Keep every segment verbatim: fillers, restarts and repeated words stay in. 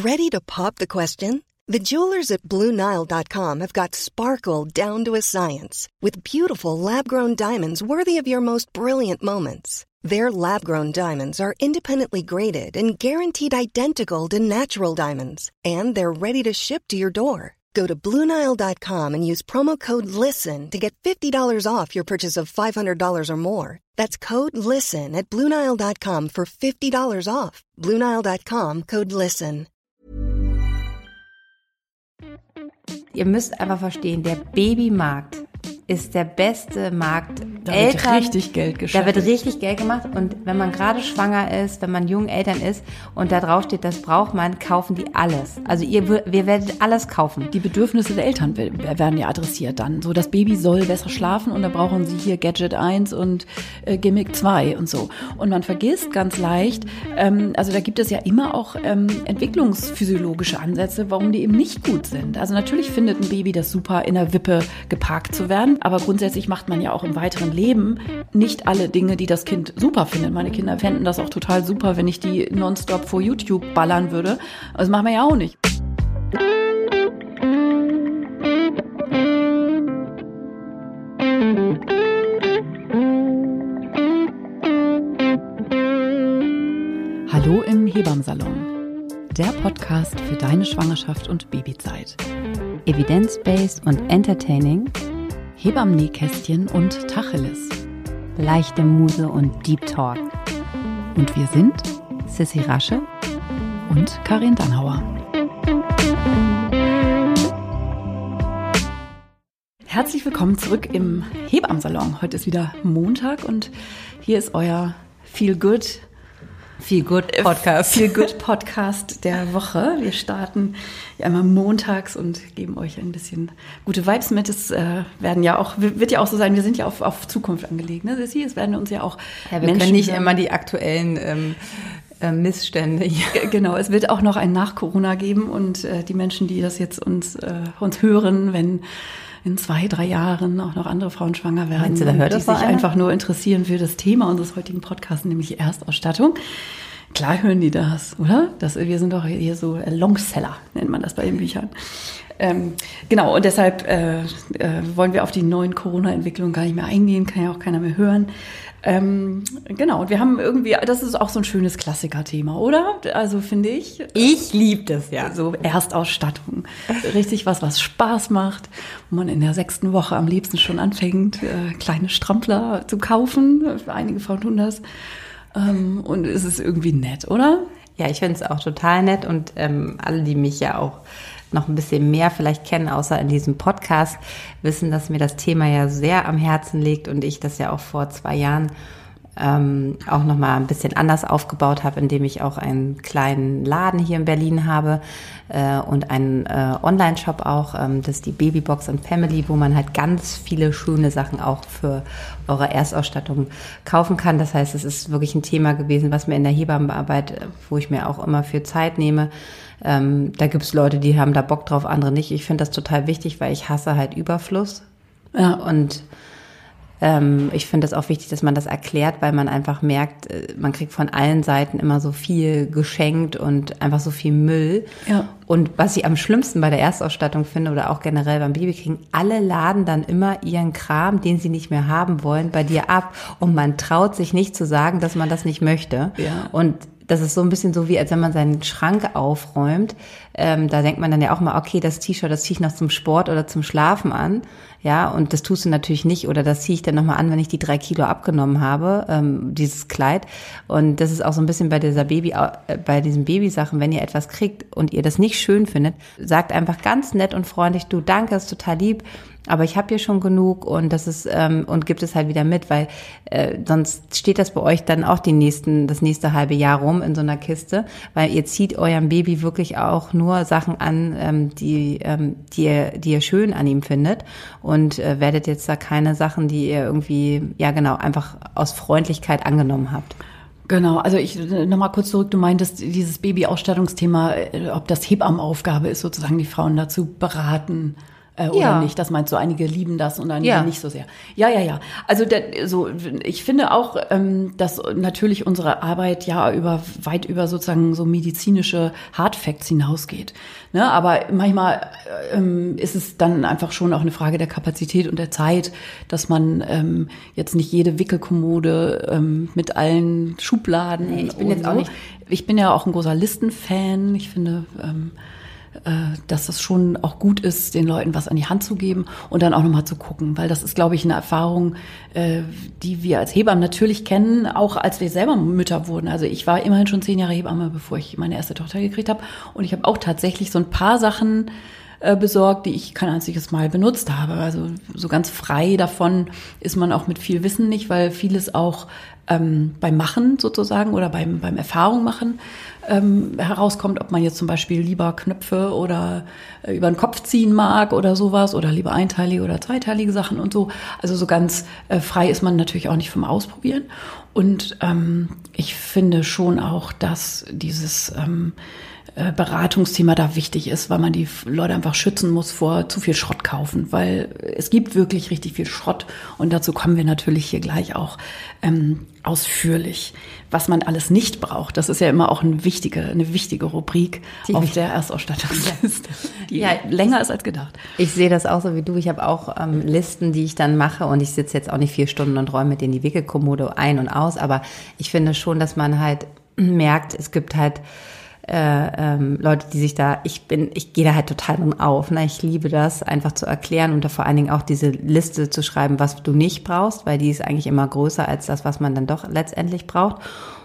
Ready to pop the question? The jewelers at Blue Nile dot com have got sparkle down to a science with beautiful lab-grown diamonds worthy of your most brilliant moments. Their lab-grown diamonds are independently graded and guaranteed identical to natural diamonds, and they're ready to ship to your door. Go to Blue Nile dot com and use promo code LISTEN to get fifty dollars off your purchase of five hundred dollars or more. That's code LISTEN at Blue Nile dot com for fifty dollars off. Blue Nile dot com, code LISTEN. Ihr müsst einfach verstehen, der Babymarkt ist der beste Markt. Da Eltern, wird richtig Geld geschafft. Da wird richtig Geld gemacht und wenn man gerade schwanger ist, wenn man jungen Eltern ist und da drauf steht, das braucht man, kaufen die alles. Also ihr, wir werdet alles kaufen. Die Bedürfnisse der Eltern werden ja adressiert dann. So, das Baby soll besser schlafen und da brauchen sie hier Gadget eins und äh, Gimmick zwei und so. Und man vergisst ganz leicht, ähm, also da gibt es ja immer auch ähm, entwicklungsphysiologische Ansätze, warum die eben nicht gut sind. Also natürlich findet ein Baby das super, in der Wippe geparkt zu werden, aber grundsätzlich macht man ja auch im weiteren Leben nicht alle Dinge, die das Kind super findet. Meine Kinder fänden das auch total super, wenn ich die nonstop vor YouTube ballern würde. Das machen wir ja auch nicht. Hallo im Hebammensalon, der Podcast für deine Schwangerschaft und Babyzeit. Evidence-based und entertaining, Hebammen-Nähkästchen und Tacheles, leichte Muse und Deep Talk. Und wir sind Sissi Rasche und Karin Dannhauer. Herzlich willkommen zurück im Hebammensalon. Heute ist wieder Montag und hier ist euer Feel Good Feel Good Podcast. Feel Good Podcast der Woche. Wir starten ja immer montags und geben euch ein bisschen gute Vibes mit. Es äh, werden ja auch, wird ja auch so sein, wir sind ja auf, auf Zukunft angelegt, ne, Sissi? Es werden uns ja auch ja, wir Menschen können nicht sein. immer die aktuellen ähm, äh, Missstände hier. Genau, es wird auch noch ein Nach-Corona geben und äh, die Menschen, die das jetzt uns, äh, uns hören, wenn in zwei, drei Jahren auch noch andere Frauen schwanger werden. Meinst du, da hört die das sich einer? Einfach nur interessieren für das Thema unseres heutigen Podcasts, nämlich Erstausstattung. Klar hören die das, oder? Das, wir sind doch hier so Longseller, nennt man das bei den Büchern. Ähm, genau, und deshalb äh, äh, wollen wir auf die neuen Corona-Entwicklungen gar nicht mehr eingehen, kann ja auch keiner mehr hören. Ähm, genau, und wir haben irgendwie, das ist auch so ein schönes Klassikerthema, oder? Also finde ich. Ich liebe das, ja. So Erstausstattung. Richtig was, was Spaß macht, wo man in der sechsten Woche am liebsten schon anfängt, äh, kleine Strampler zu kaufen. Einige Frauen tun das. Ähm, und es ist irgendwie nett, oder? Ja, ich finde es auch total nett und ähm, alle, die mich ja auch noch ein bisschen mehr vielleicht kennen, außer in diesem Podcast, wissen, dass mir das Thema ja sehr am Herzen liegt und ich das ja auch vor zwei Jahren ähm, auch nochmal ein bisschen anders aufgebaut habe, indem ich auch einen kleinen Laden hier in Berlin habe äh, und einen äh, Online-Shop auch, ähm, das ist die Babybox and Family, wo man halt ganz viele schöne Sachen auch für eure Erstausstattung kaufen kann. Das heißt, es ist wirklich ein Thema gewesen, was mir in der Hebammenarbeit, wo ich mir auch immer viel Zeit nehme, ähm, da gibt es Leute, die haben da Bock drauf, andere nicht. Ich finde das total wichtig, weil ich hasse halt Überfluss. Ja. Und ähm, ich finde es auch wichtig, dass man das erklärt, weil man einfach merkt, man kriegt von allen Seiten immer so viel geschenkt und einfach so viel Müll. Ja. Und was ich am schlimmsten bei der Erstausstattung finde oder auch generell beim Babykriegen, alle laden dann immer ihren Kram, den sie nicht mehr haben wollen, bei dir ab und man traut sich nicht zu sagen, dass man das nicht möchte. Ja. Und das ist so ein bisschen so, wie als wenn man seinen Schrank aufräumt. Ähm, da denkt man dann ja auch mal, okay, das T-Shirt, das ziehe ich noch zum Sport oder zum Schlafen an. Ja, und das tust du natürlich nicht. Oder das ziehe ich dann nochmal an, wenn ich die drei Kilo abgenommen habe, ähm, dieses Kleid. Und das ist auch so ein bisschen bei dieser Baby, äh, bei diesen Babysachen, wenn ihr etwas kriegt und ihr das nicht schön findet, sagt einfach ganz nett und freundlich, du, danke, ist total lieb, aber ich habe hier schon genug und das ist ähm, und gibt es halt wieder mit, weil äh, sonst steht das bei euch dann auch die nächsten das nächste halbe Jahr rum in so einer Kiste, weil ihr zieht eurem Baby wirklich auch nur Sachen an, ähm, die ähm, die ihr die ihr schön an ihm findet und äh, werdet jetzt da keine Sachen, die ihr irgendwie ja genau einfach aus Freundlichkeit angenommen habt. Genau, also ich nochmal kurz zurück, du meintest dieses Baby-Ausstattungsthema, ob das Hebammenaufgabe ist, sozusagen die Frauen dazu beraten, Äh, oder Ja. nicht? Das meinst du, einige lieben das und einige Ja. nicht so sehr. Ja, ja, ja. Also der, so, ich finde auch, ähm, dass natürlich unsere Arbeit ja über weit über sozusagen so medizinische Hardfacts hinausgeht. Ne? Aber manchmal ähm, ist es dann einfach schon auch eine Frage der Kapazität und der Zeit, dass man ähm, jetzt nicht jede Wickelkommode ähm, mit allen Schubladen. Nee, ich bin und jetzt auch so. nicht- Ich bin ja auch ein großer Listenfan. Ich finde, ähm, dass das schon auch gut ist, den Leuten was an die Hand zu geben und dann auch nochmal zu gucken, weil das ist, glaube ich, eine Erfahrung, die wir als Hebammen natürlich kennen, auch als wir selber Mütter wurden. Also ich war immerhin schon zehn Jahre Hebamme, bevor ich meine erste Tochter gekriegt habe, und ich habe auch tatsächlich so ein paar Sachen besorgt, die ich kein einziges Mal benutzt habe. Also so ganz frei davon ist man auch mit viel Wissen nicht, weil vieles auch ähm, beim Machen sozusagen oder beim beim Erfahrung machen ähm, herauskommt, ob man jetzt zum Beispiel lieber Knöpfe oder äh, über den Kopf ziehen mag oder sowas oder lieber einteilige oder zweiteilige Sachen und so. Also so ganz äh, frei ist man natürlich auch nicht vom Ausprobieren. Und ähm, ich finde schon auch, dass dieses ähm, Beratungsthema da wichtig ist, weil man die Leute einfach schützen muss vor zu viel Schrott kaufen, weil es gibt wirklich richtig viel Schrott und dazu kommen wir natürlich hier gleich auch ähm, ausführlich, was man alles nicht braucht. Das ist ja immer auch eine wichtige, eine wichtige Rubrik Die auf wichtig. der Erstausstattungsliste, die Ja, länger ist als gedacht. Ich sehe das auch so wie du. Ich habe auch ähm, Listen, die ich dann mache, und ich sitze jetzt auch nicht vier Stunden und räume mit denen die Wickelkommode ein und aus, aber ich finde schon, dass man halt merkt, es gibt halt Äh, ähm, Leute, die sich da, ich bin, ich gehe da halt total drin auf. Ne? Ich liebe das, einfach zu erklären und da vor allen Dingen auch diese Liste zu schreiben, was du nicht brauchst, weil die ist eigentlich immer größer als das, was man dann doch letztendlich braucht.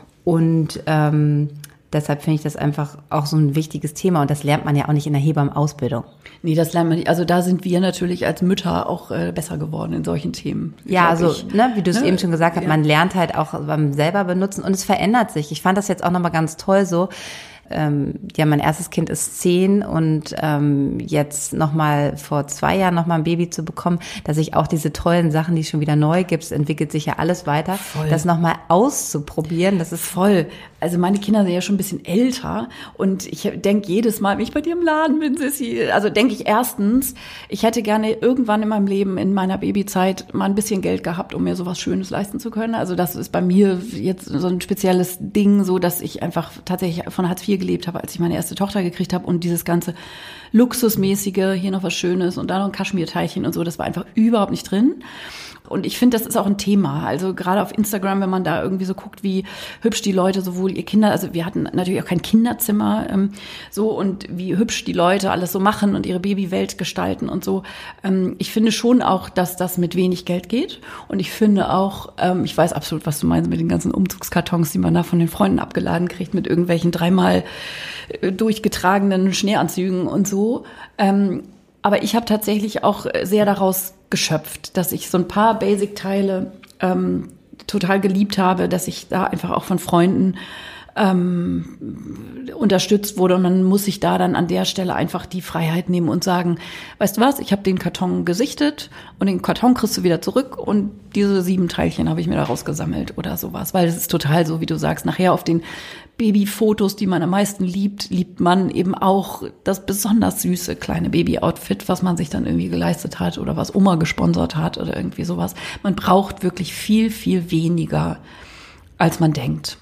Und ähm, deshalb finde ich das einfach auch so ein wichtiges Thema, und das lernt man ja auch nicht in der Hebammenausbildung. Nee, das lernt man nicht. Also da sind wir natürlich als Mütter auch äh, besser geworden in solchen Themen. Ja, also ich. ne, wie du es Ne? eben schon gesagt hast, Ja. man lernt halt auch beim selber benutzen und es verändert sich. Ich fand das jetzt auch nochmal ganz toll so. Ähm, ja, mein erstes Kind ist zehn und ähm, jetzt nochmal vor zwei Jahren nochmal ein Baby zu bekommen, dass ich auch diese tollen Sachen, die es schon wieder neu gibt, es entwickelt sich ja alles weiter, Voll. das nochmal auszuprobieren, das ist Voll. Also meine Kinder sind ja schon ein bisschen älter und ich denke jedes Mal, wenn ich bei dir im Laden bin, Sissi, also denke ich erstens, ich hätte gerne irgendwann in meinem Leben, in meiner Babyzeit, mal ein bisschen Geld gehabt, um mir sowas Schönes leisten zu können. Also das ist bei mir jetzt so ein spezielles Ding, so dass ich einfach tatsächlich von Hartz vier gelebt habe, als ich meine erste Tochter gekriegt habe, und dieses ganze Luxusmäßige, hier noch was Schönes und da noch ein Kaschmirteilchen und so, das war einfach überhaupt nicht drin. Und ich finde, das ist auch ein Thema. Also gerade auf Instagram, wenn man da irgendwie so guckt, wie hübsch die Leute sowohl ihr Kinder, also wir hatten natürlich auch kein Kinderzimmer, ähm, so, und wie hübsch die Leute alles so machen und ihre Babywelt gestalten und so. Ähm, ich finde schon auch, dass das mit wenig Geld geht. Und ich finde auch, ähm, ich weiß absolut, was du meinst mit den ganzen Umzugskartons, die man da von den Freunden abgeladen kriegt, mit irgendwelchen dreimal äh, durchgetragenen Schneeanzügen und so. Ähm, aber ich habe tatsächlich auch sehr daraus geschöpft, dass ich so ein paar Basic-Teile ähm, total geliebt habe, dass ich da einfach auch von Freunden ähm, unterstützt wurde, und man muss sich da dann an der Stelle einfach die Freiheit nehmen und sagen, weißt du was, ich habe den Karton gesichtet und den Karton kriegst du wieder zurück und diese sieben Teilchen habe ich mir da rausgesammelt oder sowas, weil es ist total so, wie du sagst, nachher auf den Babyfotos, die man am meisten liebt, liebt man eben auch das besonders süße kleine Baby-Outfit, was man sich dann irgendwie geleistet hat oder was Oma gesponsert hat oder irgendwie sowas. Man braucht wirklich viel, viel weniger, als man denkt.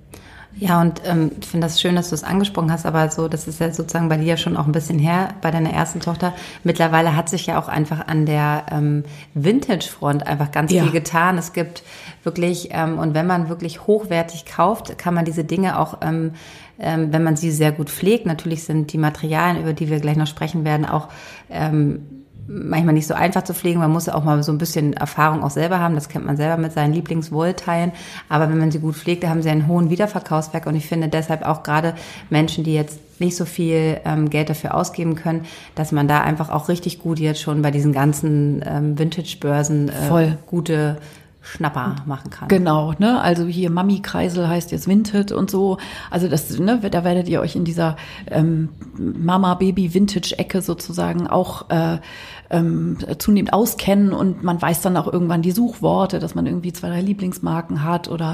Ja, und ähm, ich finde das schön, dass du es angesprochen hast, aber so, das ist ja sozusagen bei dir ja schon auch ein bisschen her, bei deiner ersten Tochter. Mittlerweile hat sich ja auch einfach an der ähm, Vintage-Front einfach ganz Ja. viel getan. Es gibt wirklich, ähm, und wenn man wirklich hochwertig kauft, kann man diese Dinge auch, ähm, ähm, wenn man sie sehr gut pflegt, natürlich sind die Materialien, über die wir gleich noch sprechen werden, auch ähm, manchmal nicht so einfach zu pflegen. Man muss auch mal so ein bisschen Erfahrung auch selber haben. Das kennt man selber mit seinen Lieblingswollteilen. Aber wenn man sie gut pflegt, da haben sie einen hohen Wiederverkaufswert. Und ich finde deshalb auch gerade Menschen, die jetzt nicht so viel ähm, Geld dafür ausgeben können, dass man da einfach auch richtig gut jetzt schon bei diesen ganzen ähm, Vintage-Börsen äh, Voll. gute Schnapper machen kann. Genau, ne? Also hier Mami-Kreisel heißt jetzt Vinted und so. Also das, ne, da werdet ihr euch in dieser ähm, Mama-Baby-Vintage-Ecke sozusagen auch äh, ähm, zunehmend auskennen, und man weiß dann auch irgendwann die Suchworte, dass man irgendwie zwei, drei Lieblingsmarken hat oder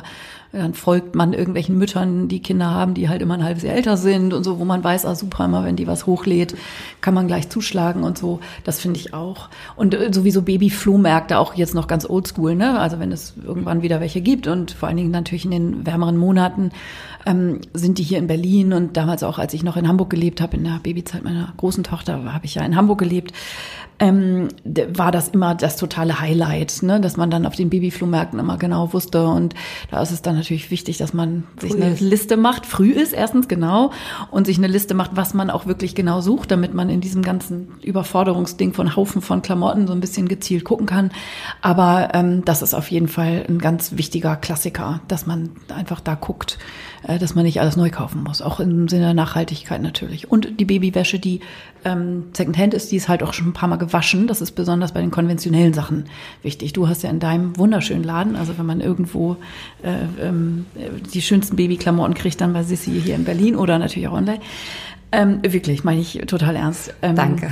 Dann folgt man irgendwelchen Müttern, die Kinder haben, die halt immer ein halbes Jahr älter sind und so, wo man weiß, ah super, immer wenn die was hochlädt, kann man gleich zuschlagen und so. Das finde ich auch. Und sowieso Baby-Flohmärkte, auch jetzt noch ganz oldschool, ne? Also wenn es irgendwann wieder welche gibt und vor allen Dingen natürlich in den wärmeren Monaten ähm, sind die hier in Berlin und damals auch, als ich noch in Hamburg gelebt habe, in der Babyzeit meiner großen Tochter, habe ich ja in Hamburg gelebt, ähm, war das immer das totale Highlight, ne? Dass man dann auf den Babyflohmärkten immer genau wusste und da ist es dann natürlich wichtig, dass man sich früh eine ist. Liste macht, früh ist erstens, genau, und sich eine Liste macht, was man auch wirklich genau sucht, damit man in diesem ganzen Überforderungsding von Haufen von Klamotten so ein bisschen gezielt gucken kann. Aber ähm, das ist auf jeden Fall ein ganz wichtiger Klassiker, dass man einfach da guckt, äh, dass man nicht alles neu kaufen muss, auch im Sinne der Nachhaltigkeit natürlich. Und die Babywäsche, die ähm, Secondhand ist, die ist halt auch schon ein paar Mal gewaschen. Das ist besonders bei den konventionellen Sachen wichtig. Du hast ja in deinem wunderschönen Laden, also wenn man irgendwo äh, ähm, die schönsten Babyklamotten kriegt, dann bei Sissi hier in Berlin oder natürlich auch online. Ähm, wirklich, meine ich total ernst. Ähm, Danke.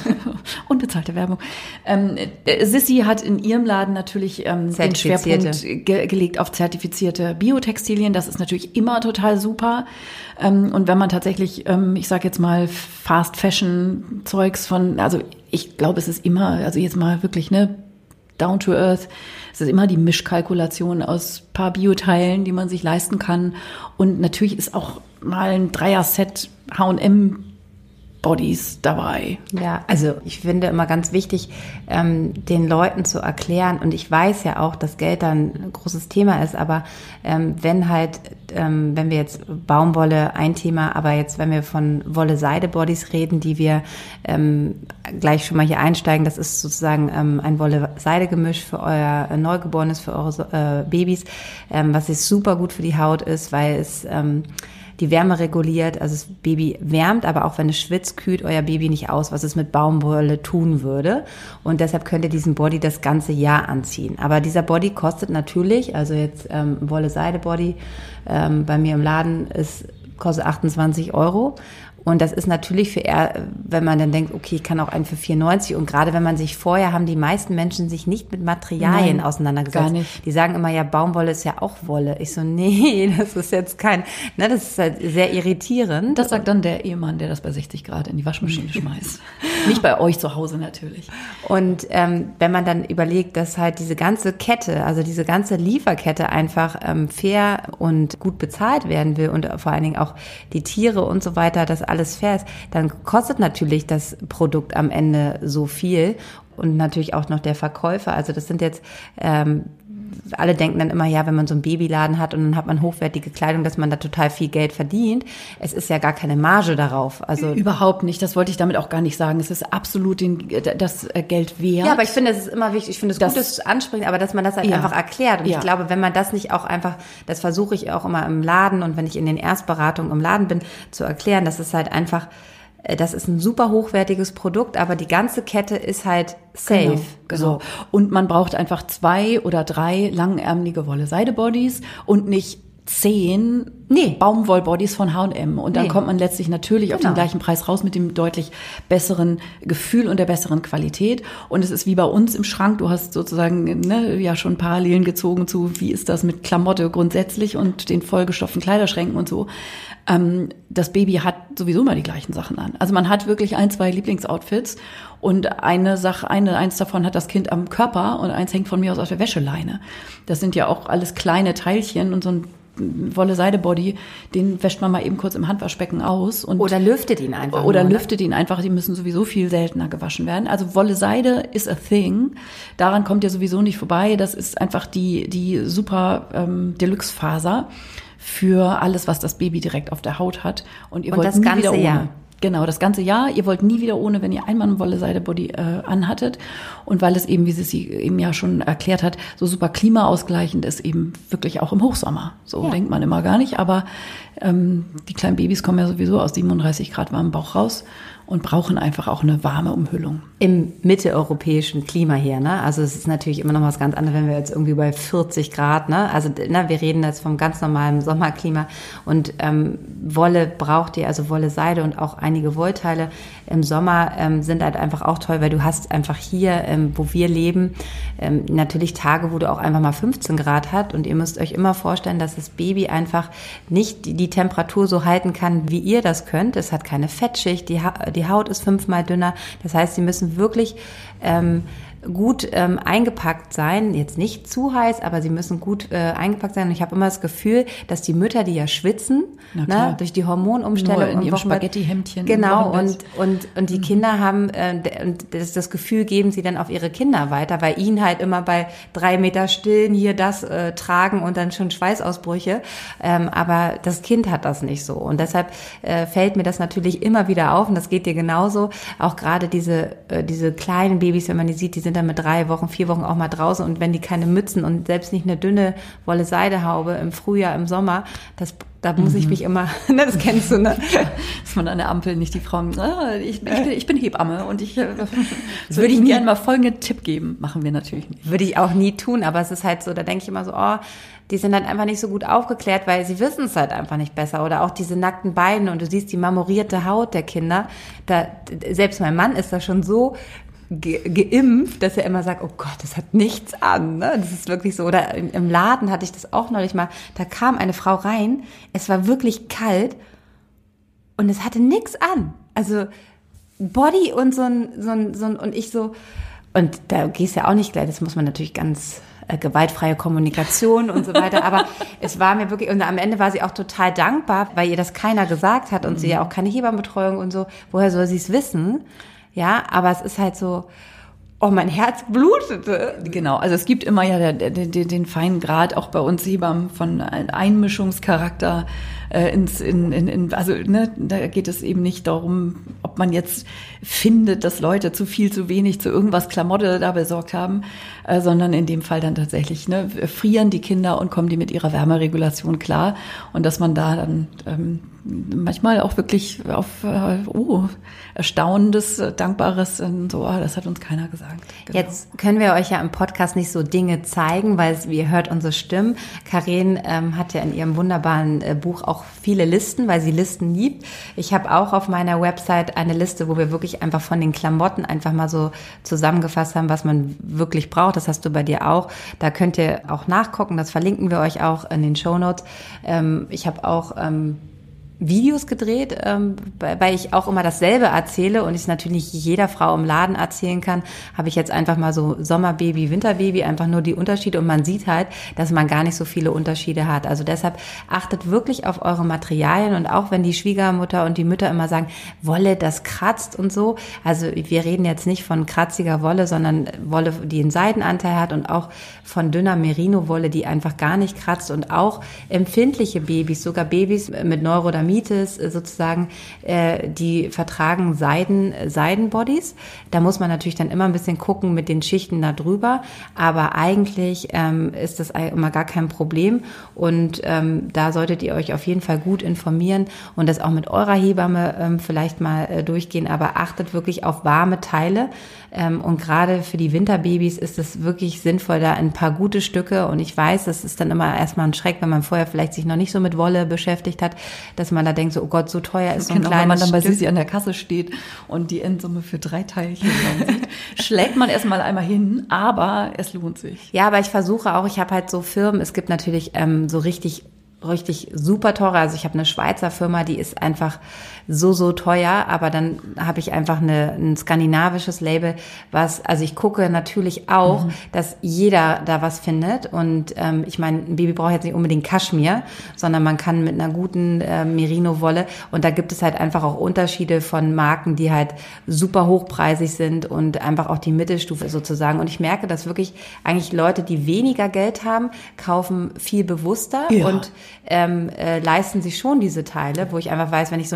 Unbezahlte Werbung. Ähm, Sissi hat in ihrem Laden natürlich ähm, den Schwerpunkt ge- gelegt auf zertifizierte Biotextilien. Das ist natürlich immer total super. Ähm, und wenn man tatsächlich, ähm, ich sage jetzt mal, Fast Fashion Zeugs von, also ich glaube, es ist immer, also jetzt mal wirklich, ne, down to earth. Es ist immer die Mischkalkulation aus paar Bioteilen, die man sich leisten kann. Und natürlich ist auch mal ein Dreier-Set H und M Bodies dabei. Ja, also ich finde immer ganz wichtig, ähm, den Leuten zu erklären, und ich weiß ja auch, dass Geld dann ein großes Thema ist, aber ähm, wenn halt, ähm, wenn wir jetzt Baumwolle ein Thema, aber jetzt, wenn wir von Wolle-Seide-Bodies reden, die wir ähm, gleich schon mal hier einsteigen, das ist sozusagen ähm, ein Wolle-Seide-Gemisch für euer äh, Neugeborenes, für eure äh, Babys, ähm, was ist super gut für die Haut ist, weil es ähm, die Wärme reguliert, also das Baby wärmt, aber auch wenn es schwitzt, kühlt euer Baby nicht aus, was es mit Baumwolle tun würde. Und deshalb könnt ihr diesen Body das ganze Jahr anziehen. Aber dieser Body kostet natürlich, also jetzt ähm, Wolle-Seide-Body ähm, bei mir im Laden ist kostet achtundzwanzig Euro. Und das ist natürlich für eher, wenn man dann denkt, okay, ich kann auch einen für vier neunzig. Und gerade wenn man sich vorher, haben die meisten Menschen sich nicht mit Materialien Nein, auseinandergesetzt. Gar nicht. Die sagen immer, ja, Baumwolle ist ja auch Wolle. Ich so, nee, das ist jetzt kein, ne, das ist halt sehr irritierend. Das sagt dann der Ehemann, der das bei sechzig Grad in die Waschmaschine schmeißt. Nicht bei euch zu Hause natürlich. Und ähm, wenn man dann überlegt, dass halt diese ganze Kette, also diese ganze Lieferkette einfach ähm, fair und gut bezahlt werden will und vor allen Dingen auch die Tiere und so weiter, das alles fair ist, dann kostet natürlich das Produkt am Ende so viel und natürlich auch noch der Verkäufer. Also das sind jetzt, ähm, alle denken dann immer, ja, wenn man so einen Babyladen hat und dann hat man hochwertige Kleidung, dass man da total viel Geld verdient. Es ist ja gar keine Marge darauf. Also überhaupt nicht. Das wollte ich damit auch gar nicht sagen. Es ist absolut den, das Geld wert. Ja, aber ich finde, es ist immer wichtig. Ich finde es gut, das zu ansprechen, aber dass man das halt ja. einfach erklärt. Und ja. ich glaube, wenn man das nicht auch einfach, das versuche ich auch immer im Laden und wenn ich in den Erstberatungen im Laden bin, zu erklären, dass es halt einfach, das ist ein super hochwertiges Produkt, aber die ganze Kette ist halt safe. Genau, genau. So. Und man braucht einfach zwei oder drei langärmelige Wolle-Seide-Bodies und nicht zehn nee. Baumwoll-Bodies von H und M. Und dann nee. kommt man letztlich natürlich genau. auf den gleichen Preis raus mit dem deutlich besseren Gefühl und der besseren Qualität. Und es ist wie bei uns im Schrank. Du hast sozusagen ne, ja schon Parallelen gezogen zu, wie ist das mit Klamotte grundsätzlich und den vollgestopften Kleiderschränken und so. Ähm, das Baby hat sowieso immer die gleichen Sachen an. Also man hat wirklich ein, zwei Lieblingsoutfits und eine Sache, eine, eins davon hat das Kind am Körper und eins hängt von mir aus auf der Wäscheleine. Das sind ja auch alles kleine Teilchen und so ein Wolle-Seide-Body, den wäscht man mal eben kurz im Handwaschbecken aus. Und oder lüftet ihn einfach. Oder nur, lüftet ihn einfach, die müssen sowieso viel seltener gewaschen werden. Also Wolle-Seide is a thing. Daran kommt ihr sowieso nicht vorbei. Das ist einfach die, die super ähm, Deluxe-Faser für alles, was das Baby direkt auf der Haut hat. Und ihr und wollt das nie ganze wieder ohne. Jahr. Genau, das ganze Jahr. Ihr wollt nie wieder ohne, wenn ihr einmal ein Wolle-Seide-Body äh, anhattet. Und weil es eben, wie sie eben ja schon erklärt hat, so super klimaausgleichend ist, eben wirklich auch im Hochsommer. So ja. denkt man immer gar nicht. Aber ähm, die kleinen Babys kommen ja sowieso aus siebenunddreißig Grad warmem Bauch raus. und brauchen einfach auch eine warme Umhüllung. Im mitteleuropäischen Klima hier, ne? Also es ist natürlich immer noch was ganz anderes, wenn wir jetzt irgendwie bei vierzig Grad, ne? Also ne, wir reden jetzt vom ganz normalen Sommerklima und ähm, Wolle braucht ihr, also Wolle, Seide und auch einige Wollteile im Sommer ähm, sind halt einfach auch toll, weil du hast einfach hier, ähm, wo wir leben, ähm, natürlich Tage, wo du auch einfach mal fünfzehn Grad hat und ihr müsst euch immer vorstellen, dass das Baby einfach nicht die, die Temperatur so halten kann, wie ihr das könnt. Es hat keine Fettschicht, die, ha- die Haut ist fünfmal dünner. Das heißt, sie müssen wirklich ähm, gut ähm, eingepackt sein, jetzt nicht zu heiß, aber sie müssen gut äh, eingepackt sein. Und ich habe immer das Gefühl, dass die Mütter, die ja schwitzen, ne, durch die Hormonumstellung Nur in und ihrem Wochenbett, Spaghetti-Hemdchen. genau, und, und, und die Kinder haben, äh, und das, das Gefühl geben sie dann auf ihre Kinder weiter, weil ihnen halt immer bei drei Meter stillen hier das äh, tragen und dann schon Schweißausbrüche. Ähm, aber das Kind hat das nicht so. Und deshalb äh, fällt mir das natürlich immer wieder auf und das geht dir genauso. Auch gerade diese, äh, diese kleinen Babys, wenn man die sieht, die sind dann mit drei Wochen, vier Wochen auch mal draußen und wenn die keine Mützen und selbst nicht eine dünne Wolle-Seide-Haube im Frühjahr, im Sommer, das, da muss ich mich immer, ne, das kennst du, ne? Dass man an der Ampel nicht die Frauen, ah, ich, ich, bin, ich bin Hebamme und ich äh, würde ich gerne mal folgenden Tipp geben. Machen wir natürlich nicht. Würde ich auch nie tun, aber es ist halt so, da denke ich immer so, oh, die sind halt einfach nicht so gut aufgeklärt, weil sie wissen es halt einfach nicht besser. Oder auch diese nackten Beine und du siehst die marmorierte Haut der Kinder. Da, selbst mein Mann ist da schon so ge- geimpft, dass er immer sagt, oh Gott, das hat nichts an. Ne? Das ist wirklich so. Oder im, im Laden hatte ich das auch neulich mal. Da kam eine Frau rein, es war wirklich kalt und es hatte nichts an. Also Body und so ein, so ein, so ein, und ich so, und da gehst du ja auch nicht gleich, das muss man natürlich ganz äh, gewaltfreie Kommunikation und so weiter, aber es war mir wirklich, und am Ende war sie auch total dankbar, weil ihr das keiner gesagt hat und mhm. sie ja auch keine Hebammenbetreuung und so, woher soll sie es wissen? Ja, aber es ist halt so, oh, mein Herz blutete. Genau, also es gibt immer ja den, den, den feinen Grad, auch bei uns Hebammen, von Einmischungscharakter äh, ins, in, in, in, also ne, da geht es eben nicht darum, ob man jetzt findet, dass Leute zu viel, zu wenig, zu irgendwas Klamotte da besorgt haben, äh, sondern in dem Fall dann tatsächlich, ne, frieren die Kinder und kommen die mit ihrer Wärmeregulation klar und dass man da dann ähm, manchmal auch wirklich auf äh, oh, erstaunendes, dankbares, so, oh, das hat uns keiner gesagt. Genau. Jetzt können wir euch ja im Podcast nicht so Dinge zeigen, weil es, ihr hört unsere Stimmen. Karin ähm, hat ja in ihrem wunderbaren äh, Buch auch viele Listen, weil sie Listen liebt. Ich habe auch auf meiner Website eine Liste, wo wir wirklich einfach von den Klamotten einfach mal so zusammengefasst haben, was man wirklich braucht. Das hast du bei dir auch. Da könnt ihr auch nachgucken. Das verlinken wir euch auch in den Shownotes. Ähm, ich habe auch ähm, Videos gedreht, ähm, weil ich auch immer dasselbe erzähle und ich es natürlich jeder Frau im Laden erzählen kann, habe ich jetzt einfach mal so Sommerbaby, Winterbaby, einfach nur die Unterschiede und man sieht halt, dass man gar nicht so viele Unterschiede hat. Also deshalb achtet wirklich auf eure Materialien und auch wenn die Schwiegermutter und die Mütter immer sagen, Wolle, das kratzt und so, also wir reden jetzt nicht von kratziger Wolle, sondern Wolle, die einen Seidenanteil hat und auch von dünner Merino-Wolle, die einfach gar nicht kratzt und auch empfindliche Babys, sogar Babys mit Neurodermitis sozusagen, äh, die vertragen Seiden, Seidenbodies. Da muss man natürlich dann immer ein bisschen gucken mit den Schichten da drüber, aber eigentlich ähm, ist das immer gar kein Problem und ähm, da solltet ihr euch auf jeden Fall gut informieren und das auch mit eurer Hebamme ähm, vielleicht mal äh, durchgehen, aber achtet wirklich auf warme Teile ähm, und gerade für die Winterbabys ist es wirklich sinnvoll, da ein paar gute Stücke und ich weiß, das ist dann immer erstmal ein Schreck, wenn man vorher vielleicht sich noch nicht so mit Wolle beschäftigt hat, dass man da denkt, so, oh Gott, so teuer ist so ein genau, kleines wenn man dann bei Stück. Sisi an der Kasse steht und die Endsumme für drei Teilchen sieht, schlägt man erstmal einmal hin, aber es lohnt sich. Ja, aber ich versuche auch, ich habe halt so Firmen, es gibt natürlich ähm, so richtig richtig super teure, also ich habe eine Schweizer Firma, die ist einfach so, so teuer, aber dann habe ich einfach eine, ein skandinavisches Label, was, also ich gucke natürlich auch, mhm. dass jeder da was findet und ähm, ich meine, ein Baby braucht jetzt nicht unbedingt Kaschmir, sondern man kann mit einer guten äh, Merino-Wolle und da gibt es halt einfach auch Unterschiede von Marken, die halt super hochpreisig sind und einfach auch die Mittelstufe sozusagen und ich merke, dass wirklich eigentlich Leute, die weniger Geld haben, kaufen viel bewusster ja. und ähm, äh, leisten sich schon diese Teile, wo ich einfach weiß, wenn ich so einen Studenten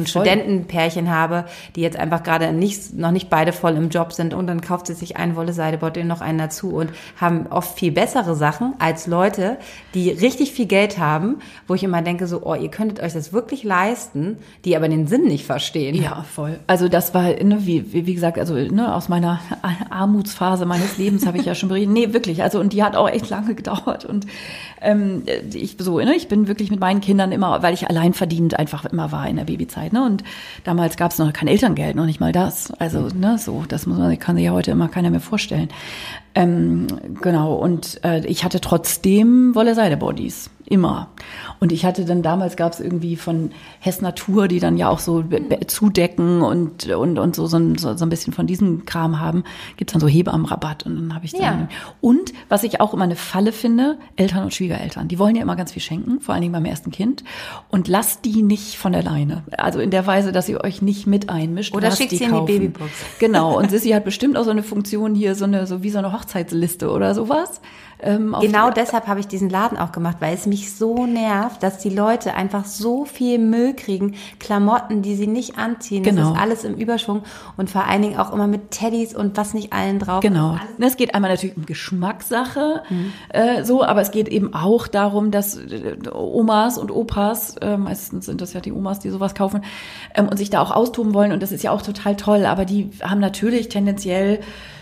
Studentenpärchen habe, die jetzt einfach gerade nicht, noch nicht beide voll im Job sind und dann kauft sie sich einen Wolle-Seide-Beutel, noch einen dazu und haben oft viel bessere Sachen als Leute, die richtig viel Geld haben, wo ich immer denke so, oh, ihr könntet euch das wirklich leisten, die aber den Sinn nicht verstehen. Ja, voll. Also das war, ne, wie, wie gesagt, also ne, aus meiner Armutsphase meines Lebens habe ich ja schon berichtet. Nee, wirklich. Also und die hat auch echt lange gedauert und ähm, ich so, ne, ich bin wirklich mit meinen Kindern immer, weil ich alleinverdienend einfach immer war in der Babyzeit, ne, und damals gab es noch kein Elterngeld, noch nicht mal das. Also ne, so, das muss man, kann sich ja heute immer keiner mehr vorstellen. Ähm, genau, und äh, ich hatte trotzdem Wolle-Seide-Bodies, immer. Und ich hatte dann, damals gab es irgendwie von Hess Natur, die dann ja auch so be- be- zudecken und und und so so ein, so, so ein bisschen von diesem Kram haben, gibt's dann so Hebammenrabatt und dann habe ich dann. Ja. Und was ich auch immer eine Falle finde, Eltern und Schwiegereltern, die wollen ja immer ganz viel schenken, vor allen Dingen beim ersten Kind, und lasst die nicht von der Leine. Also in der Weise, dass ihr euch nicht mit einmischt. Oder schickt sie in die Babybox. Genau, und Sissi hat bestimmt auch so eine Funktion hier, so eine so wie so eine Hochzeitsliste oder sowas. Ähm, genau deshalb habe ich diesen Laden auch gemacht, weil es mich so nervt, dass die Leute einfach so viel Müll kriegen, Klamotten, die sie nicht anziehen, genau. Das ist alles im Überschwung und vor allen Dingen auch immer mit Teddys und was nicht allen drauf. Genau. Es geht einmal natürlich um Geschmackssache, mhm. äh, so, aber es geht eben auch darum, dass äh, Omas und Opas, äh, meistens sind das ja die Omas, die sowas kaufen, ähm, und sich da auch austoben wollen und das ist ja auch total toll, aber die haben natürlich tendenziell,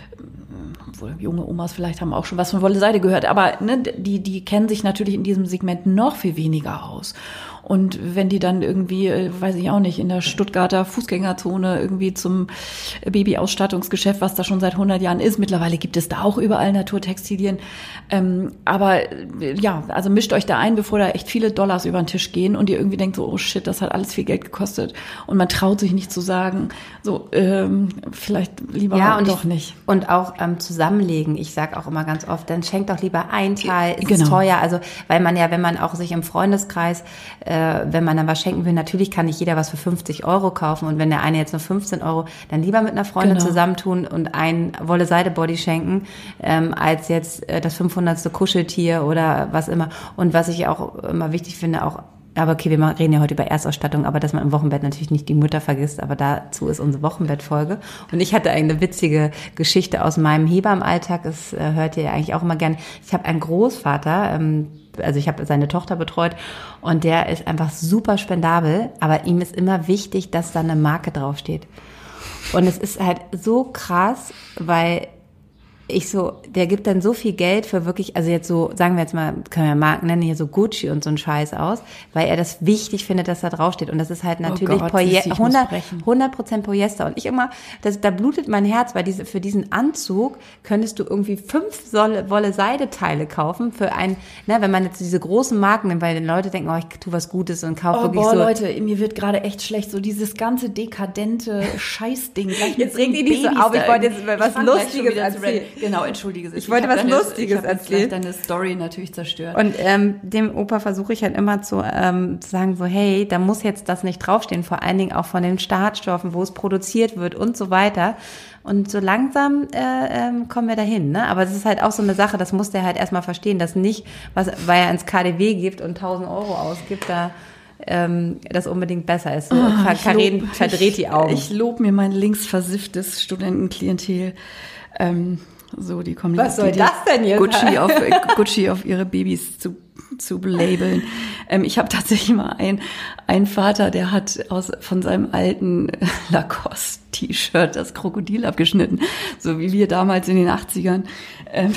obwohl junge Omas vielleicht haben auch schon was von Wolle-Seide gehört, aber ne, die, die kennen sich natürlich in diesem Segment noch viel weniger aus. Und wenn die dann irgendwie, weiß ich auch nicht, in der Stuttgarter Fußgängerzone irgendwie zum Babyausstattungsgeschäft, was da schon seit hundert Jahren ist, mittlerweile gibt es da auch überall Naturtextilien. Ähm, aber ja, also mischt euch da ein, bevor da echt viele Dollars über den Tisch gehen und ihr irgendwie denkt so, oh shit, das hat alles viel Geld gekostet. Und man traut sich nicht zu sagen, so ähm, vielleicht lieber ja, und doch ich, nicht. Und auch ähm, zusammenlegen. Ich sag auch immer ganz oft, dann schenkt doch lieber ein Teil, es genau. ist teuer. Also weil man ja, wenn man auch sich im Freundeskreis äh, wenn man dann was schenken will, natürlich kann nicht jeder was für fünfzig Euro kaufen und wenn der eine jetzt nur fünfzehn Euro, dann lieber mit einer Freundin genau. zusammentun und ein Wolle-Seide-Body schenken, ähm, als jetzt äh, das fünfhundertste Kuscheltier oder was immer. Und was ich auch immer wichtig finde, auch aber okay, wir reden ja heute über Erstausstattung, aber dass man im Wochenbett natürlich nicht die Mütter vergisst, aber dazu ist unsere Wochenbettfolge. Und ich hatte eine witzige Geschichte aus meinem Hebammenalltag, das äh, hört ihr ja eigentlich auch immer gern. Ich habe einen Großvater, ähm, also ich habe seine Tochter betreut und der ist einfach super spendabel, aber ihm ist immer wichtig, dass da eine Marke draufsteht. Und es ist halt so krass, weil ich so, der gibt dann so viel Geld für wirklich, also jetzt so, sagen wir jetzt mal, können wir Marken nennen, hier so Gucci und so ein Scheiß aus, weil er das wichtig findet, dass da draufsteht. Und das ist halt natürlich oh Gott, Poly- Sissi, hundert Prozent Polyester. Und ich immer, das, da blutet mein Herz, weil diese, für diesen Anzug könntest du irgendwie fünf Wolle-Seide-Teile kaufen für ein, ne, wenn man jetzt diese großen Marken nimmt, weil die Leute denken, oh, ich tue was Gutes und kaufe oh, wirklich boah, so. Leute, mir wird gerade echt schlecht, so dieses ganze dekadente Scheißding. Jetzt regt ihr nicht so auf, ich wollte jetzt was Lustiges erzählen. Genau, entschuldige sich. Ich wollte was deine, Lustiges ich erzählen. Ich habe deine Story natürlich zerstört. Und ähm, dem Opa versuche ich halt immer zu, ähm, zu sagen, so hey, da muss jetzt das nicht draufstehen, vor allen Dingen auch von den Startstoffen, wo es produziert wird und so weiter. Und so langsam äh, ähm, kommen wir dahin, ne? Aber das ist halt auch so eine Sache, das muss der halt erstmal verstehen, dass nicht, was, weil er ins K D W gibt und tausend Euro ausgibt, da ähm, das unbedingt besser ist. So, oh, Karin verdreht die Augen. Ich, ich lob mir mein linksversifftes Studentenklientel. Ähm, So, die kommen Was die, soll die das denn jetzt? Gucci auf, Gucci auf ihre Babys zu, zu labeln. Ähm, ich habe tatsächlich mal einen, einen Vater, der hat aus, von seinem alten Lacoste-T-Shirt das Krokodil abgeschnitten. So wie wir damals in den achtzigern. Ähm,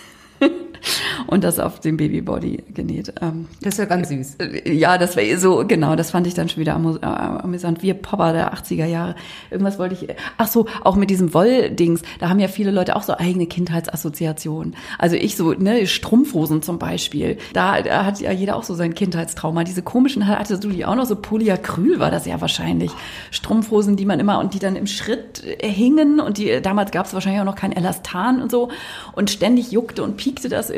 und das auf dem Babybody genäht. Ähm, das ist ja ganz süß. Ja, das war so, genau, das fand ich dann schon wieder amus- äh, amüsant. Wir Popper der achtziger Jahre. Irgendwas wollte ich, ach so, auch mit diesem Wolldings, da haben ja viele Leute auch so eigene Kindheitsassoziationen. Also ich so, ne, Strumpfhosen zum Beispiel, da, da hat ja jeder auch so sein Kindheitstrauma. Diese komischen, hattest du die auch noch, so Polyacryl war das ja wahrscheinlich. Strumpfhosen, die man immer, und die dann im Schritt hingen und die, damals gab es wahrscheinlich auch noch kein Elastan und so und ständig juckte und piekte das irgendwie am Hintern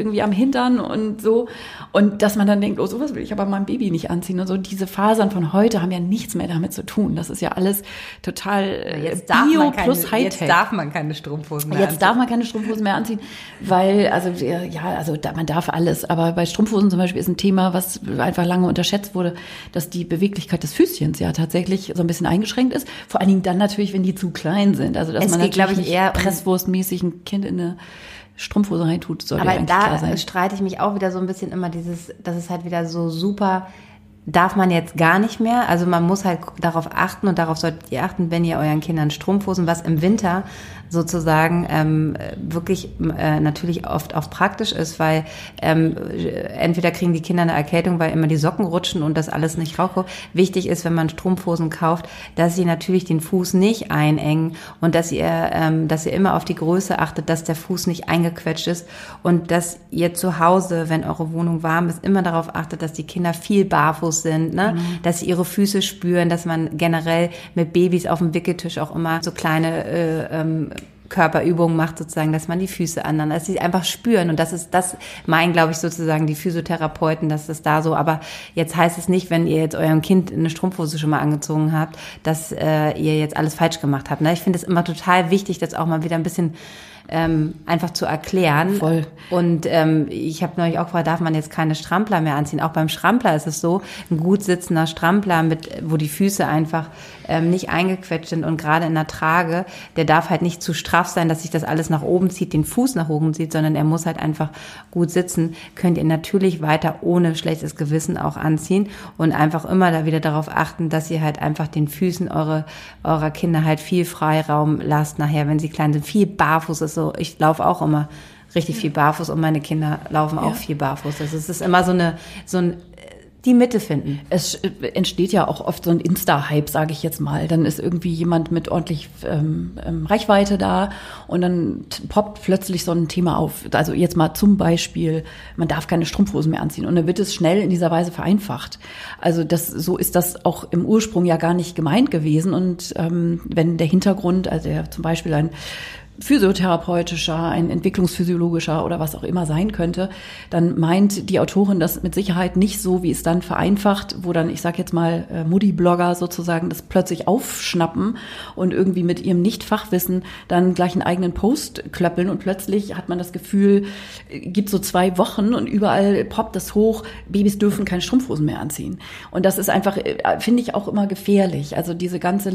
Hintern und so. Und dass man dann denkt, oh, sowas will ich aber meinem Baby nicht anziehen. Und so diese Fasern von heute haben ja nichts mehr damit zu tun. Das ist ja alles total äh, jetzt darf Bio man keine, plus Hightech. Jetzt darf man keine Strumpfhosen mehr Jetzt anziehen. darf man keine Strumpfhosen mehr anziehen, weil, also ja, also da, man darf alles. Aber bei Strumpfhosen zum Beispiel ist ein Thema, was einfach lange unterschätzt wurde, dass die Beweglichkeit des Füßchens ja tatsächlich so ein bisschen eingeschränkt ist. Vor allen Dingen dann natürlich, wenn die zu klein sind. Also dass Es man geht, natürlich glaube ich, nicht eher um- presswurstmäßig ein Kind in eine Strumpfhose reintut, soll ja Aber eigentlich klar da sein. streite ich mich auch wieder so ein bisschen immer dieses, das ist halt wieder so super, darf man jetzt gar nicht mehr. Also man muss halt darauf achten und darauf solltet ihr achten, wenn ihr euren Kindern Strumpfhosen, was im Winter sozusagen ähm, wirklich äh, natürlich oft auch praktisch ist, weil ähm, entweder kriegen die Kinder eine Erkältung, weil immer die Socken rutschen und das alles nicht raucht. Wichtig ist, wenn man Strumpfhosen kauft, dass sie natürlich den Fuß nicht einengen und dass ihr, ähm, dass ihr immer auf die Größe achtet, dass der Fuß nicht eingequetscht ist und dass ihr zu Hause, wenn eure Wohnung warm ist, immer darauf achtet, dass die Kinder viel barfuß sind, ne? Mhm. Dass sie ihre Füße spüren, dass man generell mit Babys auf dem Wickeltisch auch immer so kleine äh, ähm, Körperübungen macht sozusagen, dass man die Füße anderen, dass sie einfach spüren und das ist, das meinen, glaube ich, sozusagen die Physiotherapeuten, dass das da so, aber jetzt heißt es nicht, wenn ihr jetzt eurem Kind eine Strumpfhose schon mal angezogen habt, dass äh, ihr jetzt alles falsch gemacht habt, ne? Ich finde es immer total wichtig, das auch mal wieder ein bisschen ähm, einfach zu erklären. Voll. Und ähm, ich habe neulich auch gefragt, darf man jetzt keine Strampler mehr anziehen? Auch beim Strampler ist es so, ein gut sitzender Strampler, mit, wo die Füße einfach ähm, nicht eingequetscht sind und gerade in der Trage, der darf halt nicht zu straff sein, dass sich das alles nach oben zieht, den Fuß nach oben zieht, sondern er muss halt einfach gut sitzen. Könnt ihr natürlich weiter ohne schlechtes Gewissen auch anziehen und einfach immer da wieder darauf achten, dass ihr halt einfach den Füßen eure, eurer Kinder halt viel Freiraum lasst nachher, wenn sie klein sind. Viel barfuß ist so, ich laufe auch immer richtig viel barfuß und meine Kinder laufen auch Ja. viel barfuß. Also es ist immer so eine, so ein, die Mitte finden. Es entsteht ja auch oft so ein Insta-Hype, sage ich jetzt mal. Dann ist irgendwie jemand mit ordentlich ähm, ähm, Reichweite da und dann poppt plötzlich so ein Thema auf. Also jetzt mal zum Beispiel, man darf keine Strumpfhosen mehr anziehen. Und dann wird es schnell in dieser Weise vereinfacht. Also das, so ist das auch im Ursprung ja gar nicht gemeint gewesen. Und ähm, wenn der Hintergrund, also der zum Beispiel ein physiotherapeutischer, ein entwicklungsphysiologischer oder was auch immer sein könnte, dann meint die Autorin das mit Sicherheit nicht so, wie es dann vereinfacht, wo dann, ich sag jetzt mal, äh, Moody-Blogger sozusagen das plötzlich aufschnappen und irgendwie mit ihrem Nicht-Fachwissen dann gleich einen eigenen Post klöppeln und plötzlich hat man das Gefühl, äh, gibt so zwei Wochen und überall poppt das hoch, Babys dürfen keine Strumpfhosen mehr anziehen. Und das ist einfach, äh, finde ich auch immer gefährlich. Also diese ganze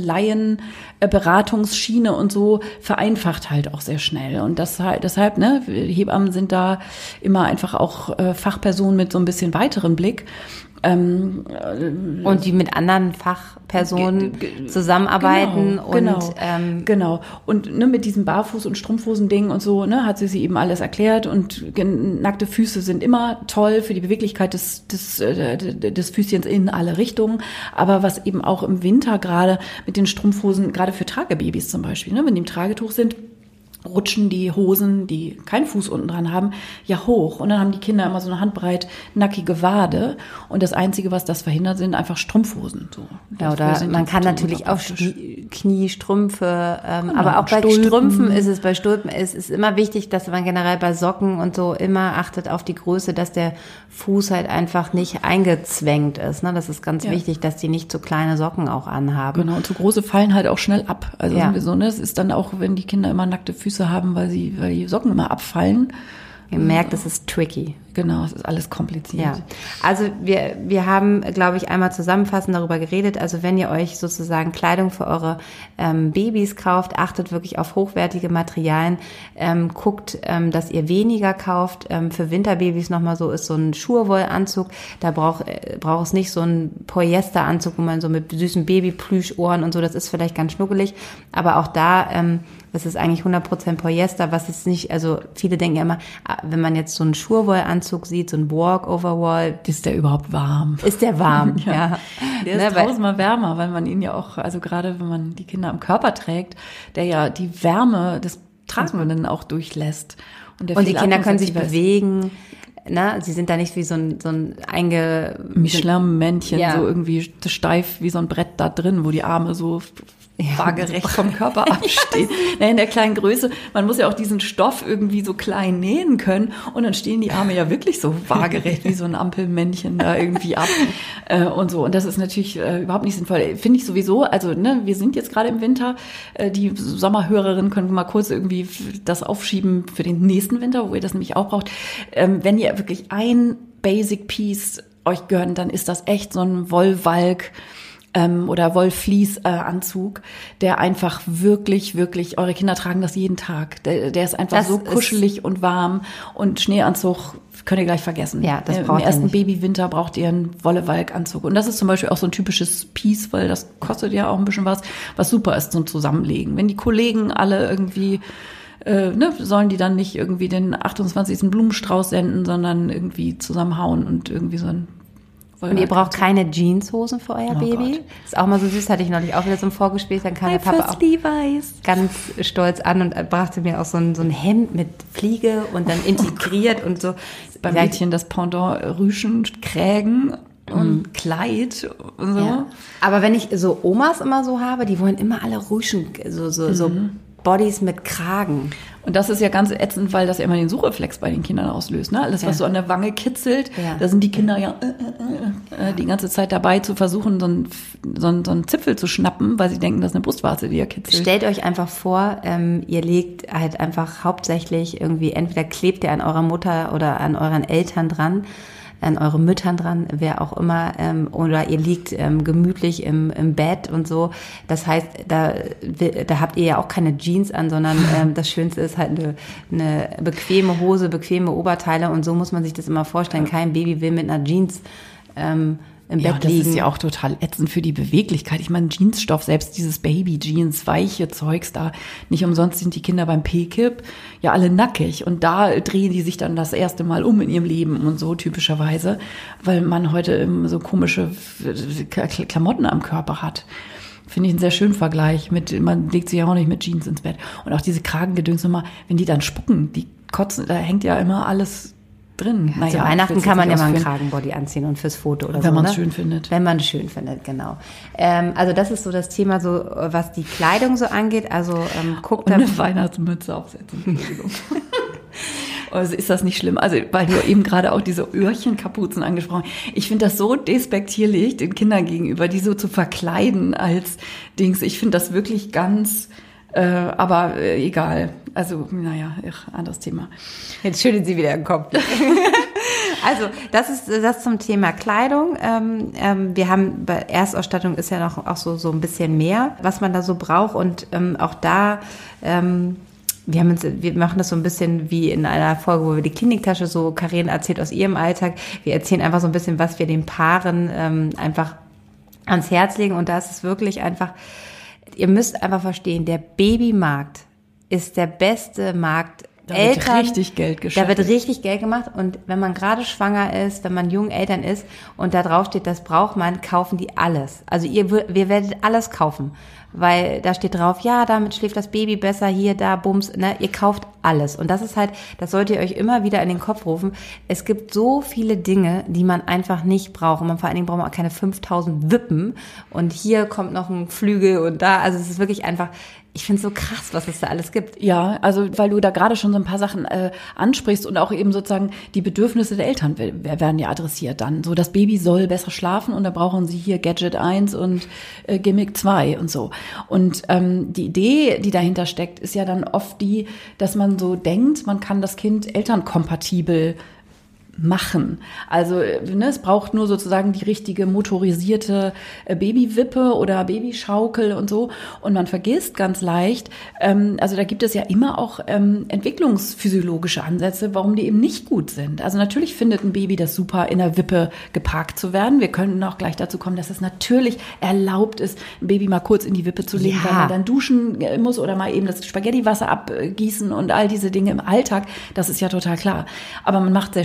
Laien-Beratungsschiene und so vereinfacht halt auch sehr schnell. Und das, deshalb, ne, Hebammen sind da immer einfach auch äh, Fachpersonen mit so ein bisschen weiteren Blick. Ähm, und die mit anderen Fachpersonen g- g- zusammenarbeiten genau, und genau, ähm, genau. Und ne, mit diesem Barfuß- und Strumpfhosen-Ding und so, ne, hat sie sie eben alles erklärt. Und nackte Füße sind immer toll für die Beweglichkeit des des äh, des Füßchens in alle Richtungen. Aber was eben auch im Winter gerade mit den Strumpfhosen, gerade für Tragebabys zum Beispiel, ne, wenn die im Tragetuch sind, rutschen die Hosen, die keinen Fuß unten dran haben, ja hoch. Und dann haben die Kinder immer so eine handbreit nackige Wade. Und das Einzige, was das verhindert, sind einfach Strumpfhosen. So. Ja, oder sind man die kann so natürlich auch praktisch. Kniestrümpfe, ähm, Genau, aber auch bei Stulpen. Strümpfen ist es, bei Stulpen ist es immer wichtig, dass man generell bei Socken und so immer achtet auf die Größe, dass der Fuß halt einfach nicht eingezwängt ist. Ne? Das ist ganz Ja. wichtig, dass die nicht so kleine Socken auch anhaben. Genau, und zu große fallen halt auch schnell ab. Also Ja. so, ne? Es ist dann auch, wenn die Kinder immer nackte Füße haben, weil sie, weil die Socken immer abfallen. Ihr merkt, es ist tricky. Genau, es ist alles kompliziert. Ja, also wir wir haben, glaube ich, einmal zusammenfassend darüber geredet. Also wenn ihr euch sozusagen Kleidung für eure ähm, Babys kauft, achtet wirklich auf hochwertige Materialien. Ähm, guckt, ähm, dass ihr weniger kauft. Ähm, für Winterbabys nochmal so ist so ein Schurwollanzug. Da braucht äh, braucht es nicht so einen Polyesteranzug, wo man so mit süßen Babyplüschohren und so. Das ist vielleicht ganz schnuckelig, aber auch da ähm, das ist eigentlich hundert Prozent Polyester, was jetzt nicht, also viele denken ja immer, wenn man jetzt so einen Schurwollanzug sieht, so ein Walk-Overall. Ist der überhaupt warm? Ist der warm, ja. ja. Der ist Ne, weil- tausendmal wärmer, weil man ihn ja auch, also gerade wenn man die Kinder am Körper trägt, der ja die Wärme des Tragenden auch durchlässt. der Und die viel Kinder können sich atmungsaktiver ist. bewegen. Ne? Sie sind da nicht wie so ein, so ein einge... Michelin-Männchen, Ja. so irgendwie steif wie so ein Brett da drin, wo die Arme so ja, waagerecht vom Körper abstehen. Ja. In der kleinen Größe, man muss ja auch diesen Stoff irgendwie so klein nähen können und dann stehen die Arme ja wirklich so waagerecht wie so ein Ampelmännchen da irgendwie ab äh, und so. Und das ist natürlich äh, überhaupt nicht sinnvoll. Finde ich sowieso, also ne, wir sind jetzt gerade im Winter, äh, die Sommerhörerinnen können mal kurz irgendwie das aufschieben für den nächsten Winter, wo ihr das nämlich auch braucht. Ähm, wenn ihr wirklich ein Basic Piece euch gönnt, dann ist das echt so ein Wollwalk ähm, oder Wollfleece-Anzug, äh, der einfach wirklich, wirklich, eure Kinder tragen das jeden Tag. Der, der ist einfach das so kuschelig ist und warm und Schneeanzug könnt ihr gleich vergessen. Ja, das braucht Im ersten Babywinter braucht ihr einen Wolle-Walk-Anzug. Und das ist zum Beispiel auch so ein typisches Piece, weil das kostet ja auch ein bisschen was, was super ist zum Zusammenlegen. Wenn die Kollegen alle irgendwie Äh, ne, sollen die dann nicht irgendwie den achtundzwanzigsten Blumenstrauß senden, sondern irgendwie zusammenhauen und irgendwie so ein Und ihr braucht keine Jeanshosen für euer Oh Baby. Gott. Ist auch mal so süß, hatte ich neulich auch wieder so im Vorgespräch. Dann kam der Papa auch Levi's. ganz stolz an und brachte mir auch so ein, so ein Hemd mit Fliege und dann integriert und so. Beim Mädchen das Pendant Rüschen, Krägen und mhm. Kleid und so. Ja. Aber wenn ich so Omas immer so habe, die wollen immer alle Rüschen, so, so, mhm. so Bodies mit Kragen. Und das ist ja ganz ätzend, weil das ja immer den Suchreflex bei den Kindern auslöst. Ne? Alles, was ja. so an der Wange kitzelt, ja. da sind die Kinder ja äh, äh, äh, die ganze Zeit dabei zu versuchen, so einen, so, einen, so einen Zipfel zu schnappen, weil sie denken, das ist eine Brustwarze, die ja kitzelt. Stellt euch einfach vor, ähm, ihr legt halt einfach hauptsächlich irgendwie, entweder klebt ihr an eurer Mutter oder an euren Eltern dran, an eure Müttern dran, wer auch immer, ähm, oder ihr liegt ähm, gemütlich im, im Bett und so. Das heißt, da, da habt ihr ja auch keine Jeans an, sondern ähm, das Schönste ist halt eine, eine bequeme Hose, bequeme Oberteile und so muss man sich das immer vorstellen. Kein Baby will mit einer Jeans ähm, im ja, Bett das liegen. ist ja auch total ätzend für die Beweglichkeit. Ich meine, Jeansstoff, selbst dieses Baby-Jeans, weiche Zeugs da, nicht umsonst sind die Kinder beim P-Kip ja alle nackig. Und da drehen die sich dann das erste Mal um in ihrem Leben und so typischerweise, weil man heute so komische Klamotten am Körper hat. Finde ich einen sehr schönen Vergleich mit, man legt sich ja auch nicht mit Jeans ins Bett. Und auch diese Kragengedöns nochmal, wenn die dann spucken, die kotzen, da hängt ja immer alles drin. Ja, zu naja, Weihnachten kann man ja mal einen Kragenbody anziehen und fürs Foto oder Wenn so. Wenn man es ne? schön findet. Wenn man es schön findet, genau. Ähm, also das ist so das Thema, so was die Kleidung so angeht. Also ähm, guckt und eine Weihnachtsmütze aufsetzen. Entschuldigung. Also ist das nicht schlimm? Also, weil du eben gerade auch diese Öhrchenkapuzen angesprochen hast. Ich finde das so despektierlich den Kindern gegenüber, die so zu verkleiden als Dings. Ich finde das wirklich ganz, äh, aber äh, egal. Also, naja, anderes Thema. Jetzt schüttelt sie wieder den Kopf. Also, das ist das zum Thema Kleidung. Ähm, ähm, wir haben bei Erstausstattung ist ja noch auch so, so ein bisschen mehr, was man da so braucht. Und ähm, auch da, ähm, wir haben uns, wir machen das so ein bisschen wie in einer Folge, wo wir die Kliniktasche, so Karin erzählt aus ihrem Alltag. Wir erzählen einfach so ein bisschen, was wir den Paaren ähm, einfach ans Herz legen. Und da ist es wirklich einfach, ihr müsst einfach verstehen, der Babymarkt ist der beste Markt. Da Eltern, wird richtig Geld geschafft. Da wird richtig Geld gemacht und wenn man gerade schwanger ist, wenn man jungen Eltern ist und da drauf steht, das braucht man, kaufen die alles. Also ihr, wir werdet alles kaufen, weil da steht drauf, ja, damit schläft das Baby besser, hier, da, bums, ne, ihr kauft alles. Und das ist halt, das solltet ihr euch immer wieder in den Kopf rufen. Es gibt so viele Dinge, die man einfach nicht braucht und man vor allen Dingen braucht man auch keine fünftausend Wippen und hier kommt noch ein Flügel und da, also es ist wirklich einfach, ich finde es so krass, was es da alles gibt. Ja, also weil du da gerade schon so ein paar Sachen äh, ansprichst und auch eben sozusagen die Bedürfnisse der Eltern werden ja adressiert dann. So, das Baby soll besser schlafen und da brauchen sie hier Gadget eins und äh, Gimmick zwei und so. Und ähm, die Idee, die dahinter steckt, ist ja dann oft die, dass man so denkt, man kann das Kind elternkompatibel machen. Also ne, es braucht nur sozusagen die richtige motorisierte äh, Babywippe oder Babyschaukel und so. Und man vergisst ganz leicht, ähm, also da gibt es ja immer auch ähm, entwicklungsphysiologische Ansätze, warum die eben nicht gut sind. Also natürlich findet ein Baby das super, in der Wippe geparkt zu werden. Wir können auch gleich dazu kommen, dass es natürlich erlaubt ist, ein Baby mal kurz in die Wippe zu legen, ja. weil man dann duschen muss oder mal eben das Spaghettiwasser abgießen und all diese Dinge im Alltag. Das ist ja total klar. Aber man macht sehr schnell die Erfahrung,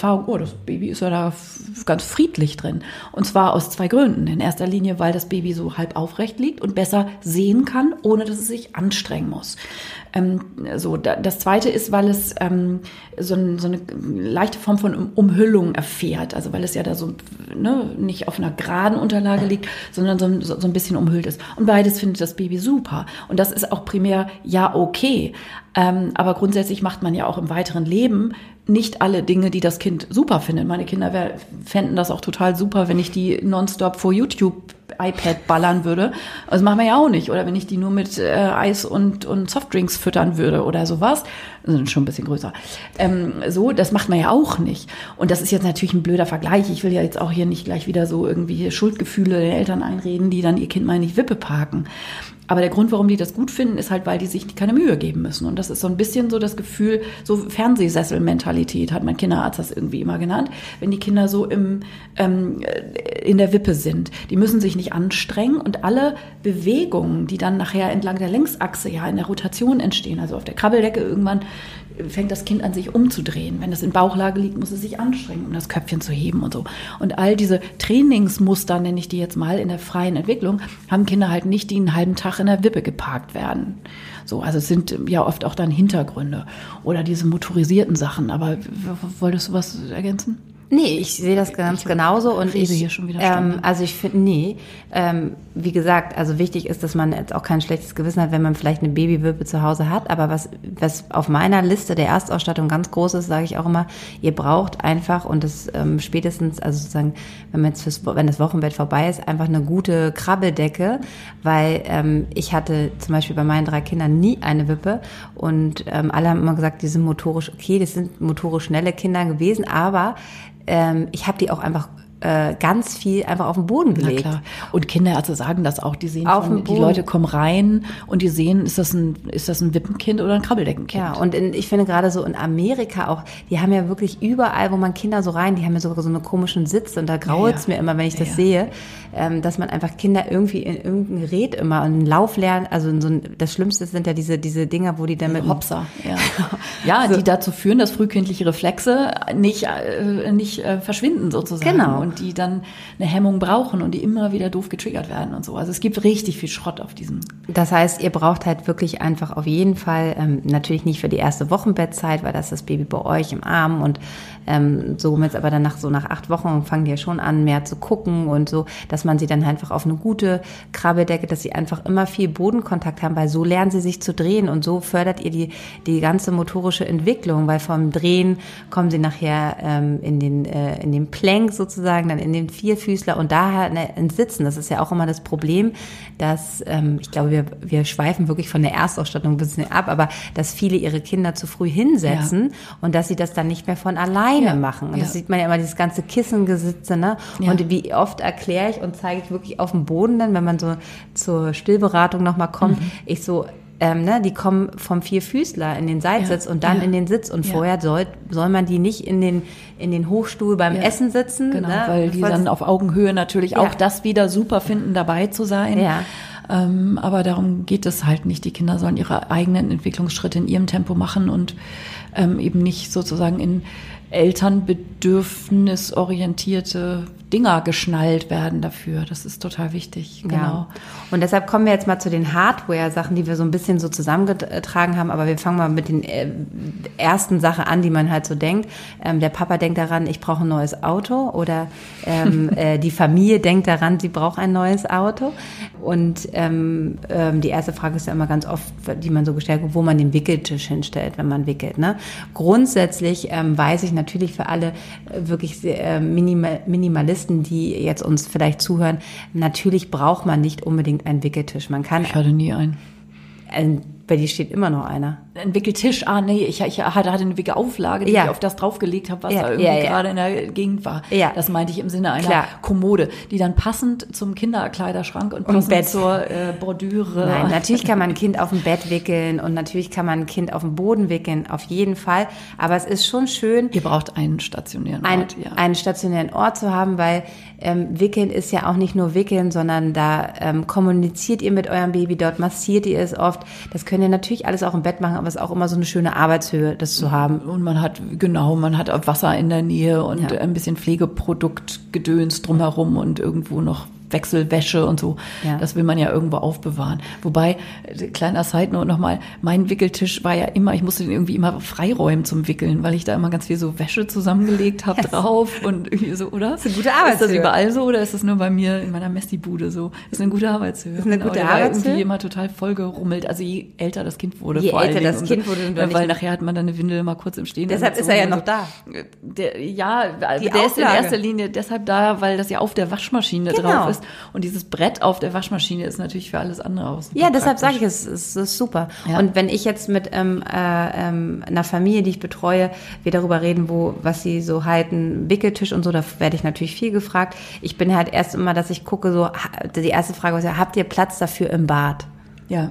Erfahrung, oh, das Baby ist ja da ganz friedlich drin. Und zwar aus zwei Gründen. In erster Linie, weil das Baby so halb aufrecht liegt und besser sehen kann, ohne dass es sich anstrengen muss. Ähm, so, da, das Zweite ist, weil es ähm, so, ein, so eine leichte Form von Umhüllung erfährt. Also weil es ja da so ne, nicht auf einer geraden Unterlage liegt, sondern so, so, so ein bisschen umhüllt ist. Und beides findet das Baby super. Und das ist auch primär ja okay. Ähm, aber grundsätzlich macht man ja auch im weiteren Leben nicht alle Dinge, die das Kind super findet. Meine Kinder wär, fänden das auch total super, wenn ich die nonstop vor YouTube iPad ballern würde. Das machen wir ja auch nicht. Oder wenn ich die nur mit äh, Eis und, und Softdrinks füttern würde oder sowas. Das sind schon ein bisschen größer. Ähm, so, das macht man ja auch nicht. Und das ist jetzt natürlich ein blöder Vergleich. Ich will ja jetzt auch hier nicht gleich wieder so irgendwie Schuldgefühle den Eltern einreden, die dann ihr Kind mal in die Wippe parken. Aber der Grund, warum die das gut finden, ist halt, weil die sich keine Mühe geben müssen. Und das ist so ein bisschen so das Gefühl, so Fernsehsessel-Mentalität hat mein Kinderarzt das irgendwie immer genannt. Wenn die Kinder so im, ähm, in der Wippe sind, die müssen sich nicht anstrengen und alle Bewegungen, die dann nachher entlang der Längsachse ja in der Rotation entstehen, also auf der Krabbeldecke irgendwann fängt das Kind an, sich umzudrehen. Wenn es in Bauchlage liegt, muss es sich anstrengen, um das Köpfchen zu heben und so. Und all diese Trainingsmuster, nenne ich die jetzt mal, in der freien Entwicklung, haben Kinder halt nicht, die einen halben Tag in der Wippe geparkt werden. So, also es sind ja oft auch dann Hintergründe oder diese motorisierten Sachen. Aber wolltest du was ergänzen? Nee, ich sehe das ganz ich genauso und ich hier schon wieder ähm, also ich finde nee, ähm, wie gesagt, also wichtig ist, dass man jetzt auch kein schlechtes Gewissen hat, wenn man vielleicht eine Babywippe zu Hause hat, aber was was auf meiner Liste der Erstausstattung ganz groß ist, sage ich auch immer, ihr braucht einfach und das ähm, spätestens, also sozusagen, wenn man jetzt fürs, wenn das Wochenbett vorbei ist, einfach eine gute Krabbeldecke, weil ähm, ich hatte zum Beispiel bei meinen drei Kindern nie eine Wippe und ähm, alle haben immer gesagt, die sind motorisch okay, das sind motorisch schnelle Kinder gewesen, aber Ähm, ich habe die auch einfach äh, ganz viel einfach auf den Boden gelegt. Na klar. Und Kinderärzte sagen das auch, die sehen auf von, die Leute kommen rein und die sehen, ist das ein ist das ein Wippenkind oder ein Krabbeldeckenkind. Ja, und in, ich finde gerade so in Amerika auch, die haben ja wirklich überall, wo man Kinder so rein, die haben ja sogar so eine komischen Sitze und da grault's ja, ja. mir immer, wenn ich ja, das ja. sehe, ähm, dass man einfach Kinder irgendwie in irgendein Gerät immer einen Lauf lernen, also in so ein, das Schlimmste sind ja diese diese Dinger, wo die dann mit Hopser, ja, ja so. Die dazu führen, dass frühkindliche Reflexe nicht äh, nicht äh, verschwinden sozusagen. Genau. Und die dann eine Hemmung brauchen und die immer wieder doof getriggert werden und so. Also es gibt richtig viel Schrott auf diesem. Das heißt, ihr braucht halt wirklich einfach auf jeden Fall, ähm, natürlich nicht für die erste Wochenbettzeit, weil das ist das Baby bei euch im Arm und ähm, so jetzt aber dann nach so nach acht Wochen fangen die ja schon an, mehr zu gucken und so, dass man sie dann einfach auf eine gute Krabbeldecke, dass sie einfach immer viel Bodenkontakt haben, weil so lernen sie sich zu drehen und so fördert ihr die die ganze motorische Entwicklung, weil vom Drehen kommen sie nachher ähm, in den äh, in den Plank sozusagen, dann in den Vierfüßler und daher ne, ins Sitzen. Das ist ja auch immer das Problem, dass ähm, ich glaube, wir wir schweifen wirklich von der Erstausstattung ein bisschen ab, aber dass viele ihre Kinder zu früh hinsetzen ja. und dass sie das dann nicht mehr von alleine ja. machen. Und ja. das sieht man ja immer, dieses ganze Kissengesitze, ne? Ja. Und wie oft erkläre ich und zeige ich wirklich auf dem Boden dann, wenn man so zur Stillberatung nochmal kommt, mhm. ich so, Ähm, ne, die kommen vom Vierfüßler in den Seitsitz ja, und dann ja, in den Sitz und ja. vorher soll soll man die nicht in den in den Hochstuhl beim ja, Essen sitzen, genau, ne? weil die dann auf Augenhöhe natürlich ja. auch das wieder super finden, dabei zu sein. Ja. Ähm, aber darum geht es halt nicht. Die Kinder sollen ihre eigenen Entwicklungsschritte in ihrem Tempo machen und ähm, eben nicht sozusagen in elternbedürfnisorientierte Dinger geschnallt werden dafür. Das ist total wichtig. Genau. Ja. Und deshalb kommen wir jetzt mal zu den Hardware-Sachen, die wir so ein bisschen so zusammengetragen haben. Aber wir fangen mal mit den äh, ersten Sachen an, die man halt so denkt. Ähm, der Papa denkt daran, ich brauche ein neues Auto. Oder ähm, äh, die Familie denkt daran, sie braucht ein neues Auto. Und ähm, ähm, die erste Frage ist ja immer ganz oft, die man so gestellt hat, wo man den Wickeltisch hinstellt, wenn man wickelt. Ne? Grundsätzlich ähm, weiß ich natürlich für alle äh, wirklich sehr, äh, minimal, Minimalisten, die jetzt uns vielleicht zuhören, natürlich braucht man nicht unbedingt einen Wickeltisch. Man kann. Ich hatte nie einen. Ein, bei dir steht immer noch einer. Ein Wickeltisch, ah nee, ich, ich hatte eine Wickelauflage, die ja. ich auf das draufgelegt habe, was ja, da irgendwie ja, ja. gerade in der Gegend war. Ja. Das meinte ich im Sinne einer Klar. Kommode, die dann passend zum Kinderkleiderschrank und passend und zur äh, Bordüre. Nein, natürlich kann man ein Kind auf dem Bett wickeln und natürlich kann man ein Kind auf dem Boden wickeln, auf jeden Fall. Aber es ist schon schön. Ihr braucht einen stationären Ort. Ein, ja. Einen stationären Ort zu haben, weil ähm, Wickeln ist ja auch nicht nur Wickeln, sondern da ähm, kommuniziert ihr mit eurem Baby, dort massiert ihr es oft. Das könnt ihr natürlich alles auch im Bett machen, aber es ist auch immer so eine schöne Arbeitshöhe, das zu haben. Und man hat, genau, man hat Wasser in der Nähe und ja. ein bisschen Pflegeproduktgedöns drumherum und irgendwo noch Wechselwäsche und so. Ja. Das will man ja irgendwo aufbewahren. Wobei, kleiner Side-Note nochmal, mein Wickeltisch war ja immer, ich musste den irgendwie immer freiräumen zum Wickeln, weil ich da immer ganz viel so Wäsche zusammengelegt habe yes. drauf und irgendwie so, oder? Das ist eine gute Arbeitshöhe. Ist das überall so oder ist das nur bei mir in meiner Messi-Bude so? Das ist eine gute Arbeitshöhe. Das ist eine gute Arbeitshöhe. Arbeitshöhe. Irgendwie immer total vollgerummelt. Also je älter das Kind wurde, je vor älter allen das Dingen. Kind so. wurde. Ja, weil nachher hat man dann eine Windel mal kurz im Stehen. Deshalb ist er ja noch so. da. Der, ja, Die der Auflage. ist in erster Linie deshalb da, weil das ja auf der Waschmaschine genau. drauf ist. Und dieses Brett auf der Waschmaschine ist natürlich für alles andere aus. Ja, deshalb sage ich, es ist, ist super. Ja. Und wenn ich jetzt mit ähm, äh, ähm, einer Familie, die ich betreue, wir darüber reden, wo was sie so halten, Wickeltisch und so, da werde ich natürlich viel gefragt. Ich bin halt erst immer, dass ich gucke, so die erste Frage ist ja, habt ihr Platz dafür im Bad? Ja.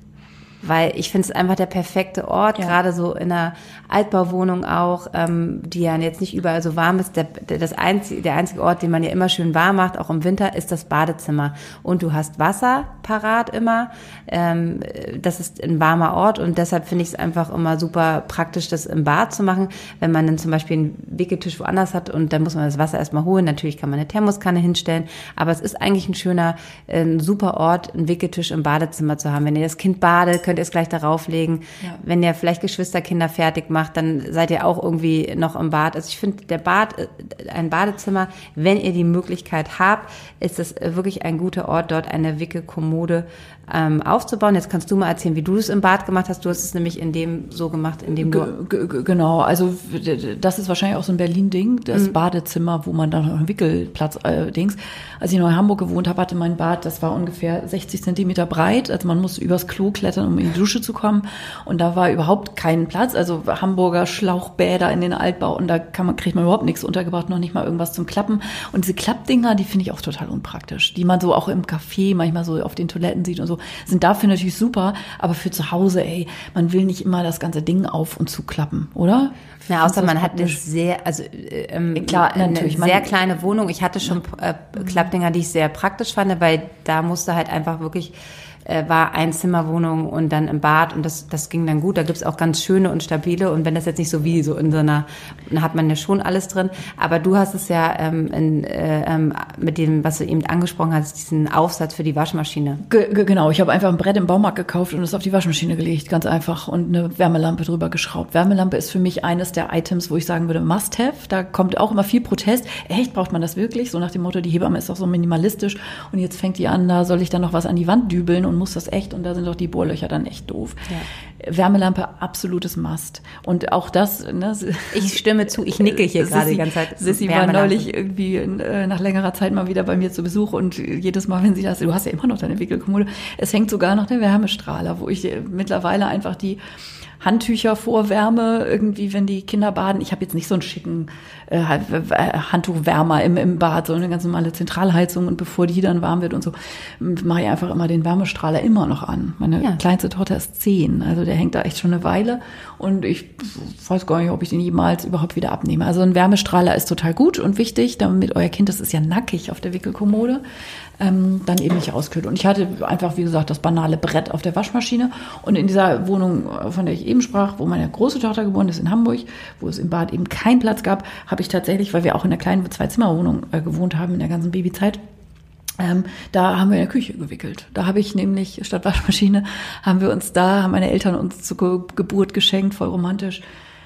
Weil ich finde es einfach der perfekte Ort, ja. gerade so in einer Altbauwohnung auch, ähm, die ja jetzt nicht überall so warm ist. Der, der, das einzige, der einzige Ort, den man ja immer schön warm macht, auch im Winter, ist das Badezimmer. Und du hast Wasser parat immer. Ähm, das ist ein warmer Ort und deshalb finde ich es einfach immer super praktisch, das im Bad zu machen. Wenn man dann zum Beispiel einen Wickeltisch woanders hat und dann muss man das Wasser erstmal holen. Natürlich kann man eine Thermoskanne hinstellen, aber es ist eigentlich ein schöner, ein super Ort, einen Wickeltisch im Badezimmer zu haben. Wenn ihr das Kind badet, könnt ihr es gleich darauf legen. Ja. Wenn ihr vielleicht Geschwisterkinder fertig macht, dann seid ihr auch irgendwie noch im Bad. Also ich finde, der Bad, ein Badezimmer, wenn ihr die Möglichkeit habt, ist es wirklich ein guter Ort, dort eine Wickelkommode ähm, aufzubauen. Jetzt kannst du mal erzählen, wie du es im Bad gemacht hast. Du hast es nämlich in dem so gemacht, in dem du... G- g- genau, also das ist wahrscheinlich auch so ein Berlin-Ding, das mhm. Badezimmer, wo man dann noch einen Wickelplatz äh, Dings. Als ich noch in Hamburg gewohnt habe, hatte mein Bad, das war ungefähr sechzig Zentimeter breit. Also man musste übers Klo klettern, um in die Dusche zu kommen. Und da war überhaupt kein Platz. Also Hamburger Schlauchbäder in den Altbauten, da kann man, kriegt man überhaupt nichts untergebracht, noch nicht mal irgendwas zum Klappen. Und diese Klappdinger, die finde ich auch total unpraktisch. Die man so auch im Café manchmal so auf den Toiletten sieht und so, sind dafür natürlich super. Aber für zu Hause, ey, man will nicht immer das ganze Ding auf und zuklappen, oder? Ja, außer man hat eine sehr, also ähm, klar, eine natürlich, sehr man, kleine Wohnung. Ich hatte schon äh, Klappdinger, die ich sehr praktisch fand, weil da musste halt einfach wirklich äh, war Einzimmerwohnung und dann im Bad und das das ging dann gut. Da gibt's auch ganz schöne und stabile und wenn das jetzt nicht so wie so in so einer, dann hat man ja schon alles drin. Aber du hast es ja ähm, in, äh, ähm, mit dem, was du eben angesprochen hast, diesen Aufsatz für die Waschmaschine. Ge- ge- genau, ich habe einfach ein Brett im Baumarkt gekauft und es auf die Waschmaschine gelegt, ganz einfach und eine Wärmelampe drüber geschraubt. Wärmelampe ist für mich eines der Items, wo ich sagen würde, must have. Da kommt auch immer viel Protest. Echt, braucht man das wirklich? So nach dem Motto, die Hebamme ist doch so minimalistisch und jetzt fängt die an, da soll ich dann noch was an die Wand dübeln und muss das echt und da sind doch die Bohrlöcher dann echt doof. Ja. Wärmelampe, absolutes Must. Und auch das, ne, ich stimme zu, ich nicke hier gerade die ganze Zeit. Sissi war neulich irgendwie äh, nach längerer Zeit mal wieder bei mir zu Besuch und jedes Mal, wenn sie das, du hast ja immer noch deine Wickelkommode, es hängt sogar noch der Wärmestrahler, wo ich mittlerweile einfach die Handtücher vor Wärme, irgendwie, wenn die Kinder baden. Ich habe jetzt nicht so einen schicken äh, Handtuchwärmer im, im Bad, sondern eine ganz normale Zentralheizung und bevor die dann warm wird und so, mache ich einfach immer den Wärmestrahler immer noch an. Meine ja. kleinste Tochter ist zehn, also der hängt da echt schon eine Weile und ich weiß gar nicht, ob ich den jemals überhaupt wieder abnehme. Also ein Wärmestrahler ist total gut und wichtig, damit euer Kind, das ist ja nackig auf der Wickelkommode, ähm, dann eben nicht auskühlt. Und ich hatte einfach, wie gesagt, das banale Brett auf der Waschmaschine und in dieser Wohnung, von der ich eben sprach, wo meine große Tochter geboren ist in Hamburg, wo es im Bad eben keinen Platz gab, habe ich tatsächlich, weil wir auch in einer kleinen Zwei-Zimmer-Wohnung äh, gewohnt haben in der ganzen Babyzeit, ähm, da haben wir in der Küche gewickelt. Da habe ich nämlich, statt Waschmaschine, haben wir uns da, haben meine Eltern uns zur Ge- Geburt geschenkt, voll romantisch,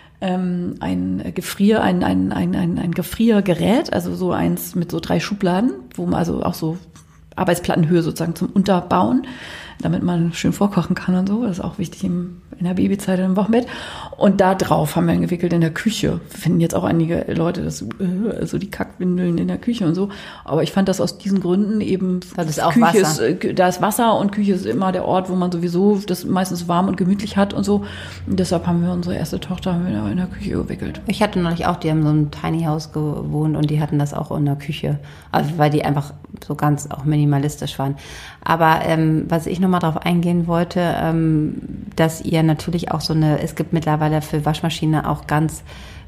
ähm, ein Gefrier, ein, ein, ein, ein, ein Gefriergerät, also so eins mit so drei Schubladen, wo man also auch so Arbeitsplattenhöhe sozusagen zum Unterbauen, damit man schön vorkochen kann und so. Das ist auch wichtig im, in der Babyzeit im Wochenbett. Und da drauf haben wir ihn gewickelt in der Küche. Finden jetzt auch einige Leute das, äh, so die Kackwindeln in der Küche und so. Aber ich fand das aus diesen Gründen eben, das ist auch Küche Wasser. Ist, da ist Wasser und Küche ist immer der Ort, wo man sowieso das meistens warm und gemütlich hat und so. Und deshalb haben wir unsere erste Tochter in der Küche gewickelt. Ich hatte neulich auch, die haben so ein Tiny House gewohnt und die hatten das auch in der Küche. Also weil die einfach so ganz auch minimalistisch waren. Aber ähm, was ich nochmal drauf eingehen wollte, ähm, dass ihr natürlich auch so eine, es gibt mittlerweile für Waschmaschine auch ganz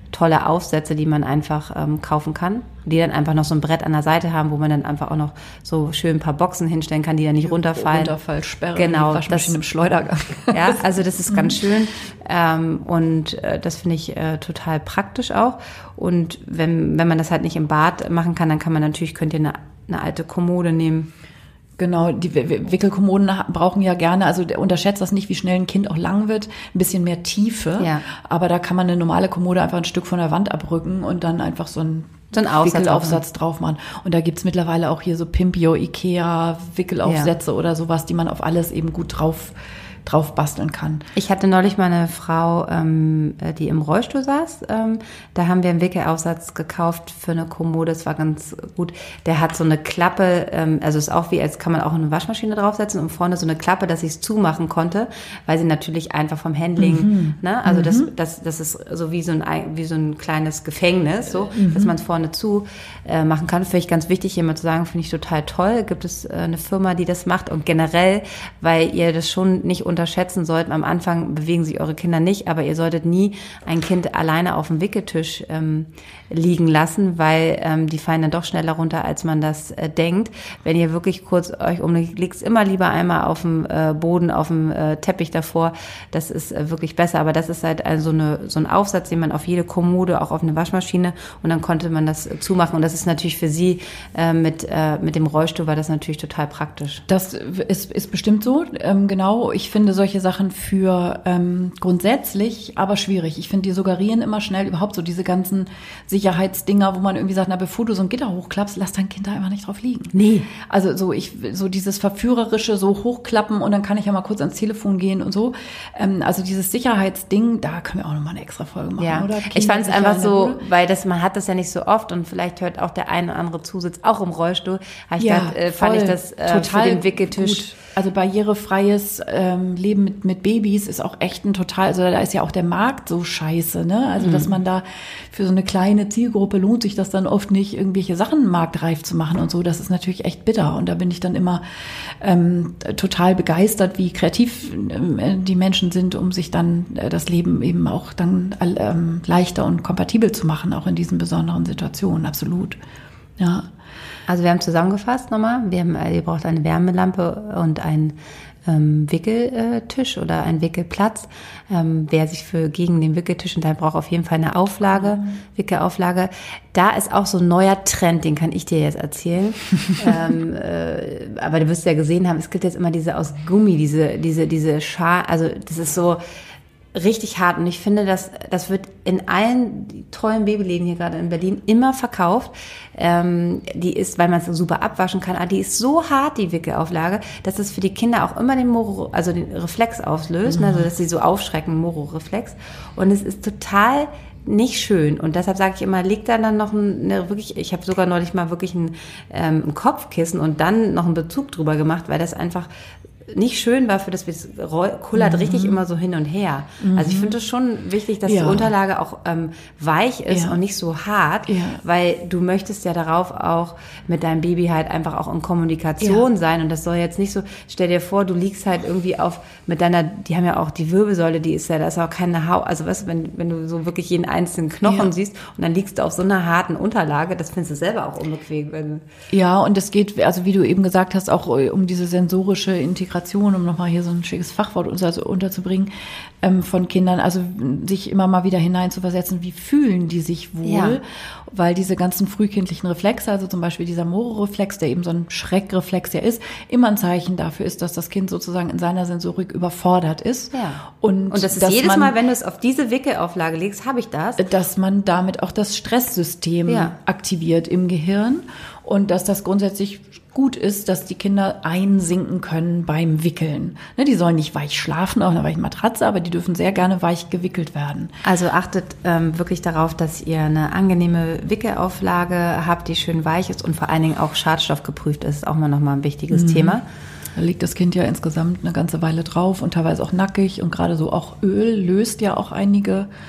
tolle Aufsätze, die man einfach ähm, kaufen kann, die dann einfach noch so ein Brett an der Seite haben, wo man dann einfach auch noch so schön ein paar Boxen hinstellen kann, die dann nicht runterfallen. Runterfallsperre, genau, Waschmaschine im Schleudergang. Ja, also das ist ganz schön ähm, und äh, das finde ich äh, total praktisch auch. Und wenn wenn man das halt nicht im Bad machen kann, dann kann man natürlich, könnt ihr eine, eine alte Kommode nehmen. Genau, die Wickelkommoden brauchen ja gerne, also unterschätzt das nicht, wie schnell ein Kind auch lang wird, ein bisschen mehr Tiefe. Ja. Aber da kann man eine normale Kommode einfach ein Stück von der Wand abrücken und dann einfach so ein So ein Aufsatz Wickelaufsatz drauf machen. Und da gibt's mittlerweile auch hier so Pimpio, Ikea, Wickelaufsätze ja. oder sowas, die man auf alles eben gut drauf drauf basteln kann. Ich hatte neulich mal eine Frau, ähm, die im Rollstuhl saß. Ähm, da haben wir einen Wickelaufsatz gekauft für eine Kommode. Das war ganz gut. Der hat so eine Klappe, ähm, also ist auch wie, als kann man auch eine Waschmaschine draufsetzen und vorne so eine Klappe, dass ich es zumachen konnte, weil sie natürlich einfach vom Handling, mhm. ne, also mhm. das, das, das ist so wie so ein, wie so ein kleines Gefängnis, so, mhm. dass man es vorne zu äh, machen kann. Finde ich ganz wichtig, jemand zu sagen, finde ich total toll. Gibt es äh, eine Firma, die das macht und generell, weil ihr das schon nicht unterschätzen sollten. Am Anfang bewegen sich eure Kinder nicht, aber ihr solltet nie ein Kind alleine auf dem Wickeltisch ähm, liegen lassen, weil ähm, die fallen dann doch schneller runter, als man das äh, denkt. Wenn ihr wirklich kurz euch umlegt, liegt immer lieber einmal auf dem äh, Boden, auf dem äh, Teppich davor. Das ist äh, wirklich besser. Aber das ist halt also eine, so ein Aufsatz, den man auf jede Kommode, auch auf eine Waschmaschine, und dann konnte man das äh, zumachen. Und das ist natürlich für sie äh, mit äh, mit dem Rollstuhl war das natürlich total praktisch. Das ist, ist bestimmt so, ähm, genau. Ich finde solche Sachen für ähm, grundsätzlich aber schwierig. Ich finde, die suggerieren immer schnell überhaupt so diese ganzen Sicherheitsdinger, wo man irgendwie sagt, na, bevor du so ein Gitter hochklappst, lass dein Kind da einfach nicht drauf liegen. Nee. Also so ich so dieses verführerische, so hochklappen und dann kann ich ja mal kurz ans Telefon gehen und so. Ähm, also dieses Sicherheitsding, da können wir auch nochmal eine extra Folge machen, ja. oder? Ich fand es einfach so, weil das man hat das ja nicht so oft und vielleicht hört auch der eine oder andere Zusitz auch im Rollstuhl. Ich ja, gedacht, äh, fand ich das äh, total für den Wickeltisch gut. Also barrierefreies ähm, Leben mit mit Babys ist auch echt ein total, also da ist ja auch der Markt so scheiße, ne? Also mhm. dass man da für so eine kleine Zielgruppe lohnt sich das dann oft nicht, irgendwelche Sachen marktreif zu machen und so. Das ist natürlich echt bitter und da bin ich dann immer ähm, total begeistert, wie kreativ äh, die Menschen sind, um sich dann äh, das Leben eben auch dann ähm, leichter und kompatibel zu machen, auch in diesen besonderen Situationen, absolut. Ja. Also wir haben zusammengefasst nochmal, wir haben, ihr braucht eine Wärmelampe und einen ähm, Wickeltisch oder einen Wickelplatz. Ähm, wer sich für gegen den Wickeltisch und dann braucht auf jeden Fall eine Auflage, mhm. Wickelauflage. Da ist auch so ein neuer Trend, den kann ich dir jetzt erzählen. ähm, äh, aber du wirst ja gesehen haben, es gibt jetzt immer diese aus Gummi, diese diese diese Schal, also das ist so richtig hart und ich finde, dass das wird in allen tollen Babyläden hier gerade in Berlin immer verkauft. Ähm, die ist, weil man es super abwaschen kann, aber die ist so hart, die Wickelauflage, dass es für die Kinder auch immer den Moro, also den Reflex auslöst, mhm. also dass sie so aufschrecken, Moro-Reflex. Und es ist total nicht schön und deshalb sage ich immer, leg da dann noch eine wirklich, ich habe sogar neulich mal wirklich ein, ähm, ein Kopfkissen und dann noch einen Bezug drüber gemacht, weil das einfach nicht schön war für das, es kullert mhm. richtig immer so hin und her. Mhm. Also ich finde es schon wichtig, dass ja. die Unterlage auch ähm, weich ist ja. und nicht so hart, ja. weil du möchtest ja darauf auch mit deinem Baby halt einfach auch in Kommunikation ja. sein und das soll jetzt nicht so, stell dir vor, du liegst halt irgendwie auf, mit deiner, die haben ja auch die Wirbelsäule, die ist ja, da ist auch keine Haut, also weißt du, wenn, wenn du so wirklich jeden einzelnen Knochen ja. siehst und dann liegst du auf so einer harten Unterlage, das findest du selber auch unbequem. Wenn ja, und es geht, also wie du eben gesagt hast, auch um diese sensorische Integration, um nochmal hier so ein schickes Fachwort also unterzubringen, ähm, von Kindern, also sich immer mal wieder hineinzuversetzen, wie fühlen die sich wohl, ja. weil diese ganzen frühkindlichen Reflexe, also zum Beispiel dieser Moro-Reflex, der eben so ein Schreckreflex ja ist, immer ein Zeichen dafür ist, dass das Kind sozusagen in seiner Sensorik überfordert ist. Ja. Und, und das ist jedes man, Mal, wenn du es auf diese Wickelauflage legst, habe ich das. Dass man damit auch das Stresssystem ja. aktiviert im Gehirn und dass das grundsätzlich gut ist, dass die Kinder einsinken können beim Wickeln. Ne, die sollen nicht weich schlafen auf einer weichen Matratze, aber die dürfen sehr gerne weich gewickelt werden. Also achtet ähm, wirklich darauf, dass ihr eine angenehme Wickelauflage habt, die schön weich ist und vor allen Dingen auch schadstoffgeprüft ist. Auch mal nochmal ein wichtiges mhm. Thema. Da liegt das Kind ja insgesamt eine ganze Weile drauf und teilweise auch nackig und gerade so auch Öl löst ja auch einige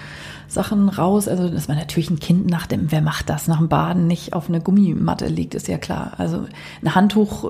Sachen raus. Also, dass man natürlich ein Kind nach dem, wer macht das, nach dem Baden nicht auf eine Gummimatte liegt, ist ja klar. Also ein Handtuch,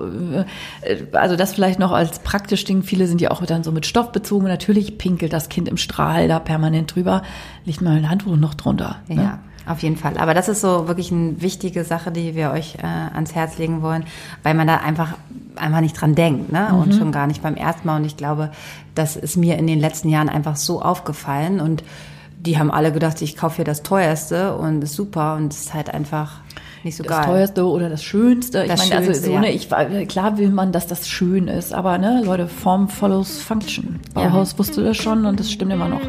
also das vielleicht noch als praktisch Ding. Viele sind ja auch dann so mit Stoff bezogen. Natürlich pinkelt das Kind im Strahl da permanent drüber. Liegt mal ein Handtuch noch drunter. Ja. Ne? Auf jeden Fall. Aber das ist so wirklich eine wichtige Sache, die wir euch äh, ans Herz legen wollen, weil man da einfach einfach nicht dran denkt, ne? Mhm. Und schon gar nicht beim ersten Mal. Und ich glaube, das ist mir in den letzten Jahren einfach so aufgefallen. Und die haben alle gedacht, ich kaufe hier das Teuerste und ist super. Und es ist halt einfach nicht so das geil. Das Teuerste oder das Schönste. Das ich meine, Schönste, also so eine, ja. ich, klar will man, dass das schön ist. Aber ne, Leute, Form follows Function. Bauhaus ja. wusste das schon und das stimmt immer noch.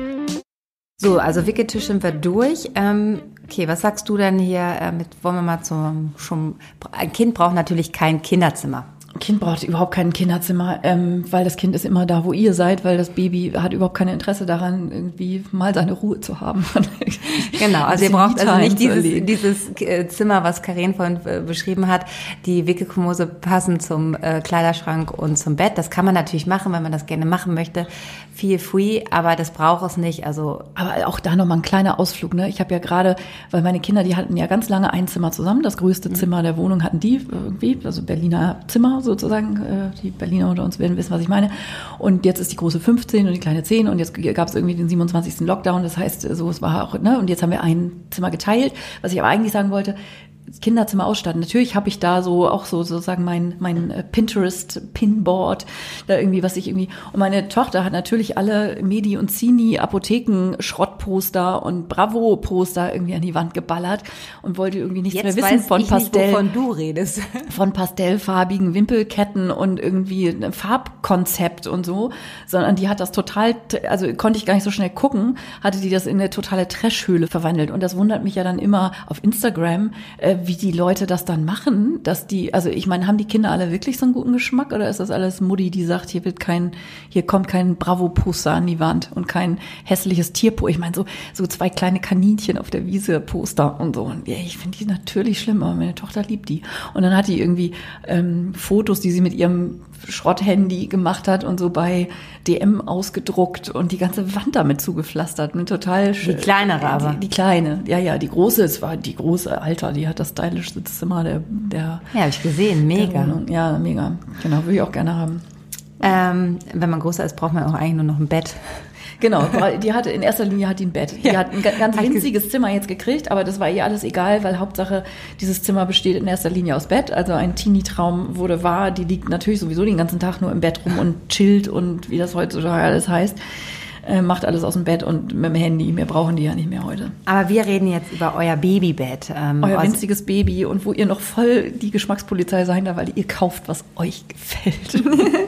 So, also Wickeltisch sind wir durch. Ähm, okay, was sagst du denn hier? Äh, mit, wollen wir mal zum schon. Ein Kind braucht natürlich kein Kinderzimmer. Ein Kind braucht überhaupt kein Kinderzimmer, ähm, weil das Kind ist immer da, wo ihr seid, weil das Baby hat überhaupt kein Interesse daran, irgendwie mal seine Ruhe zu haben. Genau, also ihr braucht also nicht dieses, dieses Zimmer, was Karin vorhin äh, beschrieben hat, die Wickelkommode passen zum äh, Kleiderschrank und zum Bett. Das kann man natürlich machen, wenn man das gerne machen möchte. Feel free, aber das braucht es nicht. Also, aber auch da nochmal ein kleiner Ausflug. Ne? Ich habe ja gerade, weil meine Kinder, die hatten ja ganz lange ein Zimmer zusammen. Das größte mhm. Zimmer der Wohnung hatten die irgendwie, also Berliner Zimmer sozusagen. Äh, die Berliner unter uns werden wissen, was ich meine. Und jetzt ist die große fünfzehn und die kleine zehn und jetzt gab es irgendwie den siebenundzwanzigsten Lockdown. Das heißt, so es war auch, ne? Und jetzt haben wir ein Zimmer geteilt. Was ich aber eigentlich sagen wollte, Kinderzimmer ausstatten. Natürlich habe ich da so auch so sozusagen mein mein Pinterest Pinboard da irgendwie, was ich irgendwie, und meine Tochter hat natürlich alle Medi und Zini Apotheken Schrottposter und Bravo Poster irgendwie an die Wand geballert und wollte irgendwie nichts Jetzt mehr wissen weiß von ich Pastell, nicht, wovon du redest. Von pastellfarbigen Wimpelketten und irgendwie ein Farbkonzept und so, sondern die hat das total, also konnte ich gar nicht so schnell gucken, hatte die das in eine totale Trashhöhle verwandelt und das wundert mich ja dann immer auf Instagram, äh, wie die Leute das dann machen, dass die, also ich meine, haben die Kinder alle wirklich so einen guten Geschmack oder ist das alles Mutti, die sagt, hier wird kein, hier kommt kein Bravo-Poster an die Wand und kein hässliches Tierpo. Ich meine, so so zwei kleine Kaninchen auf der Wiese Poster und so. Und ja, ich finde die natürlich schlimm, aber meine Tochter liebt die. Und dann hat die irgendwie ähm, Fotos, die sie mit ihrem Schrotthandy gemacht hat und so bei D M ausgedruckt und die ganze Wand damit zugepflastert. Und total schön. Die kleinere aber. Die, die kleine, ja, ja, die große, es war die große, Alter, die hat das stylischste Zimmer der, der. Ja, habe ich gesehen, mega. Ja, mega. Genau, würde ich auch gerne haben. Ähm, wenn man größer ist, braucht man auch eigentlich nur noch ein Bett. Genau, die hatte, in erster Linie hat die ein Bett. Die ja. hat ein ganz winziges Zimmer jetzt gekriegt, aber das war ihr alles egal, weil Hauptsache dieses Zimmer besteht in erster Linie aus Bett. Also ein Teenie-Traum wurde wahr, die liegt natürlich sowieso den ganzen Tag nur im Bett rum und chillt und wie das heutzutage alles heißt. Äh, macht alles aus dem Bett und mit dem Handy. Mehr brauchen die ja nicht mehr heute. Aber wir reden jetzt über euer Babybett. Ähm, euer winziges Baby und wo ihr noch voll die Geschmackspolizei sein darf, weil ihr kauft, was euch gefällt.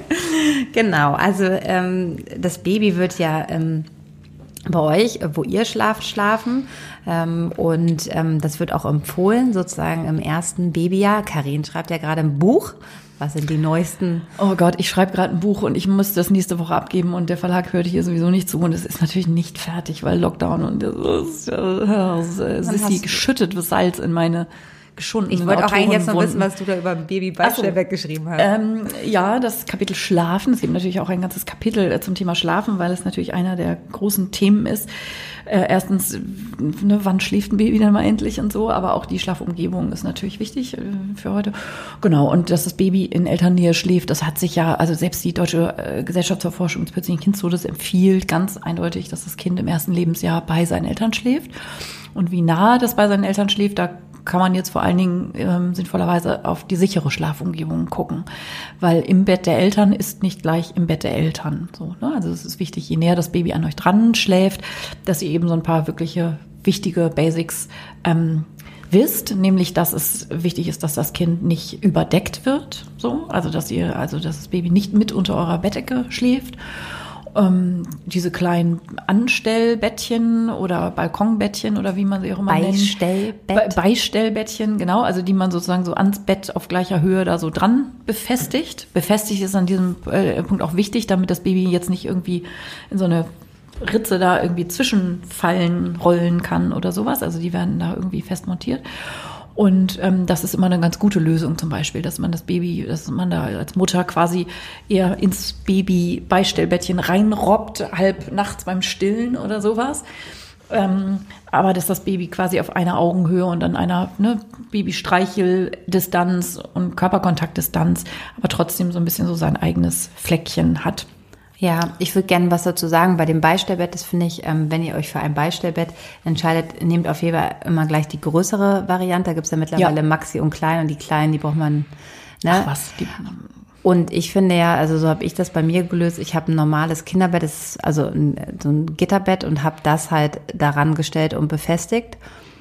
Genau, also ähm, das Baby wird ja ähm, bei euch, wo ihr schlaft, schlafen. Ähm, und ähm, das wird auch empfohlen, sozusagen im ersten Babyjahr. Karin schreibt ja gerade ein Buch. Was sind die neuesten? Oh Gott, ich schreibe gerade ein Buch und ich muss das nächste Woche abgeben und der Verlag hört hier sowieso nicht zu und es ist natürlich nicht fertig, weil Lockdown und das ist, das ist Sissi geschüttet Salz in meine geschundene Ich wollte auch eigentlich jetzt noch wissen, was du da über Baby-Beistellbett geschrieben hast. Ähm, ja, das Kapitel Schlafen. Es gibt natürlich auch ein ganzes Kapitel zum Thema Schlafen, weil es natürlich einer der großen Themen ist. Äh, erstens, ne, wann schläft ein Baby dann mal endlich und so, aber auch die Schlafumgebung ist natürlich wichtig äh, für heute. Genau, und dass das Baby in Elternnähe schläft, das hat sich ja, also selbst die Deutsche äh, Gesellschaft zur Forschung des plötzlichen Kindstodes empfiehlt ganz eindeutig, dass das Kind im ersten Lebensjahr bei seinen Eltern schläft. Und wie nah das bei seinen Eltern schläft, da kann man jetzt vor allen Dingen ähm, sinnvollerweise auf die sichere Schlafumgebung gucken. Weil im Bett der Eltern ist nicht gleich im Bett der Eltern. So, ne? Also es ist wichtig, je näher das Baby an euch dran schläft, dass ihr eben so ein paar wirkliche wichtige Basics ähm, wisst, nämlich, dass es wichtig ist, dass das Kind nicht überdeckt wird. So, also dass ihr, also dass das Baby nicht mit unter eurer Bettdecke schläft. Ähm, diese kleinen Anstellbettchen oder Balkonbettchen oder wie man sie auch immer nennt. Beistellbett. Be- Beistellbettchen, genau, also die man sozusagen so ans Bett auf gleicher Höhe da so dran befestigt. Befestigt ist an diesem äh, Punkt auch wichtig, damit das Baby jetzt nicht irgendwie in so eine Ritze da irgendwie zwischenfallen, rollen kann oder sowas. Also die werden da irgendwie fest montiert. Und ähm, das ist immer eine ganz gute Lösung zum Beispiel, dass man das Baby, dass man da als Mutter quasi eher ins Baby-Beistellbettchen reinrobbt, halb nachts beim Stillen oder sowas. Ähm, aber dass das Baby quasi auf einer Augenhöhe und an einer ne, Baby-Streichel-Distanz und Körperkontaktdistanz, aber trotzdem so ein bisschen so sein eigenes Fleckchen hat. Ja, ich würde gerne was dazu sagen. Bei dem Beistellbett, das finde ich, ähm, wenn ihr euch für ein Beistellbett entscheidet, nehmt auf jeden Fall immer gleich die größere Variante. Da gibt es ja mittlerweile ja. Maxi und Klein und die Kleinen, die braucht man. Ne? Ach was, die Und ich finde ja, also so habe ich das bei mir gelöst, ich habe ein normales Kinderbett, das ist also ein, so ein Gitterbett und habe das halt daran gestellt und befestigt,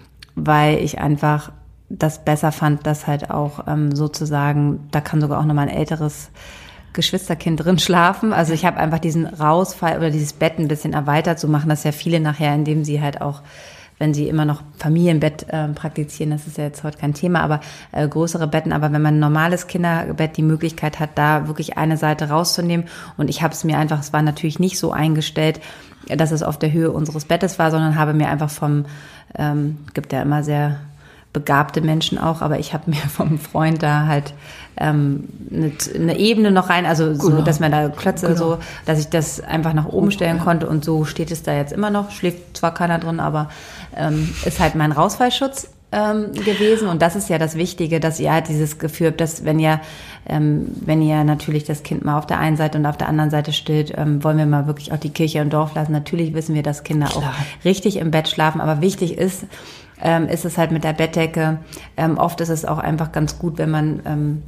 weil ich einfach das besser fand, dass halt auch ähm, sozusagen, da kann sogar auch nochmal ein älteres Geschwisterkind drin schlafen. Also ich habe einfach diesen Rausfall oder dieses Bett ein bisschen erweitert, so machen das ja viele nachher, indem sie halt auch, wenn sie immer noch Familienbett äh, praktizieren, das ist ja jetzt heute kein Thema, aber äh, größere Betten, aber wenn man ein normales Kinderbett die Möglichkeit hat, da wirklich eine Seite rauszunehmen und ich habe es mir einfach, es war natürlich nicht so eingestellt, dass es auf der Höhe unseres Bettes war, sondern habe mir einfach vom, ähm, gibt ja immer sehr begabte Menschen auch, aber ich habe mir vom Freund da halt ähm, eine, eine Ebene noch rein, also so, genau. dass man da Klötze genau. so, dass ich das einfach nach oben stellen oh, konnte und so steht es da jetzt immer noch, schläft zwar keiner drin, aber ähm, ist halt mein Rausfallschutz ähm, gewesen und das ist ja das Wichtige, dass ihr halt dieses Gefühl habt, dass wenn ihr ähm, wenn ihr natürlich das Kind mal auf der einen Seite und auf der anderen Seite stillt, ähm, wollen wir mal wirklich auch die Kirche im Dorf lassen. Natürlich wissen wir, dass Kinder Klar. auch richtig im Bett schlafen, aber wichtig ist, Ähm, ist es halt mit der Bettdecke. Ähm, oft ist es auch einfach ganz gut, wenn man, ähm,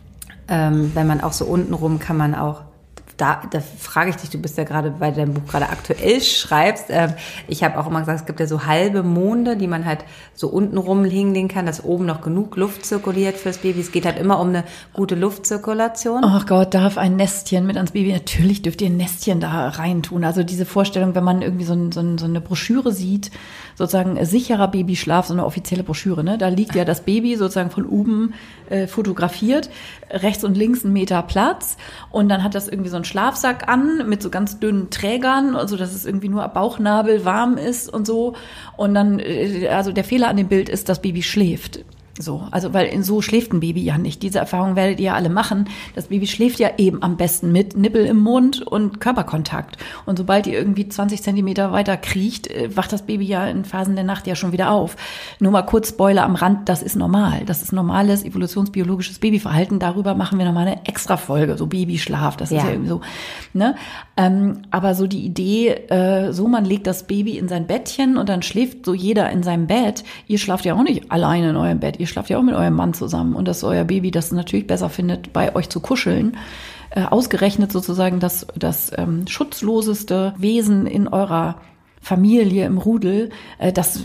ähm, wenn man auch so untenrum kann man auch, da, da frage ich dich, du bist ja gerade, weil du dein Buch gerade aktuell schreibst, äh, ich habe auch immer gesagt, es gibt ja so halbe Monde, die man halt so untenrum hinlegen kann, dass oben noch genug Luft zirkuliert fürs Baby. Es geht halt immer um eine gute Luftzirkulation. Ach Gott, darf ein Nestchen mit ans Baby? Natürlich dürft ihr ein Nestchen da reintun. Also diese Vorstellung, wenn man irgendwie so, ein, so, ein, so eine Broschüre sieht, sozusagen sicherer Babyschlaf, so eine offizielle Broschüre, ne? Da liegt ja das Baby sozusagen von oben äh, fotografiert, rechts und links ein Meter Platz und dann hat das irgendwie so einen Schlafsack an mit so ganz dünnen Trägern, also dass es irgendwie nur ab Bauchnabel warm ist und so und dann, äh, also der Fehler an dem Bild ist, das Baby schläft. So, also weil in so schläft ein Baby ja nicht. Diese Erfahrung werdet ihr ja alle machen. Das Baby schläft ja eben am besten mit Nippel im Mund und Körperkontakt. Und sobald ihr irgendwie zwanzig Zentimeter weiter kriecht, wacht das Baby ja in Phasen der Nacht ja schon wieder auf. Nur mal kurz Spoiler am Rand, das ist normal. Das ist normales evolutionsbiologisches Babyverhalten. Darüber machen wir nochmal eine extra Folge, so Babyschlaf, das ja. ist ja irgendwie so. Ne? Ähm, aber so die Idee, äh, so man legt das Baby in sein Bettchen und dann schläft so jeder in seinem Bett. Ihr schlaft ja auch nicht alleine in eurem Bett. Ihr schlaft ja auch mit eurem Mann zusammen und dass euer Baby das natürlich besser findet, bei euch zu kuscheln. Äh, ausgerechnet sozusagen das, das ähm, schutzloseste Wesen in eurer Familie im Rudel, äh, das,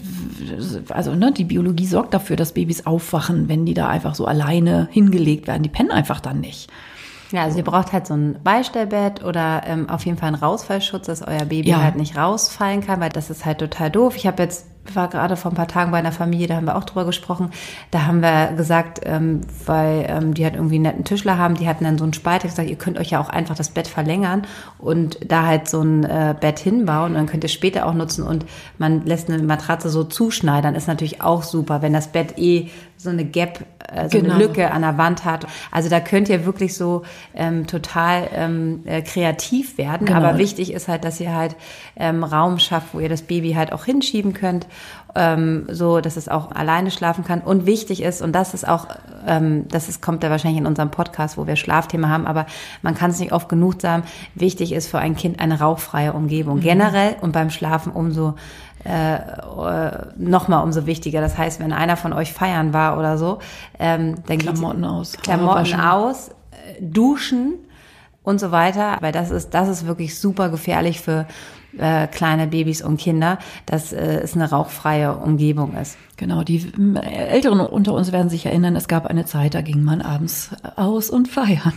also ne, die Biologie sorgt dafür, dass Babys aufwachen, wenn die da einfach so alleine hingelegt werden. Die pennen einfach dann nicht. Ja, also ihr braucht halt so ein Beistellbett oder ähm, auf jeden Fall einen Rausfallschutz, dass euer Baby ja. halt nicht rausfallen kann, weil das ist halt total doof. Ich habe jetzt war gerade vor ein paar Tagen bei einer Familie, da haben wir auch drüber gesprochen. Da haben wir gesagt, ähm, weil ähm, die halt irgendwie einen netten Tischler haben, die hatten dann so einen Spalt, gesagt, ihr könnt euch ja auch einfach das Bett verlängern und da halt so ein äh, Bett hinbauen und dann könnt ihr später auch nutzen und man lässt eine Matratze so zuschneidern, ist natürlich auch super, wenn das Bett eh so eine Gap, äh, so genau. eine Lücke an der Wand hat. Also da könnt ihr wirklich so ähm, total ähm, äh, kreativ werden. Genau. Aber wichtig ist halt, dass ihr halt ähm, Raum schafft, wo ihr das Baby halt auch hinschieben könnt, ähm, so dass es auch alleine schlafen kann. Und wichtig ist, und das ist auch, ähm, das ist, kommt da wahrscheinlich in unserem Podcast, wo wir Schlafthema haben, aber man kann es nicht oft genug sagen, wichtig ist für ein Kind eine rauchfreie Umgebung. Mhm. Generell und beim Schlafen umso Äh, nochmal umso wichtiger. Das heißt, wenn einer von euch feiern war oder so, ähm, dann Klamotten aus, Klamotten aus, äh, duschen und so weiter. Weil das ist, das ist wirklich super gefährlich für äh, kleine Babys und Kinder, dass äh, es eine rauchfreie Umgebung ist. Genau, die Älteren unter uns werden sich erinnern, es gab eine Zeit, da ging man abends aus und feiern.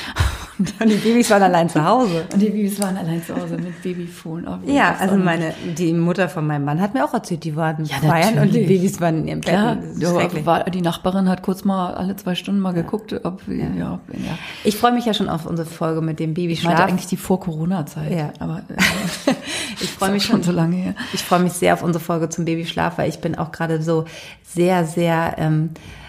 Und die Babys waren allein zu Hause. Und die Babys waren allein zu Hause mit Babyphone. Oh, ja, also meine, die Mutter von meinem Mann hat mir auch erzählt, die waren ja, feiern natürlich. Und die Babys waren in ihrem Bett. Ja, war, die Nachbarin hat kurz mal alle zwei Stunden mal ja. geguckt, ob ja. Ja, ja. Ich freue mich ja schon auf unsere Folge mit dem Babyschlaf. Ich meinte eigentlich die Vor-Corona-Zeit. Ja. Aber äh, ich freue mich schon so lange her. Ich freue mich sehr auf unsere Folge zum Babyschlaf, weil ich bin auch gerade so sehr, sehr ähm,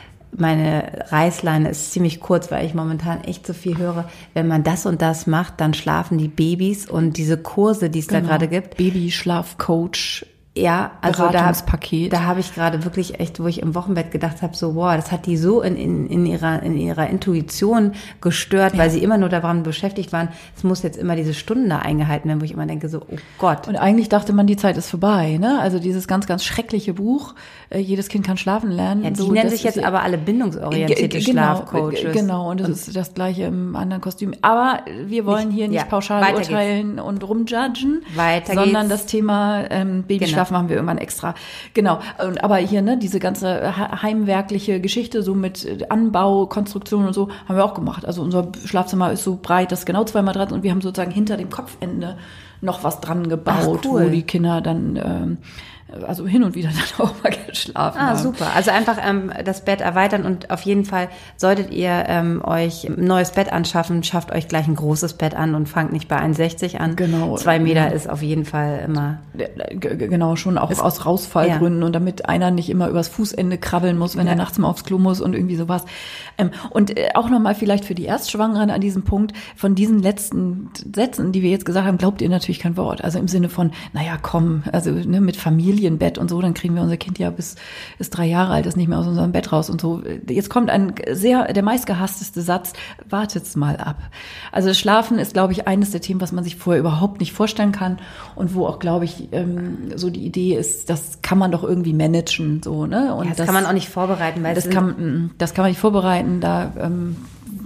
meine Reißleine ist ziemlich kurz, weil ich momentan echt so viel höre. Wenn man das und das macht, dann schlafen die Babys und diese Kurse, die es genau. da gerade gibt. Babyschlafcoach Ja, also da, Beratungspaket. da habe ich gerade wirklich echt, wo ich im Wochenbett gedacht habe, so, wow, das hat die so in, in, in ihrer in ihrer Intuition gestört, ja. weil sie immer nur daran beschäftigt waren, es muss jetzt immer diese Stunden da eingehalten werden, wo ich immer denke, so, oh Gott. Und eigentlich dachte man, die Zeit ist vorbei, ne? Also dieses ganz, ganz schreckliche Buch, äh, jedes Kind kann schlafen lernen. Ja, die so, nennen sich jetzt aber alle bindungsorientierte genau, Schlafcoaches. Genau, und das und ist das Gleiche im anderen Kostüm. Aber wir wollen nicht, hier nicht ja, pauschal urteilen geht's. und rumjudgen, weiter sondern geht's. das Thema ähm, Babyschlaf genau. machen wir irgendwann extra. Genau. Und, aber hier, ne, diese ganze heimwerkliche Geschichte, so mit Anbau, Konstruktion und so, haben wir auch gemacht. Also unser Schlafzimmer ist so breit, das ist genau zwei Matratzen und wir haben sozusagen hinter dem Kopfende noch was dran gebaut, Ach, cool. wo die Kinder dann ähm, also hin und wieder dann auch mal geschlafen ah, haben. Ah, super. Also einfach ähm, das Bett erweitern und auf jeden Fall solltet ihr ähm, euch ein neues Bett anschaffen, schafft euch gleich ein großes Bett an und fangt nicht bei eins Komma sechzig an. Genau. Zwei Meter ja. ist auf jeden Fall immer... Genau, schon auch ist, aus Rausfallgründen ja. und damit einer nicht immer übers Fußende krabbeln muss, wenn ja. er nachts mal aufs Klo muss und irgendwie sowas. Ähm, und äh, auch nochmal vielleicht für die Erstschwangeren an diesem Punkt, von diesen letzten Sätzen, die wir jetzt gesagt haben, glaubt ihr natürlich kein Wort. Also im Sinne von, naja, komm, also ne, mit Familie Bett und so, dann kriegen wir unser Kind ja bis ist drei Jahre alt, ist nicht mehr aus unserem Bett raus und so. Jetzt kommt ein sehr, der meistgehassteste Satz, wartet's mal ab. Also das Schlafen ist, glaube ich, eines der Themen, was man sich vorher überhaupt nicht vorstellen kann und wo auch, glaube ich, ähm, so die Idee ist, das kann man doch irgendwie managen, so, ne? Und ja, das, das kann man auch nicht vorbereiten, weil das kann, das kann man nicht vorbereiten, da, ähm,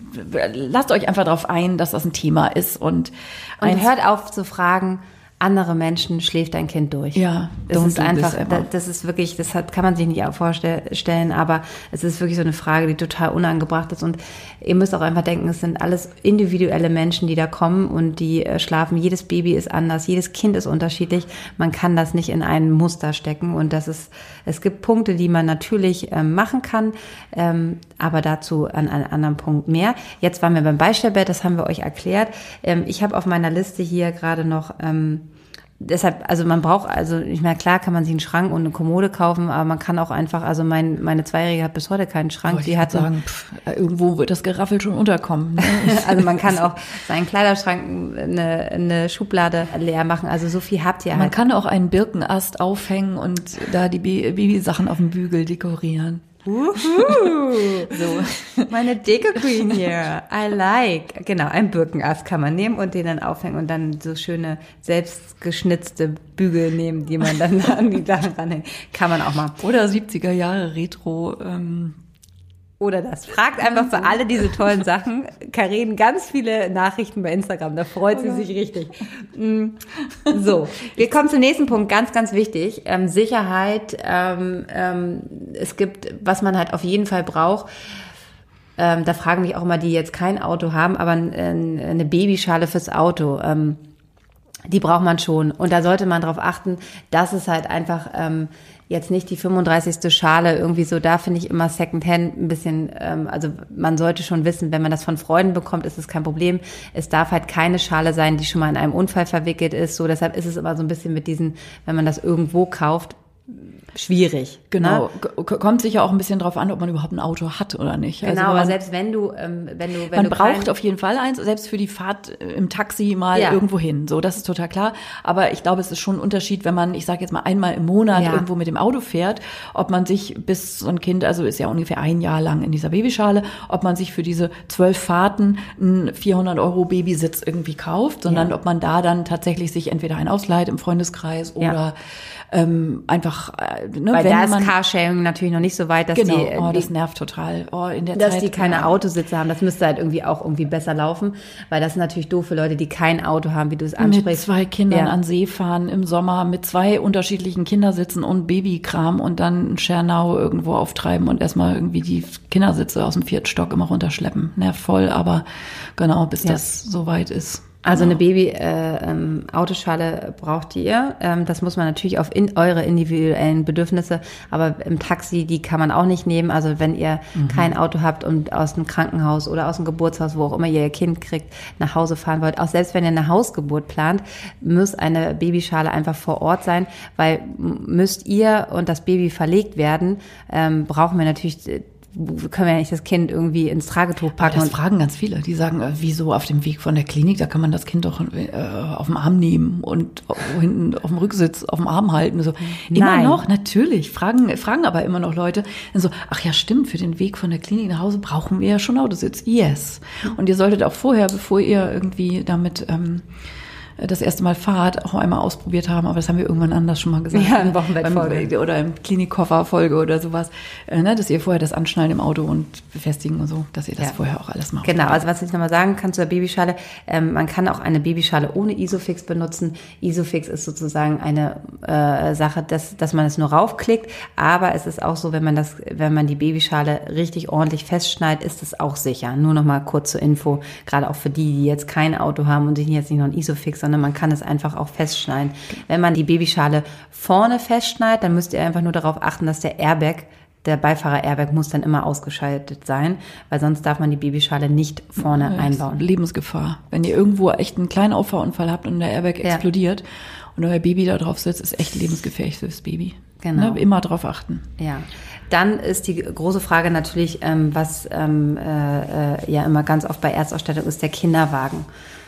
lasst euch einfach darauf ein, dass das ein Thema ist und, und hört auf zu fragen, andere Menschen schläft dein Kind durch. Ja, das ist einfach, das, das ist wirklich, das hat, kann man sich nicht vorstellen, aber es ist wirklich so eine Frage, die total unangebracht ist und ihr müsst auch einfach denken, es sind alles individuelle Menschen, die da kommen und die äh, schlafen. Jedes Baby ist anders, jedes Kind ist unterschiedlich. Man kann das nicht in ein Muster stecken und das ist, es gibt Punkte, die man natürlich ähm, machen kann, ähm, aber dazu an einem anderen Punkt mehr. Jetzt waren wir beim Beistellbett, das haben wir euch erklärt. Ähm, ich habe auf meiner Liste hier gerade noch ähm, deshalb, also man braucht, also ich meine, klar kann man sich einen Schrank und eine Kommode kaufen, aber man kann auch einfach, also mein, meine Zweijährige hat bis heute keinen Schrank. Die hat sagen, pff, irgendwo wird das Geraffel schon unterkommen. Ne? Also man kann auch seinen Kleiderschrank eine, eine Schublade leer machen, also so viel habt ihr halt. Man kann auch einen Birkenast aufhängen und da die Babysachen auf dem Bügel dekorieren. Uhu. So, meine Deko-Queen hier. I like. Genau, ein Birkenast kann man nehmen und den dann aufhängen und dann so schöne selbstgeschnitzte Bügel nehmen, die man dann an die Sachen ranhängt. Kann man auch mal. Oder siebziger Jahre Retro. Ähm Oder das. Fragt einfach für alle diese tollen Sachen. Karin, ganz viele Nachrichten bei Instagram, da freut sie sich richtig. So, wir kommen zum nächsten Punkt, ganz, ganz wichtig. Ähm, Sicherheit. Ähm, ähm, es gibt, was man halt auf jeden Fall braucht. Ähm, da fragen mich auch immer, die jetzt kein Auto haben, aber ein, eine Babyschale fürs Auto. Ähm, die braucht man schon. Und da sollte man darauf achten, dass es halt einfach ähm, jetzt nicht die fünfunddreißigste Schale irgendwie so, da finde ich immer Secondhand ein bisschen, ähm, also man sollte schon wissen, wenn man das von Freunden bekommt, ist es kein Problem. Es darf halt keine Schale sein, die schon mal in einem Unfall verwickelt ist. So, deshalb ist es immer so ein bisschen mit diesen, wenn man das irgendwo kauft, schwierig. Genau, ne? Kommt sicher auch ein bisschen drauf an, ob man überhaupt ein Auto hat oder nicht. Genau, also aber man, selbst wenn du, ähm, wenn du, wenn man du braucht kein, auf jeden Fall eins, selbst für die Fahrt im Taxi mal ja. irgendwo hin. So, das ist total klar. Aber ich glaube, es ist schon ein Unterschied, wenn man, ich sage jetzt mal einmal im Monat ja. irgendwo mit dem Auto fährt, ob man sich bis so ein Kind, also ist ja ungefähr ein Jahr lang in dieser Babyschale, ob man sich für diese zwölf Fahrten einen vierhundert Euro Babysitz irgendwie kauft, sondern ja. ob man da dann tatsächlich sich entweder einen ausleiht im Freundeskreis oder ja. ähm, einfach, äh, ne, weil wenn da ist man Carsharing natürlich noch nicht so weit, dass genau, die, oh, die das nervt total. Oh, in der dass Zeit, die keine ja. Autositze haben. Das müsste halt irgendwie auch irgendwie besser laufen, weil das ist natürlich doof für Leute, die kein Auto haben, wie du es ansprichst. Mit zwei Kindern ja. an See fahren im Sommer, mit zwei unterschiedlichen Kindersitzen und Babykram und dann in Schernau irgendwo auftreiben und erstmal irgendwie die Kindersitze aus dem vierten Stock immer runterschleppen. Nervt voll, aber genau, bis ja. das soweit ist. Also eine Baby-Autoschale äh, ähm, braucht ihr. Ähm, das muss man natürlich auf in, eure individuellen Bedürfnisse, aber im Taxi, die kann man auch nicht nehmen. Also wenn ihr mhm. kein Auto habt und aus dem Krankenhaus oder aus dem Geburtshaus, wo auch immer ihr ihr Kind kriegt, nach Hause fahren wollt, auch selbst wenn ihr eine Hausgeburt plant, muss eine Babyschale einfach vor Ort sein, weil müsst ihr und das Baby verlegt werden, ähm, brauchen wir natürlich können wir ja nicht das Kind irgendwie ins Tragetuch packen. Aber das und fragen ganz viele. Die sagen, äh, wieso auf dem Weg von der Klinik, da kann man das Kind doch äh, auf dem Arm nehmen und hinten auf dem Rücksitz auf dem Arm halten. So. Immer Nein. noch, natürlich. Fragen, fragen aber immer noch Leute. Dann so, ach ja, stimmt, für den Weg von der Klinik nach Hause brauchen wir ja schon Autositz. Yes. Und ihr solltet auch vorher, bevor ihr irgendwie damit ähm, das erste Mal fahrt, auch einmal ausprobiert haben, aber das haben wir irgendwann anders schon mal gesagt. Ja, in Wochenbettfolge. Oder im Klinikkofferfolge oder sowas, äh, ne, dass ihr vorher das anschnallen im Auto und befestigen und so, dass ihr das Ja. vorher auch alles macht. Genau, also was ich nochmal sagen kann zur Babyschale, ähm, man kann auch eine Babyschale ohne Isofix benutzen. Isofix ist sozusagen eine äh, Sache, dass, dass man es nur raufklickt, aber es ist auch so, wenn man das, wenn man die Babyschale richtig ordentlich festschneidet, ist es auch sicher. Nur nochmal kurz zur Info, gerade auch für die, die jetzt kein Auto haben und sich jetzt nicht noch ein Isofix, sondern man kann es einfach auch festschneiden. Wenn man die Babyschale vorne festschneidet, dann müsst ihr einfach nur darauf achten, dass der Airbag, der Beifahrer-Airbag muss dann immer ausgeschaltet sein, weil sonst darf man die Babyschale nicht vorne Ja, einbauen. Lebensgefahr. Wenn ihr irgendwo echt einen kleinen Auffahrunfall habt und der Airbag Ja. explodiert und euer Baby da drauf sitzt, ist echt lebensgefährlich fürs Baby. Genau. Ne? Immer drauf achten. Ja, dann ist die große Frage natürlich, ähm, was ähm, äh, äh, ja immer ganz oft bei Erstausstattung ist, der Kinderwagen.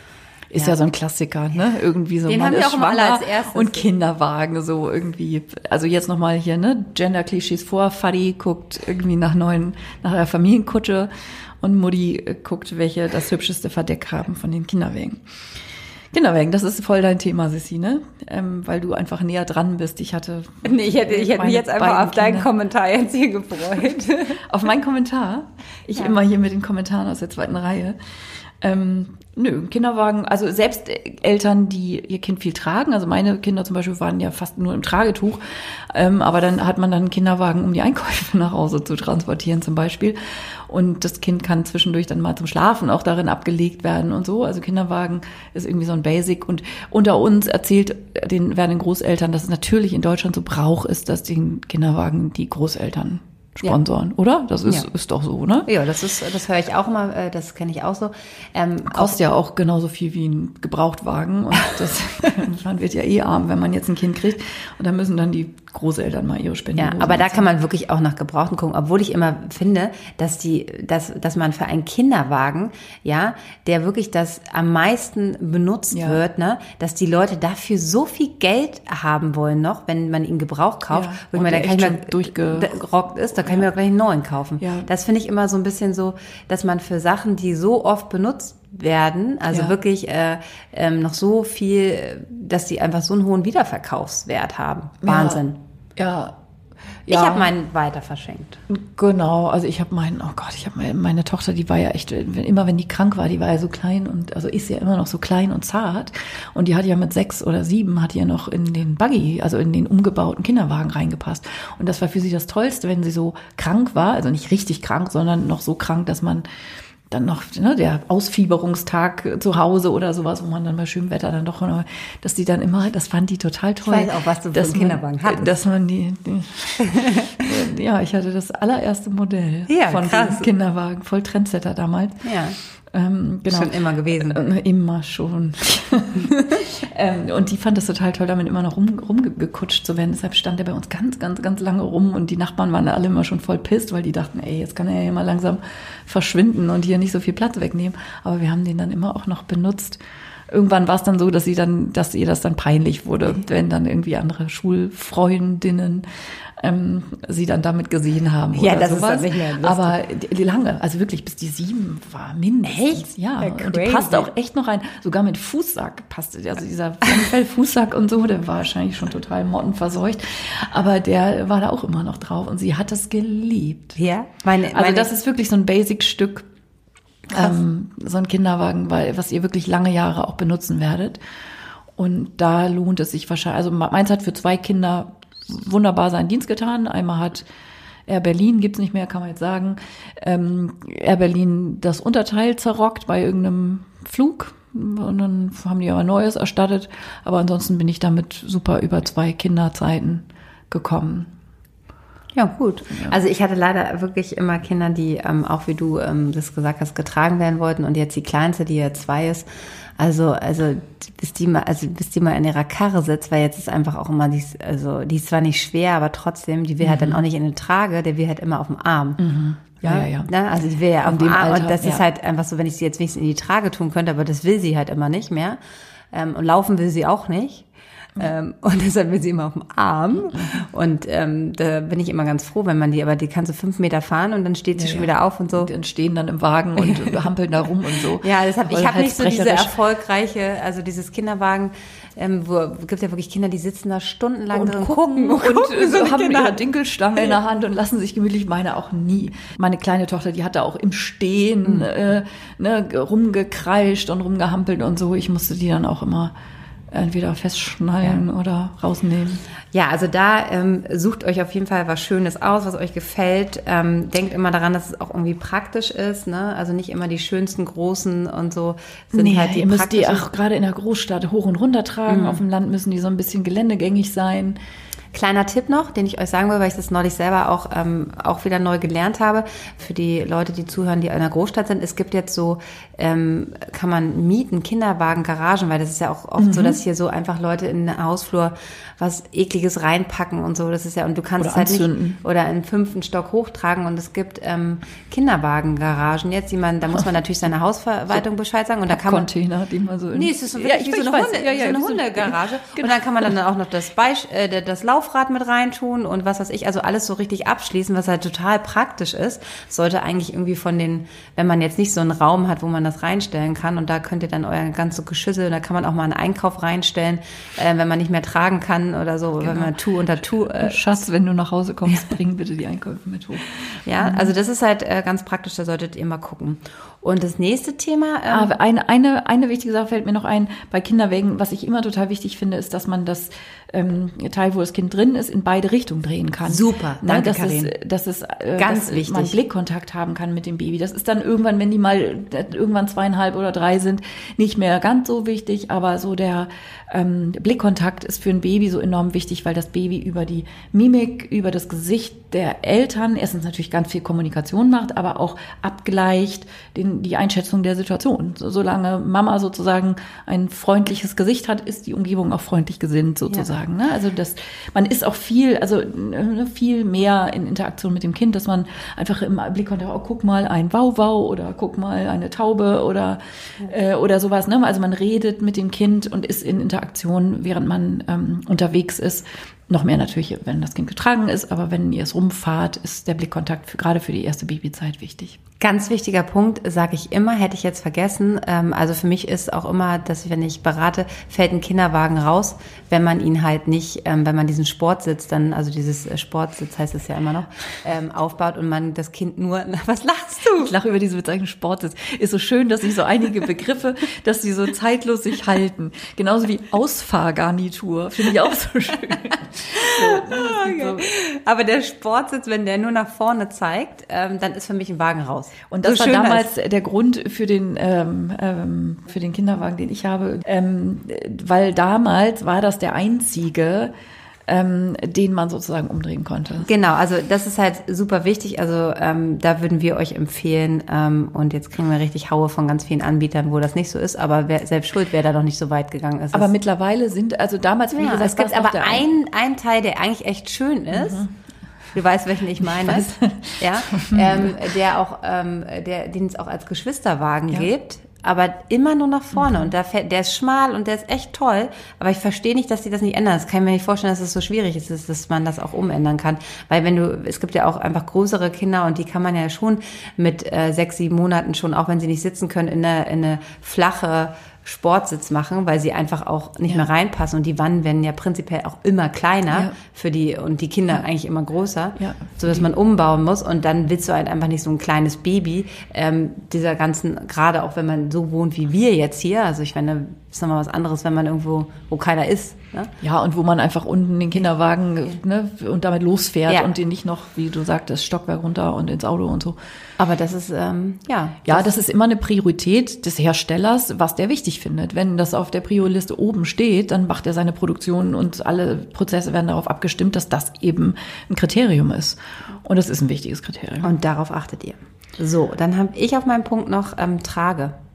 Ist Ja. ja so ein Klassiker, ne? Irgendwie so, Den man haben wir ist auch immer alle schwanger als erstes. und Kinderwagen so irgendwie. Also jetzt nochmal hier, ne? Gender-Klischees vor. Fadi guckt irgendwie nach neuen, nach der Familienkutsche und Mutti äh, guckt, welche das hübscheste Verdeck haben von den Kinderwägen. Kinderwägen, das ist voll dein Thema, Sissi, ne? Ähm, weil du einfach näher dran bist. Ich hatte. Nee, ich hätte, ich hätte mich meine jetzt einfach beiden auf deinen Kinder- Kommentar jetzt hier gefreut. Auf meinen Kommentar. Ich Ja. immer hier mit den Kommentaren aus der zweiten Reihe. Ähm, nö, Kinderwagen, also selbst Eltern, die ihr Kind viel tragen, also meine Kinder zum Beispiel waren ja fast nur im Tragetuch, ähm, aber dann hat man dann einen Kinderwagen, um die Einkäufe nach Hause zu transportieren zum Beispiel. Und das Kind kann zwischendurch dann mal zum Schlafen auch darin abgelegt werden und so. Also Kinderwagen ist irgendwie so ein Basic. Und unter uns erzählt den werdenden Großeltern, dass es natürlich in Deutschland so Brauch ist, dass den Kinderwagen die Großeltern sponsoren, ja. Oder? Das ist, Ja. ist doch so, ne? Ja, das ist, das höre ich auch immer, äh, das kenne ich auch so. Ähm, Kostet ja auch genauso viel wie ein Gebrauchtwagen und das, man wird ja eh arm, wenn man jetzt ein Kind kriegt und dann müssen dann die Großeltern mal ihre Spenden. Ja, aber da kann man wirklich auch nach Gebrauchten gucken, obwohl ich immer finde, dass die, dass, dass man für einen Kinderwagen, ja, der wirklich das am meisten benutzt Ja. wird, ne, dass die Leute dafür so viel Geld haben wollen noch, wenn man ihn Gebraucht kauft, Ja, wo ich und mir, da der kann ich echt mir, schon durchgerockt ist, da kann ich mir auch gleich einen neuen kaufen. Ja. Das finde ich immer so ein bisschen so, dass man für Sachen, die so oft benutzt werden, also Ja. wirklich äh, ähm, noch so viel, dass die einfach so einen hohen Wiederverkaufswert haben. Wahnsinn. Ja. Ich ja. habe meinen weiter verschenkt. Genau, also ich habe meinen, oh Gott, ich habe meine, meine Tochter, die war ja echt, immer wenn die krank war, die war ja so klein und, also ist ja immer noch so klein und zart und die hat ja mit sechs oder sieben, hat ja noch in den Buggy, also in den umgebauten Kinderwagen reingepasst und das war für sie das Tollste, wenn sie so krank war, also nicht richtig krank, sondern noch so krank, dass man dann noch, ne, der Ausfieberungstag zu Hause oder sowas, wo man dann bei schönem Wetter dann doch, dass die dann immer, das fand die total toll. Ich weiß auch, was du für dass einen Kinderwagen man, hattest. Dass man die, die ja, ich hatte das allererste Modell Ja, von krass. diesem Kinderwagen, voll Trendsetter damals. Ja. Ähm, genau. Schon immer gewesen. Äh, immer schon. ähm, und die fand es total toll, damit immer noch rum, rumgekutscht zu werden. Deshalb stand er bei uns ganz, ganz, ganz lange rum und die Nachbarn waren da alle immer schon voll pisst, weil die dachten, ey, jetzt kann er ja mal langsam verschwinden und hier nicht so viel Platz wegnehmen. Aber wir haben den dann immer auch noch benutzt. Irgendwann war es dann so, dass sie dann, dass ihr das dann peinlich wurde, wenn dann irgendwie andere Schulfreundinnen ähm, sie dann damit gesehen haben Ja, oder das ist sowas. dann nicht mehr lustig. Aber die, die lange, also wirklich bis die sieben war mindestens. Echt? Ja, Ja, und die crazy. passte auch echt noch rein. Sogar mit Fußsack passte der. Also dieser Fußsack und so, der war wahrscheinlich schon total mottenverseucht. Aber der war da auch immer noch drauf und sie hat das geliebt. Ja, meine, Also meine, das ist wirklich so ein Basic-Stück, ähm, so ein Kinderwagen, weil, was ihr wirklich lange Jahre auch benutzen werdet. Und da lohnt es sich wahrscheinlich, also meins hat für zwei Kinder wunderbar seinen Dienst getan. Einmal hat Air Berlin, gibt's nicht mehr, kann man jetzt sagen, ähm, Air Berlin das Unterteil zerrockt bei irgendeinem Flug. Und dann haben die aber Neues erstattet. Aber ansonsten bin ich damit super über zwei Kinderzeiten gekommen. ja, gut. Also ich hatte leider wirklich immer Kinder, die, ähm, auch wie du ähm, das gesagt hast, getragen werden wollten. Und jetzt die Kleinste, die ja zwei ist, also, also bis die mal, also bis die mal in ihrer Karre sitzt, weil jetzt ist einfach auch immer, die ist, also die ist zwar nicht schwer, aber trotzdem, die will halt dann auch nicht in eine Trage, der will halt immer auf dem Arm. Ja, ja, ja. Ne? Also die will ja auf In dem dem Arm, Alter, und das ja. ist halt einfach so, wenn ich sie jetzt wenigstens in die Trage tun könnte, aber das will sie halt immer nicht mehr. Ähm, und laufen will sie auch nicht. Ähm, und deshalb will sie immer auf dem Arm. Und ähm, da bin ich immer ganz froh, wenn man die, aber die kann so fünf Meter fahren und dann steht sie Ja, schon ja. wieder auf und so. Und stehen dann im Wagen und hampeln da rum und so. Ja, deshalb, ich Voll habe nicht so diese halsbrecherisch. erfolgreiche, also dieses Kinderwagen, ähm, wo es gibt ja wirklich Kinder, die sitzen da stundenlang und drin, gucken und, gucken und so die haben Kinder. ihre Dinkelstange in der Hand und lassen sich gemütlich. Meine auch nie. Meine kleine Tochter, die hatte auch im Stehen Mhm. äh, ne, rumgekreischt und rumgehampelt und so. Ich musste die dann auch immer entweder festschnallen ja. oder rausnehmen. Ja, also da ähm, sucht euch auf jeden Fall was Schönes aus, was euch gefällt. Ähm, denkt immer daran, dass es auch irgendwie praktisch ist, ne? Also nicht immer die schönsten großen und so sind Nee, halt die ihr müsst die praktischen. auch gerade in der Großstadt hoch und runter tragen. Mhm. Auf dem Land müssen die so ein bisschen geländegängig sein. Kleiner Tipp noch, den ich euch sagen will, weil ich das neulich selber auch ähm, auch wieder neu gelernt habe, für die Leute, die zuhören, die in einer Großstadt sind. Es gibt jetzt so, ähm, kann man mieten, Kinderwagen, Garagen, weil das ist ja auch oft mhm. so, dass hier so einfach Leute in den Hausflur was Ekliges reinpacken und so. Das ist ja, und du kannst oder es halt anzünden. nicht oder in den fünften Stock hochtragen. Und es gibt ähm, Kinderwagen-Garagen jetzt, die man, da muss man natürlich seine Hausverwaltung Bescheid sagen. Und da kann man Container, die man so in, nee, es ist so, ja, wie ich so eine, weiß. Hunde, Ja, ja, so eine so- Hundegarage. Genau. Und dann kann man dann auch noch das, Beisch, äh, das Laufrad mit reintun und was weiß ich. Also alles so richtig abschließen, was halt total praktisch ist. Sollte eigentlich irgendwie von den, wenn man jetzt nicht so einen Raum hat, wo man das reinstellen kann. Und da könnt ihr dann euer ganze Geschüsse, und da kann man auch mal einen Einkauf reinstellen, äh, wenn man nicht mehr tragen kann oder so. Genau. Wenn man Tu unter Tu. Äh, Schatz, wenn du nach Hause kommst, bring bitte die Einkäufe mit hoch. ja, also das ist halt äh, ganz praktisch, da solltet ihr mal gucken. Und das nächste Thema. Ähm, Aber eine, eine, eine wichtige Sache fällt mir noch ein, bei Kinderwägen, was ich immer total wichtig finde, ist, dass man das ähm, Teil, wo das Kind drin ist, in beide Richtungen drehen kann. Super, Ne, danke, dass Karin. es, dass es, äh, Ganz dass wichtig. man Blickkontakt haben kann mit dem Baby. Das ist dann irgendwann, wenn die mal äh, irgendwann zweieinhalb oder drei sind, nicht mehr ganz so wichtig, aber so der ähm, Blickkontakt ist für ein Baby so enorm wichtig, weil das Baby über die Mimik, über das Gesicht der Eltern erstens natürlich ganz viel Kommunikation macht, aber auch abgleicht den, die Einschätzung der Situation. So, solange Mama sozusagen ein freundliches Gesicht hat, ist die Umgebung auch freundlich gesinnt sozusagen. Ja. Ne? Also das, man ist auch viel, also ne, viel mehr in Interaktion mit dem Kind, dass man einfach im Blickkontakt, oh, guck mal ein Wauwau oder guck mal eine Taube oder äh, oder sowas. Ne? Also man redet mit dem Kind und ist in Interaktion, während man ähm, unterwegs ist. Noch mehr natürlich, wenn das Kind getragen ist, aber wenn ihr es rumfahrt, ist der Blickkontakt für, gerade für die erste Babyzeit wichtig. Ganz wichtiger Punkt, sage ich immer, hätte ich jetzt vergessen. Ähm, also für mich ist auch immer, dass wenn ich berate, fällt ein Kinderwagen raus, wenn man ihn halt nicht, ähm, wenn man diesen Sportsitz dann, also dieses äh, Sportsitz heißt es ja immer noch, ähm, aufbaut und man das Kind nur, na, was lachst du? Ich lache über diese Bezeichnung Sportsitz. Ist so schön, dass sich so einige Begriffe, dass sie so zeitlos sich halten. Genauso wie Ausfahrgarnitur, finde ich auch so schön. So, ne, das gibt so. Aber der Sportsitz, wenn der nur nach vorne zeigt, ähm, dann ist für mich ein Wagen raus. Und das So war schön damals das- der Grund für den ähm, ähm, für den Kinderwagen, den ich habe, ähm, weil damals war das der einzige, ähm, den man sozusagen umdrehen konnte. Genau, also das ist halt super wichtig. Also ähm, da würden wir euch empfehlen, ähm, und jetzt kriegen wir richtig Haue von ganz vielen Anbietern, wo das nicht so ist, aber wer, selbst schuld, wer da noch nicht so weit gegangen ist. Aber Das- mittlerweile sind, also damals, wie ja, gesagt, es gibt war noch aber der ein, ein Teil, der eigentlich echt schön ist. Mhm. Du weißt, welchen ich meine. weiß. Ja, ähm, der auch, ähm, der, den es auch als Geschwisterwagen Ja. gibt, aber immer nur nach vorne. Und da fährt, der ist schmal und der ist echt toll. Aber ich verstehe nicht, dass die das nicht ändern. Das kann ich mir nicht vorstellen, dass es so schwierig ist, dass, dass man das auch umändern kann. Weil wenn du, es gibt ja auch einfach größere Kinder und die kann man ja schon mit äh, sechs, sieben Monaten schon, auch wenn sie nicht sitzen können, in eine, in eine flache Sportsitz machen, weil sie einfach auch nicht Ja. mehr reinpassen. Und die Wannen werden ja prinzipiell auch immer kleiner Ja. für die, und die Kinder eigentlich immer größer, Ja. so dass man umbauen muss. Und dann willst du halt einfach nicht so ein kleines Baby, ähm, dieser ganzen, gerade auch wenn man so wohnt wie wir jetzt hier, also ich meine, ist nochmal was anderes, wenn man irgendwo, wo keiner ist, ne? Ja, und wo man einfach unten den Kinderwagen ne, und damit losfährt Ja. und den nicht noch, wie du sagtest, Stockwerk runter und ins Auto und so. Aber das ist, ähm, ja. Ja, das ist immer eine Priorität des Herstellers, was der wichtig findet. Wenn das auf der Prio-Liste oben steht, dann macht er seine Produktion und alle Prozesse werden darauf abgestimmt, dass das eben ein Kriterium ist. Und das ist ein wichtiges Kriterium. Und darauf achtet ihr. So, dann habe ich auf meinem Punkt noch ähm, Trage.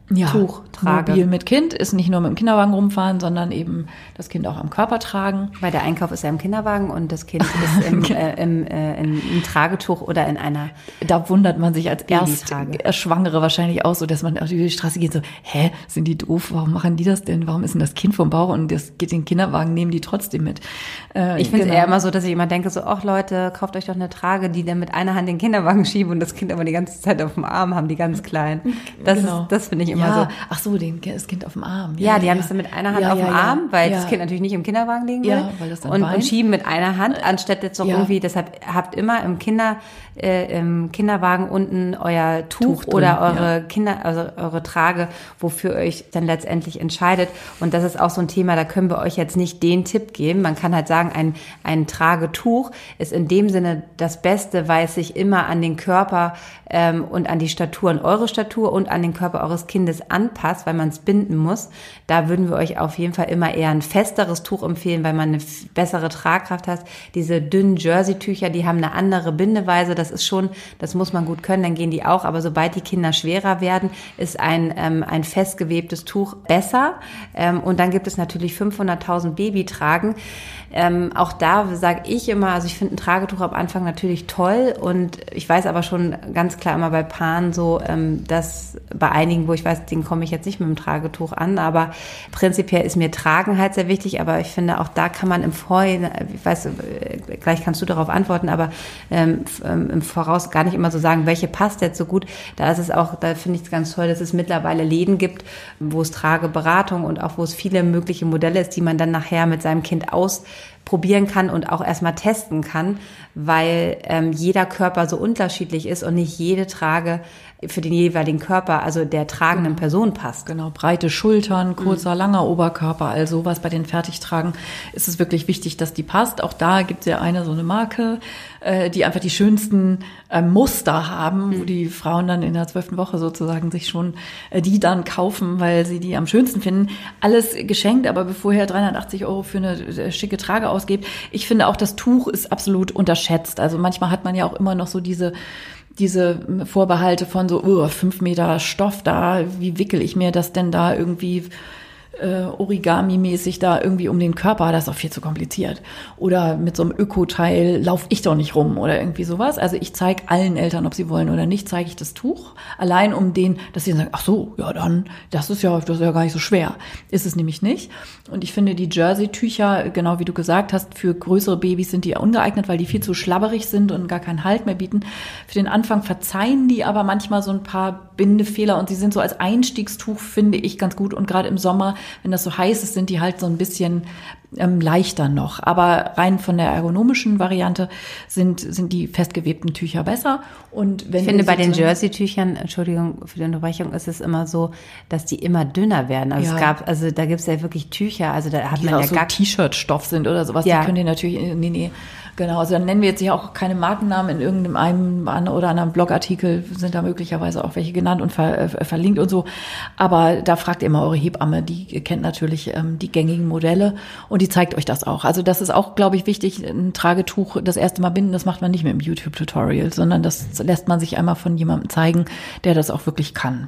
Ja, Tuch trage. Mobil mit Kind ist nicht nur mit dem Kinderwagen rumfahren, sondern eben das Kind auch am Körper tragen. Weil der Einkauf ist ja im Kinderwagen und das Kind ist im, äh, im, äh, in, im Tragetuch oder in einer. Da wundert man sich als Babytrage. Erstschwangere wahrscheinlich auch so, dass man auf die Straße geht so, hä, sind die doof? Warum machen die das denn? Warum ist denn das Kind vom Bauch und das geht den Kinderwagen, nehmen die trotzdem mit? Äh, ich finde es genau. eher immer so, dass ich immer denke so, ach Leute, kauft euch doch eine Trage, die dann mit einer Hand den Kinderwagen schieben und das Kind aber die ganze Zeit auf dem Arm haben, die ganz kleinen. Das genau. ist, das finde ich immer ja. so. Ach so, den, das Kind auf dem Arm. Ja, ja die ja. haben es dann mit einer Hand ja, auf dem ja, Arm, weil ja. das Kind natürlich nicht im Kinderwagen liegen will. Ja, weil das dann und, weint. und schieben mit einer Hand, anstatt jetzt noch ja. irgendwie, deshalb habt immer im Kinder, äh, im Kinderwagen unten euer Tuch, Tuch oder drin, eure ja. Kinder, also eure Trage, wofür ihr euch dann letztendlich entscheidet. Und das ist auch so ein Thema, da können wir euch jetzt nicht den Tipp geben. Man kann halt sagen, ein, ein Tragetuch ist in dem Sinne das Beste, weil es sich immer an den Körper ähm, und an die Statur, an eure Statur und an den Körper eures Kindes anpasst, weil man es binden muss. Da würden wir euch auf jeden Fall immer eher ein festeres Tuch empfehlen, weil man eine bessere Tragkraft hat. Diese dünnen Jersey-Tücher, die haben eine andere Bindeweise. Das ist schon, das muss man gut können, dann gehen die auch. Aber sobald die Kinder schwerer werden, ist ein, ähm, ein festgewebtes Tuch besser. Ähm, und dann gibt es natürlich fünfhunderttausend Babytragen. Ähm, auch da sage ich immer, also ich finde ein Tragetuch am Anfang natürlich toll und ich weiß aber schon ganz klar immer bei Paaren so, ähm, dass bei einigen, wo ich weiß, denen komme ich jetzt nicht mit dem Tragetuch an, aber prinzipiell ist mir Tragen halt sehr wichtig, aber ich finde auch da kann man im Vorhinein, ich weiß, gleich kannst du darauf antworten, aber ähm, im Voraus gar nicht immer so sagen, welche passt jetzt so gut. Da ist es auch, da finde ich es ganz toll, dass es mittlerweile Läden gibt, wo es Trageberatung und auch wo es viele mögliche Modelle ist, die man dann nachher mit seinem Kind ausprobieren kann und auch erstmal testen kann, weil ähm, jeder Körper so unterschiedlich ist und nicht jede Trage für den jeweiligen Körper, also der tragenden genau. Person passt. Genau, breite Schultern, kurzer, mhm. langer Oberkörper, all sowas. Bei den Fertigtragen ist es wirklich wichtig, dass die passt. Auch da gibt es ja eine so eine Marke, äh, die einfach die schönsten äh, Muster haben, mhm. wo die Frauen dann in der zwölften Woche sozusagen sich schon äh, die dann kaufen, weil sie die am schönsten finden. Alles geschenkt, aber bevor ihr dreihundertachtzig Euro für eine äh, schicke Trage ausgebt. Ich finde auch, das Tuch ist absolut unterschätzt. Also manchmal hat man ja auch immer noch so diese diese Vorbehalte von so, oh, fünf Meter Stoff da, wie wickel ich mir das denn da irgendwie äh, Origami-mäßig da irgendwie um den Körper, das ist auch viel zu kompliziert. Oder mit so einem Öko-Teil laufe ich doch nicht rum oder irgendwie sowas. Also ich zeige allen Eltern, ob sie wollen oder nicht, zeige ich das Tuch. Allein um den, dass sie sagen, ach so, ja dann, das ist ja, das ist ja gar nicht so schwer. Ist es nämlich nicht. Und ich finde, die Jersey-Tücher, genau wie du gesagt hast, für größere Babys sind die ungeeignet, weil die viel zu schlabberig sind und gar keinen Halt mehr bieten. Für den Anfang verzeihen die aber manchmal so ein paar Bindefehler und sie sind so als Einstiegstuch, finde ich, ganz gut. Und gerade im Sommer, wenn das so heiß ist, sind die halt so ein bisschen ähm, leichter noch. Aber rein von der ergonomischen Variante sind sind die festgewebten Tücher besser. Und wenn ich finde, bei den Jersey-Tüchern, Entschuldigung für die Unterbrechung, ist es immer so, dass die immer dünner werden. Also ja. es gab, also da gibt es ja wirklich Tücher, also da hat die man ja so gar T-Shirt-Stoff sind oder sowas. Ja. Die könnt ihr natürlich, nee, nee. Genau, also dann nennen wir jetzt ja auch keine Markennamen in irgendeinem einem oder anderen Blogartikel, sind da möglicherweise auch welche genannt und ver, äh, verlinkt und so. Aber da fragt ihr mal eure Hebamme, die kennt natürlich ähm, die gängigen Modelle und die zeigt euch das auch. Also das ist auch, glaube ich, wichtig, ein Tragetuch das erste Mal binden, das macht man nicht mit dem YouTube-Tutorial, sondern das lässt man sich einmal von jemandem zeigen, der das auch wirklich kann.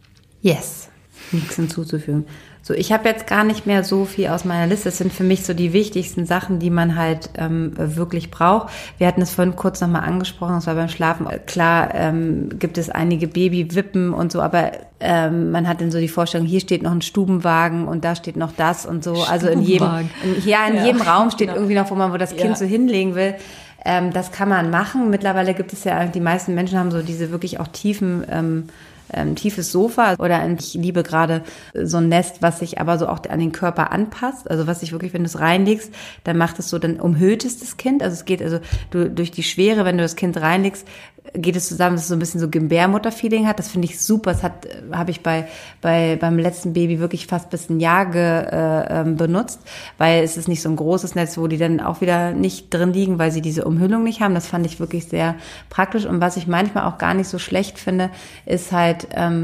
Yes, nichts hinzuzufügen. So, ich habe jetzt gar nicht mehr so viel aus meiner Liste. Das sind für mich so die wichtigsten Sachen, die man halt ähm, wirklich braucht. Wir hatten es vorhin kurz nochmal angesprochen, das war beim Schlafen. Klar ähm, gibt es einige Babywippen und so, aber ähm, man hat dann so die Vorstellung, hier steht noch ein Stubenwagen und da steht noch das und so. Also in jedem, in, ja, in ja. jedem Raum steht genau. irgendwie noch, wo man wo das Kind ja. so hinlegen will. Ähm, das kann man machen. Mittlerweile gibt es ja, die meisten Menschen haben so diese wirklich auch tiefen ähm, ein tiefes Sofa oder ich liebe gerade so ein Nest, was sich aber so auch an den Körper anpasst. Also was sich wirklich, wenn du es reinlegst, dann macht es so, dann umhüllt es das Kind. Also es geht also du, durch die Schwere, wenn du das Kind reinlegst, geht es zusammen, dass es so ein bisschen so Gebärmutter-Feeling hat. Das finde ich super. Das hat habe ich bei bei beim letzten Baby wirklich fast bis ein Jahr ge, äh, benutzt, weil es ist nicht so ein großes Netz, wo die dann auch wieder nicht drin liegen, weil sie diese Umhüllung nicht haben. Das fand ich wirklich sehr praktisch. Und was ich manchmal auch gar nicht so schlecht finde, ist halt ähm,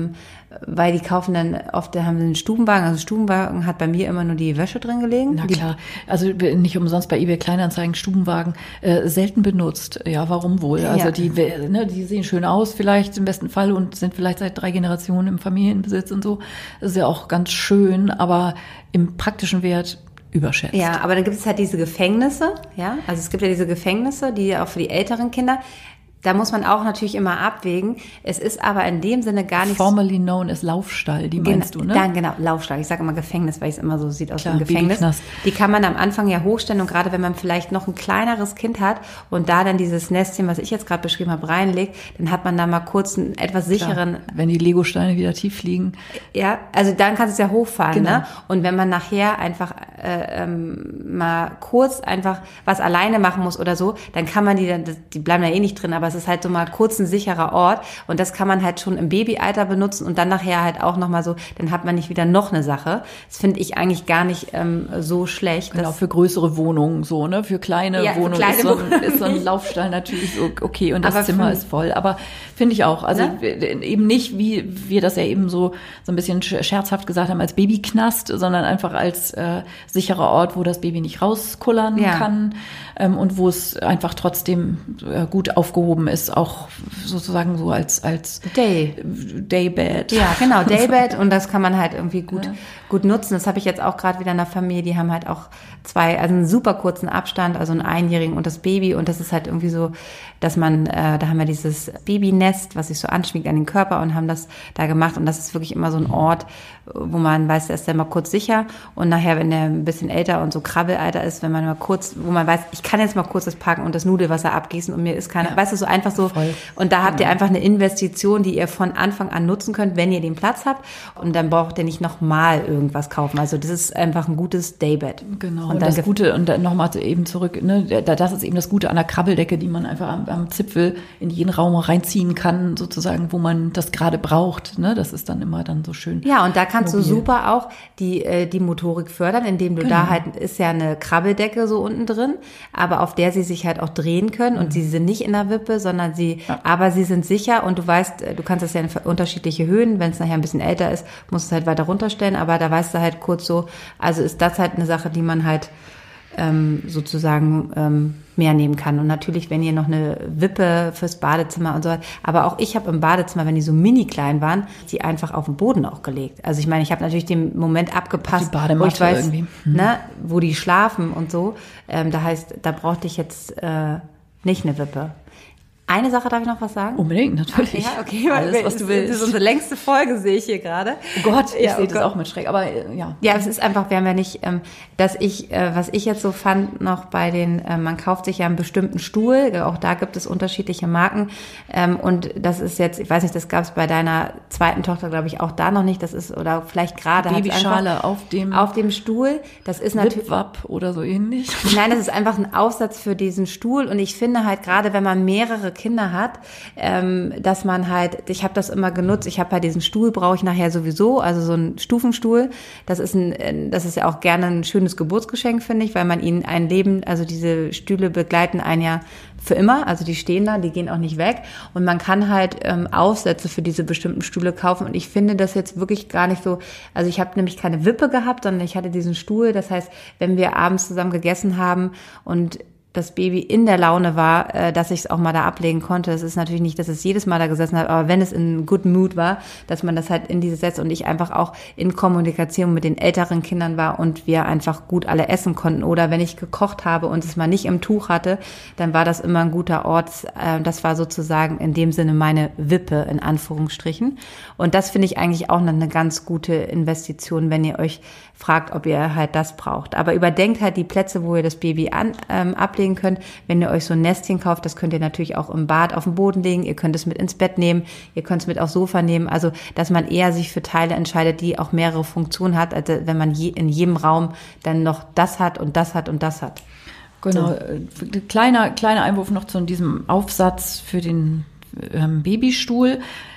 weil die kaufen dann oft, da haben sie einen Stubenwagen, also Stubenwagen hat bei mir immer nur die Wäsche drin gelegen. Na klar, also nicht umsonst bei eBay Kleinanzeigen Stubenwagen äh, selten benutzt. Ja, warum wohl? Also ja. die, ne, die sehen schön aus vielleicht im besten Fall und sind vielleicht seit drei Generationen im Familienbesitz und so. Das ist ja auch ganz schön, aber im praktischen Wert überschätzt. Ja, aber dann gibt es halt diese Gefängnisse, ja, also es gibt ja diese Gefängnisse, die auch für die älteren Kinder. Da muss man auch natürlich immer abwägen. Es ist aber in dem Sinne gar nicht... Formerly known as Laufstall, die meinst Gen- du, ne? Dann genau, Laufstall. Ich sage immer Gefängnis, weil es immer so sieht aus wie Klar, ein Gefängnis. Babyknast. Die kann man am Anfang ja hochstellen und gerade wenn man vielleicht noch ein kleineres Kind hat und da dann dieses Nestchen, was ich jetzt gerade beschrieben habe, reinlegt, dann hat man da mal kurz einen etwas sicheren... Klar, wenn die Legosteine wieder tief liegen. Ja, also dann kannst du es ja hochfahren, Genau. ne? Und wenn man nachher einfach äh, ähm, mal kurz einfach was alleine machen muss oder so, dann kann man die, dann, die bleiben da eh nicht drin, aber es ist halt so mal kurz ein sicherer Ort und das kann man halt schon im Babyalter benutzen und dann nachher halt auch nochmal so, dann hat man nicht wieder noch eine Sache. Das finde ich eigentlich gar nicht ähm, so schlecht. Genau, für größere Wohnungen so, ne? Für kleine ja, Wohnungen für kleine ist, so ein, Wohnungen. ist so ein Laufstall natürlich so okay und das Aber Zimmer für, ist voll. Aber finde ich auch, also ne? eben nicht, wie wir das ja eben so so ein bisschen scherzhaft gesagt haben, als Babyknast, sondern einfach als äh, sicherer Ort, wo das Baby nicht rauskullern ja. kann ähm, und wo es einfach trotzdem äh, gut aufgehoben ist, auch sozusagen so als als Day. Daybed. Ja, genau, Daybed und das kann man halt irgendwie gut Ja. gut nutzen. Das habe ich jetzt auch gerade wieder in der Familie, die haben halt auch zwei, also einen super kurzen Abstand, also einen Einjährigen und das Baby und das ist halt irgendwie so, dass man, äh, da haben wir dieses Babynest, was sich so anschmiegt an den Körper und haben das da gemacht und das ist wirklich immer so ein Ort, wo man weiß, der ist dann mal kurz sicher und nachher, wenn der ein bisschen älter und so Krabbelalter ist, wenn man mal kurz, wo man weiß, ich kann jetzt mal kurz das packen und das Nudelwasser abgießen und mir ist keine, Ja. weißt du, so einfach so Voll. und da habt Genau. ihr einfach eine Investition, die ihr von Anfang an nutzen könnt, wenn ihr den Platz habt und dann braucht ihr nicht nochmal irgendwas kaufen. Also das ist einfach ein gutes Daybed. Genau, Und und dann das Gute, und dann nochmal eben zurück, ne, das ist eben das Gute an der Krabbeldecke, die man einfach am, am Zipfel in jeden Raum reinziehen kann, sozusagen, wo man das gerade braucht. Ne? Das ist dann immer dann so schön. Ja, und da kannst mobil. du super auch die äh, die Motorik fördern, indem du Genau. da halt, ist ja eine Krabbeldecke so unten drin, aber auf der sie sich halt auch drehen können und sie sind nicht in der Wippe, sondern sie, Ja. aber sie sind sicher und du weißt, äh, du kannst das ja in unterschiedliche Höhen, wenn es nachher ein bisschen älter ist, musst du es halt weiter runterstellen, aber da weißt du halt kurz so, also ist das halt eine Sache, die man halt ähm, sozusagen ähm, mehr nehmen kann. Und natürlich, wenn ihr noch eine Wippe fürs Badezimmer und so weiter, aber auch ich habe im Badezimmer, wenn die so mini klein waren, die einfach auf den Boden auch gelegt. Also ich meine, ich habe natürlich den Moment abgepasst, Die Badematte wo ich weiß, irgendwie. Hm. ne, wo die schlafen und so. Ähm, da heißt, da brauchte ich jetzt äh, nicht eine Wippe. Eine Sache, darf ich noch was sagen? Unbedingt, natürlich. Ja, okay. Alles, was du willst. Das ist unsere längste Folge, sehe ich hier gerade. Oh Gott, ich Ja, sehe oh das Gott. auch mit Schreck. Aber äh, ja. Ja, es ist einfach, wir haben ja nicht, ähm, dass ich, äh, was ich jetzt so fand noch bei den, äh, man kauft sich ja einen bestimmten Stuhl, auch da gibt es unterschiedliche Marken ähm, und das ist jetzt, ich weiß nicht, das gab es bei deiner zweiten Tochter, glaube ich, auch da noch nicht, das ist, oder vielleicht gerade hat's Babyschale einfach auf dem auf dem Stuhl, das ist natürlich, Wip-Wap oder so ähnlich. nein, das ist einfach ein Aufsatz für diesen Stuhl und ich finde halt gerade, wenn man mehrere Kinder hat, ähm, dass man halt, ich habe das immer genutzt, ich habe halt diesen Stuhl, brauche ich nachher sowieso, also so einen Stufenstuhl, das ist ein, das ist ja auch gerne ein schönes Geburtsgeschenk, finde ich, weil man ihnen ein Leben, also diese Stühle begleiten ein ja für immer, also die stehen da, die gehen auch nicht weg und man kann halt ähm, Aufsätze für diese bestimmten Stühle kaufen und ich finde das jetzt wirklich gar nicht so, also ich habe nämlich keine Wippe gehabt, sondern ich hatte diesen Stuhl, das heißt, wenn wir abends zusammen gegessen haben und das Baby in der Laune war, äh, dass ich es auch mal da ablegen konnte. Das ist natürlich nicht, dass es jedes Mal da gesessen hat, aber wenn es in good mood war, dass man das halt in diese setzt und ich einfach auch in Kommunikation mit den älteren Kindern war und wir einfach gut alle essen konnten. Oder wenn ich gekocht habe und es mal nicht im Tuch hatte, dann war das immer ein guter Ort. Äh, das war sozusagen in dem Sinne meine Wippe, in Anführungsstrichen. Und das finde ich eigentlich auch noch eine ganz gute Investition, wenn ihr euch fragt, ob ihr halt das braucht. Aber überdenkt halt die Plätze, wo ihr das Baby an, ähm, ablegen könnt. Wenn ihr euch so ein Nestchen kauft, das könnt ihr natürlich auch im Bad auf dem Boden legen. Ihr könnt es mit ins Bett nehmen. Ihr könnt es mit aufs Sofa nehmen. Also, dass man eher sich für Teile entscheidet, die auch mehrere Funktionen hat, als wenn man je, in jedem Raum dann noch das hat und das hat und das hat. Genau. So. Kleiner, kleiner Einwurf noch zu diesem Aufsatz für den ähm, Babystuhl.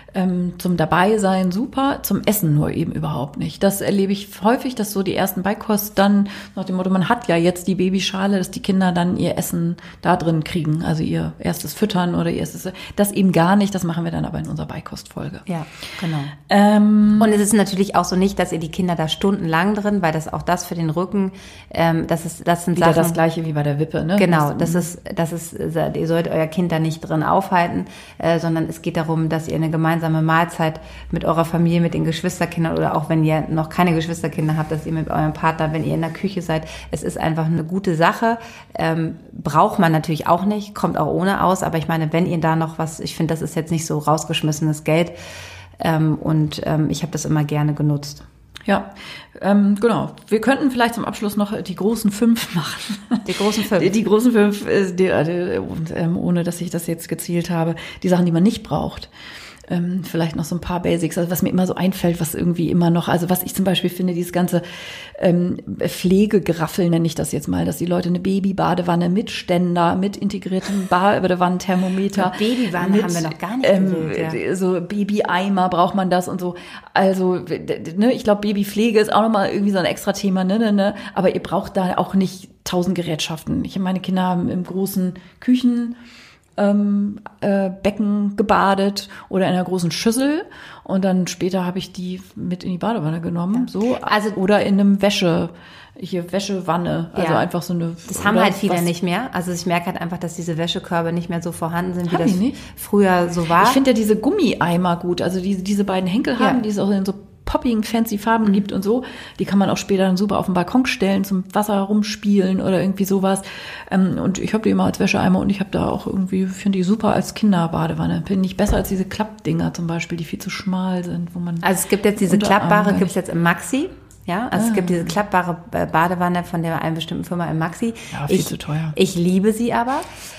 ähm, zum Dabeisein super, zum Essen nur eben überhaupt nicht. Das erlebe ich häufig, dass so die ersten Beikost dann nach dem Motto, man hat ja jetzt die Babyschale, dass die Kinder dann ihr Essen da drin kriegen, also ihr erstes Füttern oder ihr erstes, das eben gar nicht, das machen wir dann aber in unserer Beikostfolge. Ja, genau. Ähm, Und es ist natürlich auch so nicht, dass ihr die Kinder da stundenlang drin, weil das auch das für den Rücken, ähm, das ist, das sind wieder Sachen. das Gleiche wie bei der Wippe, ne? Genau, das ist, das ist, ihr sollt euer Kind da nicht drin aufhalten, äh, sondern es geht darum, dass ihr eine gemeinsame Mahlzeit mit eurer Familie, mit den Geschwisterkindern oder auch wenn ihr noch keine Geschwisterkinder habt, dass ihr mit eurem Partner, wenn ihr in der Küche seid, es ist einfach eine gute Sache. Ähm, braucht man natürlich auch nicht, kommt auch ohne aus, aber ich meine, wenn ihr da noch was, ich finde, das ist jetzt nicht so rausgeschmissenes Geld ähm, und ähm, ich habe das immer gerne genutzt. Ja, ähm, genau. Wir könnten vielleicht zum Abschluss noch die großen fünf machen. Die großen fünf. Die, die großen fünf, äh, die, äh, und, ähm, ohne dass ich das jetzt gezielt habe, die Sachen, die man nicht braucht. Ähm, vielleicht noch so ein paar Basics, also was mir immer so einfällt, was irgendwie immer noch, also was ich zum Beispiel finde, dieses ganze ähm, Pflegegeraffel nenne ich das jetzt mal, dass die Leute eine Babybadewanne mit Ständer, mit integriertem Badewannenthermometer. Babywanne mit, haben wir noch gar nicht ähm, geredet, ja. So Babyeimer braucht man das und so. Also, ne, ich glaube, Babypflege ist auch nochmal irgendwie so ein extra Thema, ne, ne, ne, aber ihr braucht da auch nicht tausend Gerätschaften. Ich meine Kinder haben im großen Küchen Ähm, äh, Becken gebadet oder in einer großen Schüssel und dann später habe ich die mit in die Badewanne genommen, ja. so also oder in einem Wäsche hier Wäschewanne, also ja. einfach so eine. Das haben halt viele was? nicht mehr. Also ich merke halt einfach, dass diese Wäschekörbe nicht mehr so vorhanden sind, wie haben das die nicht? früher so war. Ich finde ja diese Gummieimer gut, also diese diese beiden Henkel haben, ja. die es auch in so popping, fancy Farben mhm. gibt und so. Die kann man auch später dann super auf den Balkon stellen, zum Wasser rumspielen oder irgendwie sowas. Und ich habe die immer als Wäscheeimer und ich habe da auch irgendwie, finde die super als Kinderbadewanne. Finde ich besser als diese Klappdinger zum Beispiel, die viel zu schmal sind, wo man. Also es gibt jetzt diese klappbare, gibt es jetzt im Maxi. Ja, also ah. es gibt diese klappbare Badewanne von der einen bestimmten Firma im Maxi. Ja, viel ich, zu teuer. Ich liebe sie aber.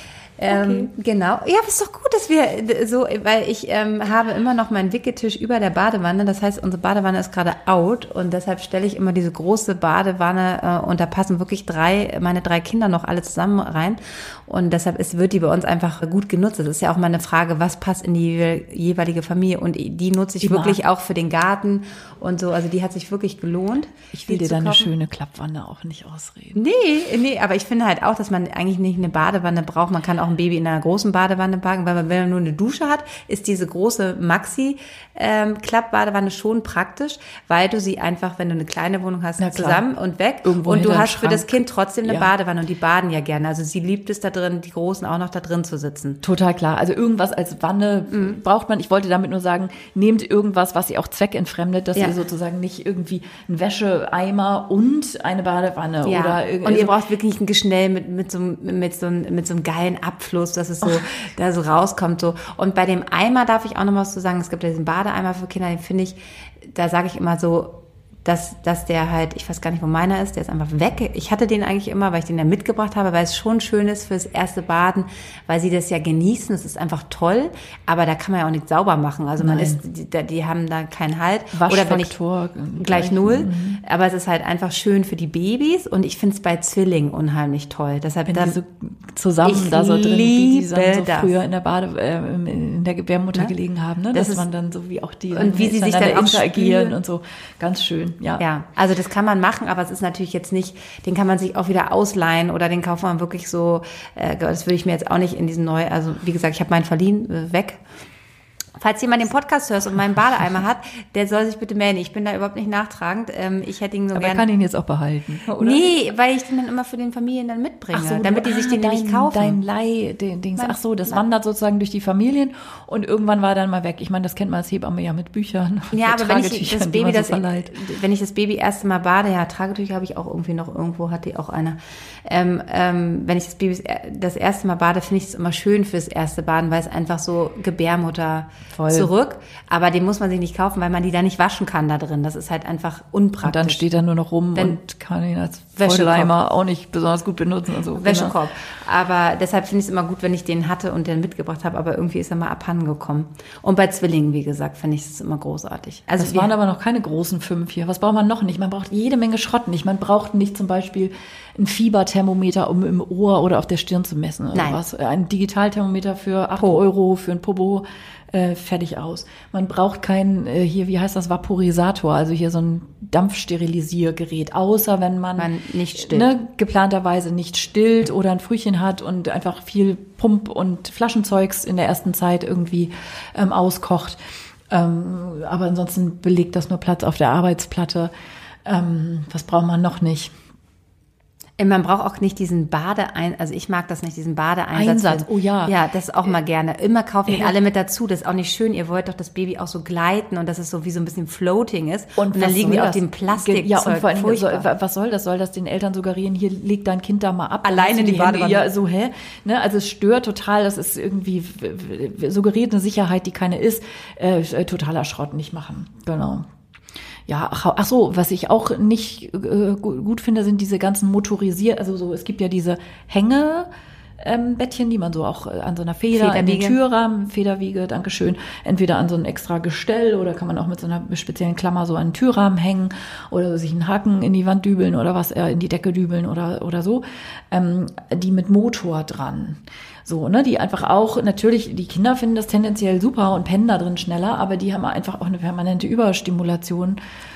Ähm, okay. Genau. Ja, aber ist doch gut, dass wir so, weil ich ähm, habe immer noch meinen Wicketisch über der Badewanne. Das heißt, unsere Badewanne ist gerade out und deshalb stelle ich immer diese große Badewanne äh, und da passen wirklich drei, meine drei Kinder noch alle zusammen rein. Und deshalb ist, wird die bei uns einfach gut genutzt. Das ist ja auch mal eine Frage, was passt in die jeweilige Familie. Und die nutze ich die wirklich mag. auch für den Garten und so. Also die hat sich wirklich gelohnt. Ich will dir da eine schöne Klappwanne auch nicht ausreden. Nee, nee, aber ich finde halt auch, dass man eigentlich nicht eine Badewanne braucht. Man kann auch ein Baby in einer großen Badewanne packen, weil man, wenn man nur eine Dusche hat, ist diese große Maxi-Klappbadewanne ähm, schon praktisch, weil du sie einfach, wenn du eine kleine Wohnung hast, zusammen und weg. Irgendwo und du hast Schrank. Für das Kind trotzdem eine ja. Badewanne und die baden ja gerne. Also sie liebt es da drin, die Großen auch noch da drin zu sitzen. Total klar. Also irgendwas als Wanne mhm. braucht man. Ich wollte damit nur sagen, nehmt irgendwas, was ihr auch zweckentfremdet, dass ja. ihr sozusagen nicht irgendwie einen Wäscheeimer und eine Badewanne ja. oder irgendwie. Und ihr braucht wirklich ein Geschnell mit, mit, so, mit, so, mit so einem geilen Abfluss, dass es so, oh. da so rauskommt. So. Und bei dem Eimer darf ich auch noch was zu sagen. Es gibt ja diesen Badeeimer für Kinder, den finde ich, da sage ich immer so, dass, dass der halt, ich weiß gar nicht, wo meiner ist, der ist einfach weg. Ich hatte den eigentlich immer, weil ich den ja mitgebracht habe, weil es schon schön ist fürs erste Baden, weil sie das ja genießen. Das ist einfach toll, aber da kann man ja auch nicht sauber machen. Also man Nein. ist, die, die haben da keinen Halt. Oder wenn ich gleich, gleich null. Mhm. Aber es ist halt einfach schön für die Babys und ich finde es bei Zwillingen unheimlich toll. Deshalb wenn dann, die so zusammen da so drin, wie die dann so das. früher in der Bade, äh, in der Gebärmutter ne? gelegen haben, ne? Das dass ist, man dann so wie auch die und wie sie sich dann auch interagieren spüren. Und so, ganz schön. Ja. ja, also das kann man machen, aber es ist natürlich jetzt nicht, den kann man sich auch wieder ausleihen oder den kauft man wirklich so, äh, das würde ich mir jetzt auch nicht in diesen neu, also wie gesagt, ich habe meinen verliehen, äh, weg. Falls jemand den Podcast hört und meinen Badeeimer hat, der soll sich bitte melden. Ich bin da überhaupt nicht nachtragend. Ähm, ich hätte ihn so aber gerne. Aber er kann ihn jetzt auch behalten, oder? Nee, weil ich den dann immer für den Familien dann mitbringe, Ach so, damit die sich den dein, nämlich kaufen. Dein Leih, den Dings. Mein, Ach so, das mein, wandert sozusagen durch die Familien und irgendwann war er dann mal weg. Ich meine, das kennt man als Hebamme ja mit Büchern. Ja, aber wenn ich das Baby, das, so wenn ich das Baby erste Mal bade, ja, Tragetücher habe ich auch irgendwie noch, irgendwo hat die auch eine. Ähm, ähm, wenn ich das Baby das erste Mal bade, finde ich es immer schön fürs erste Baden, weil es einfach so Gebärmutter Voll. zurück. Aber den muss man sich nicht kaufen, weil man die da nicht waschen kann da drin. Das ist halt einfach unpraktisch. Und dann steht er nur noch rum Wenn, und kann ihn als Wäscheleimer auch nicht besonders gut benutzen und so. Wäschekorb. Genau. Aber deshalb finde ich es immer gut, wenn ich den hatte und den mitgebracht habe. Aber irgendwie ist er mal abhanden gekommen. Und bei Zwillingen, wie gesagt, finde ich es immer großartig. Also das waren aber noch keine großen fünf hier. Was braucht man noch nicht? Man braucht jede Menge Schrott nicht. Man braucht nicht zum Beispiel ein Fieberthermometer, um im Ohr oder auf der Stirn zu messen. Oder Nein. was. Ein Digitalthermometer für acht Euro, für ein Popo. äh, fertig aus. Man braucht kein, äh, hier, wie heißt das, Vaporisator, also hier so ein Dampfsterilisiergerät, außer wenn man, man nicht stillt. Ne, geplanterweise nicht stillt oder ein Frühchen hat und einfach viel Pump- und Flaschenzeugs in der ersten Zeit irgendwie ähm, auskocht. Ähm, aber ansonsten belegt das nur Platz auf der Arbeitsplatte. Ähm, was braucht man noch nicht? Man braucht auch nicht diesen Badeeinsatz, also ich mag das nicht, diesen Badeeinsatz. Einsatz, oh ja. Ja, das auch mal gerne. Immer kaufen ihn Ja. alle mit dazu, das ist auch nicht schön. Ihr wollt doch das Baby auch so gleiten und dass es so wie so ein bisschen floating ist. Und, Und dann was liegen die soll auf das? dem Plastikzeug. Ja, und vor allem, Furchtbar. soll, was soll das? Soll das den Eltern suggerieren, hier leg dein Kind da mal ab? Alleine in die Hände- Badewanne. Ja, so, hä? Ne, also es stört total, das ist irgendwie, w- w- suggeriert eine Sicherheit, die keine ist. Äh, äh, totaler Schrott, nicht machen. Genau. Ja, ach, ach so, was ich auch nicht äh, gut, gut finde, sind diese ganzen motorisiert, also so, es gibt ja diese Hänge, ähm, Bettchen, die man so auch äh, an so einer Feder in den Federwiege. Türrahmen, Federwiege, Dankeschön, entweder an so ein extra Gestell oder kann man auch mit so einer speziellen Klammer so an den Türrahmen hängen oder sich einen Haken in die Wand dübeln oder was, äh, in die Decke dübeln oder, oder so, ähm, die mit Motor dran. So, ne, die einfach auch, natürlich, die Kinder finden das tendenziell super und pennen da drin schneller, aber die haben einfach auch eine permanente Überstimulation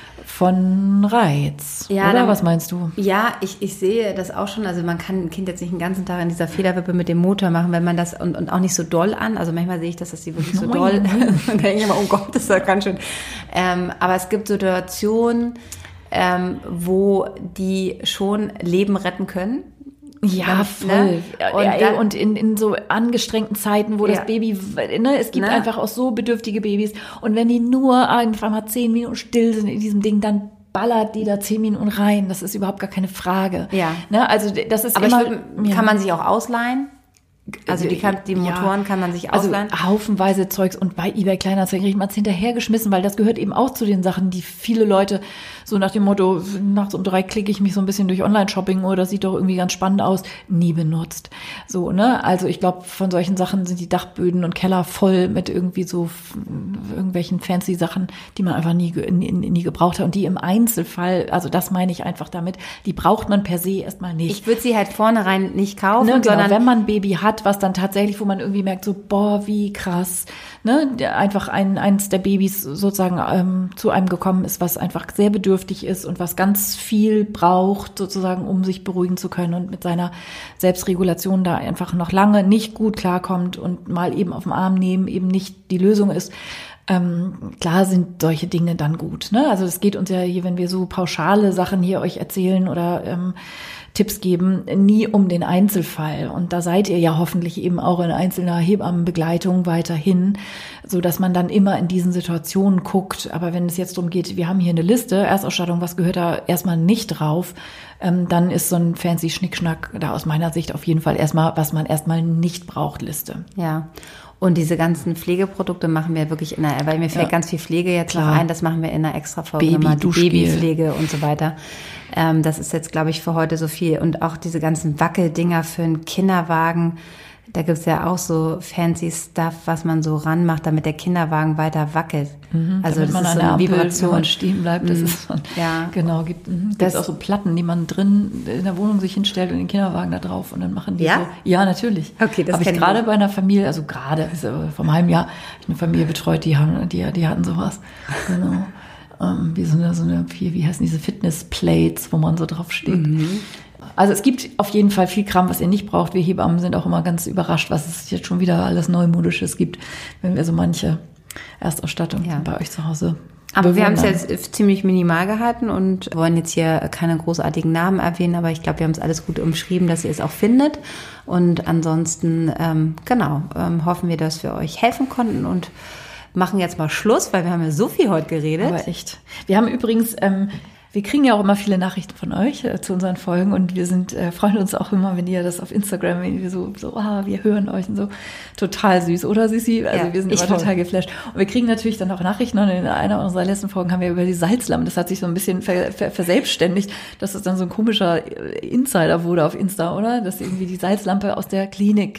von Reiz. Ja, oder dann- was meinst du? Ja, ich, ich sehe das auch schon. Also man kann ein Kind jetzt nicht den ganzen Tag in dieser Federwippe mit dem Motor machen, wenn man das und, und auch nicht so doll an. Also manchmal sehe ich, dass das die wirklich so doll. Dann denke ich immer, oh Gott, das ist ja ganz schön. Ähm, aber es gibt Situationen, ähm, wo die schon Leben retten können. Ja, Dann, voll. ne? Und, Und ja, dann- und in, in so angestrengten Zeiten, wo Ja. das Baby, ne, es gibt Ne? einfach auch so bedürftige Babys. Und wenn die nur einfach mal zehn Minuten still sind in diesem Ding, dann ballert die da zehn Minuten rein. Das ist überhaupt gar keine Frage. Ja. Ne, also das ist Aber immer, ich würd, ja. kann man sich auch ausleihen? Also die, kann, die Ja. Motoren kann man sich Also ausleihen? haufenweise Zeugs und bei eBay Kleinanzeigen kriegt man es hinterhergeschmissen, weil das gehört eben auch zu den Sachen, die viele Leute so nach dem Motto, nachts um drei klicke ich mich so ein bisschen durch Online-Shopping oder das sieht doch irgendwie ganz spannend aus, nie benutzt. So, ne? Also ich glaube, von solchen Sachen sind die Dachböden und Keller voll mit irgendwie so f- irgendwelchen fancy Sachen, die man einfach nie, ge- nie, nie gebraucht hat und die im Einzelfall, also das meine ich einfach damit, die braucht man per se erstmal nicht. Ich würde sie halt vornherein nicht kaufen, Ne, genau, sondern wenn man ein Baby hat, was dann tatsächlich, wo man irgendwie merkt, so, boah, wie krass, ne, der- einfach ein, eins der Babys sozusagen ähm, zu einem gekommen ist, was einfach sehr bedürftig ist und was ganz viel braucht, sozusagen, um sich beruhigen zu können und mit seiner Selbstregulation da einfach noch lange nicht gut klarkommt und mal eben auf den Arm nehmen eben nicht die Lösung ist. Ähm, klar sind solche Dinge dann gut, ne? Also es geht uns ja hier, wenn wir so pauschale Sachen hier euch erzählen oder ähm, Tipps geben, nie um den Einzelfall. Und da seid ihr ja hoffentlich eben auch in einzelner Hebammenbegleitung weiterhin, so dass man dann immer in diesen Situationen guckt. Aber wenn es jetzt darum geht, wir haben hier eine Liste, Erstausstattung, was gehört da erstmal nicht drauf, ähm, dann ist so ein fancy Schnickschnack da aus meiner Sicht auf jeden Fall erstmal, was man erstmal nicht braucht, Liste. ja. Und diese ganzen Pflegeprodukte machen wir wirklich in einer, weil mir fällt Ja. ganz viel Pflege jetzt Klar. noch ein, das machen wir in einer extra Folge Baby, nochmal, die Duschgel. Babypflege und so weiter. Ähm, das ist jetzt, glaube ich, für heute so viel. Und auch diese ganzen Wackeldinger für einen Kinderwagen, da gibt's ja auch so fancy Stuff, was man so ranmacht, damit der Kinderwagen weiter wackelt. Also Damit das man ist an so der eine Ampel, wenn Vibration. man stehen bleibt, das Mhm. ist so ein, Ja. genau, gibt, mhm. Das- das auch so Platten, die man drin in der Wohnung sich hinstellt und den Kinderwagen da drauf und dann machen die Ja? so. Ja, natürlich. Okay, das habe ich kenn ich gerade nicht. bei einer Familie, also gerade, ist aber vor einem halben Jahr, hab ich eine Familie betreut, die haben, die, die hatten sowas. Genau. Ähm, wie so eine, so eine, wie, wie heißen diese Fitness-Plates, wo man so drauf steht. Mhm. Also es gibt auf jeden Fall viel Kram, was ihr nicht braucht. Wir Hebammen sind auch immer ganz überrascht, was es jetzt schon wieder alles Neumodisches gibt, wenn wir so manche Erstausstattung Ja. bei euch zu Hause Aber wir haben es bewundern. jetzt ziemlich minimal gehalten und wollen jetzt hier keine großartigen Namen erwähnen, aber ich glaube, wir haben es alles gut umschrieben, dass ihr es auch findet. Und ansonsten, ähm, genau, ähm, hoffen wir, dass wir euch helfen konnten und machen jetzt mal Schluss, weil wir haben ja so viel heute geredet. Aber echt. Wir haben übrigens, ähm, wir kriegen ja auch immer viele Nachrichten von euch äh, zu unseren Folgen und wir sind äh, freuen uns auch immer, wenn ihr das auf Instagram, wenn wir so, so, ah, wir hören euch und so. Total süß, oder Sissi? Also Ja, wir sind ich immer voll. total geflasht. Und wir kriegen natürlich dann auch Nachrichten und in einer unserer letzten Folgen haben wir über die Salzlampe, das hat sich so ein bisschen ver, ver, verselbstständigt, dass es dann so ein komischer äh, Insider wurde auf Insta, oder? Dass irgendwie die Salzlampe aus der Klinik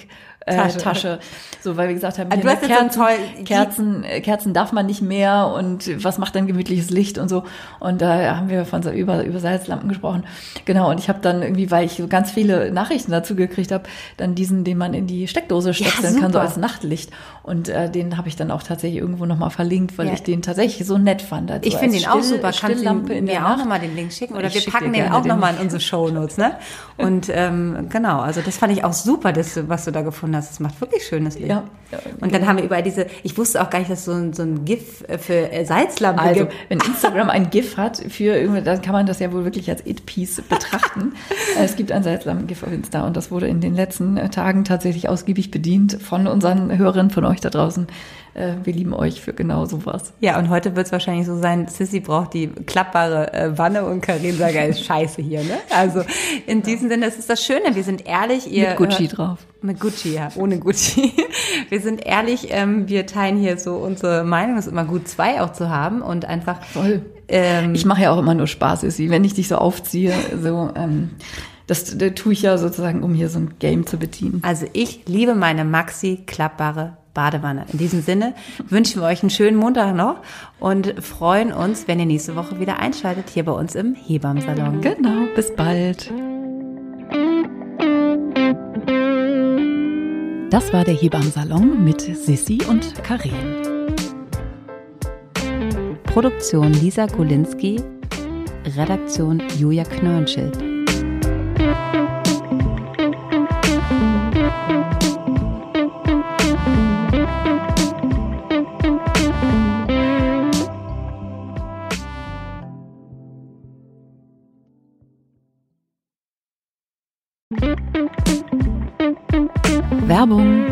Äh, Tasche. Tasche. So, weil wir gesagt haben, Ah, hier, du hast ne, jetzt so Kerzen, toll- Kerzen, äh, Kerzen darf man nicht mehr und was macht denn gemütliches Licht und so. Und da haben wir von so über, über Salzlampen gesprochen. Genau, und ich habe dann irgendwie, weil ich so ganz viele Nachrichten dazu gekriegt habe, dann diesen, den man in die Steckdose stöpseln Ja, kann, so super. als Nachtlicht. Und äh, den habe ich dann auch tatsächlich irgendwo nochmal verlinkt, weil Ja. ich den tatsächlich so nett fand. Also Ich als finde den auch Still- super. Kannst du Stilllampe in der mir auch Nacht. nochmal den Link schicken? Oder Ich wir schick packen dir den gerne auch nochmal in Link. unsere Shownotes, ne? Und ähm, genau, also das fand ich auch super, das, was du da gefunden hast. Das macht wirklich schönes Licht. Ja. Und dann haben wir überall diese, ich wusste auch gar nicht, dass es so ein, so ein GIF für äh, Salzlampe Also, gibt. wenn Instagram ein GIF hat für irgendwie, dann kann man das ja wohl wirklich als It-Piece betrachten. Es gibt ein Salzlampen-GIF auf Insta und das wurde in den letzten äh, Tagen tatsächlich ausgiebig bedient von unseren Hörerinnen, von euch da draußen. Äh, wir lieben euch für genau sowas. Ja, und heute wird es wahrscheinlich so sein, Sissy braucht die klappbare äh, Wanne und Karin sagt, ist scheiße hier, ne? Also in diesem Sinne, das ist das Schöne, wir sind ehrlich. Ihr Mit Gucci hört, drauf. Mit Gucci, ja, ohne Gucci. Wir sind ehrlich, ähm, wir teilen hier so unsere Meinung, es ist immer gut, zwei auch zu haben und einfach... Voll. Ähm, Ich mache ja auch immer nur Spaß, Sissi, wenn ich dich so aufziehe, so, ähm, das, das tue ich ja sozusagen, um hier so ein Game zu bedienen. Also ich liebe meine Maxi klappbare Badewanne. In diesem Sinne wünschen wir euch einen schönen Montag noch und freuen uns, wenn ihr nächste Woche wieder einschaltet hier bei uns im Hebammensalon. Genau, bis bald. Das war der Hebammensalon mit Sissi und Karin. Produktion Lisa Golinski, Redaktion Julia Knörnschild. Werbung.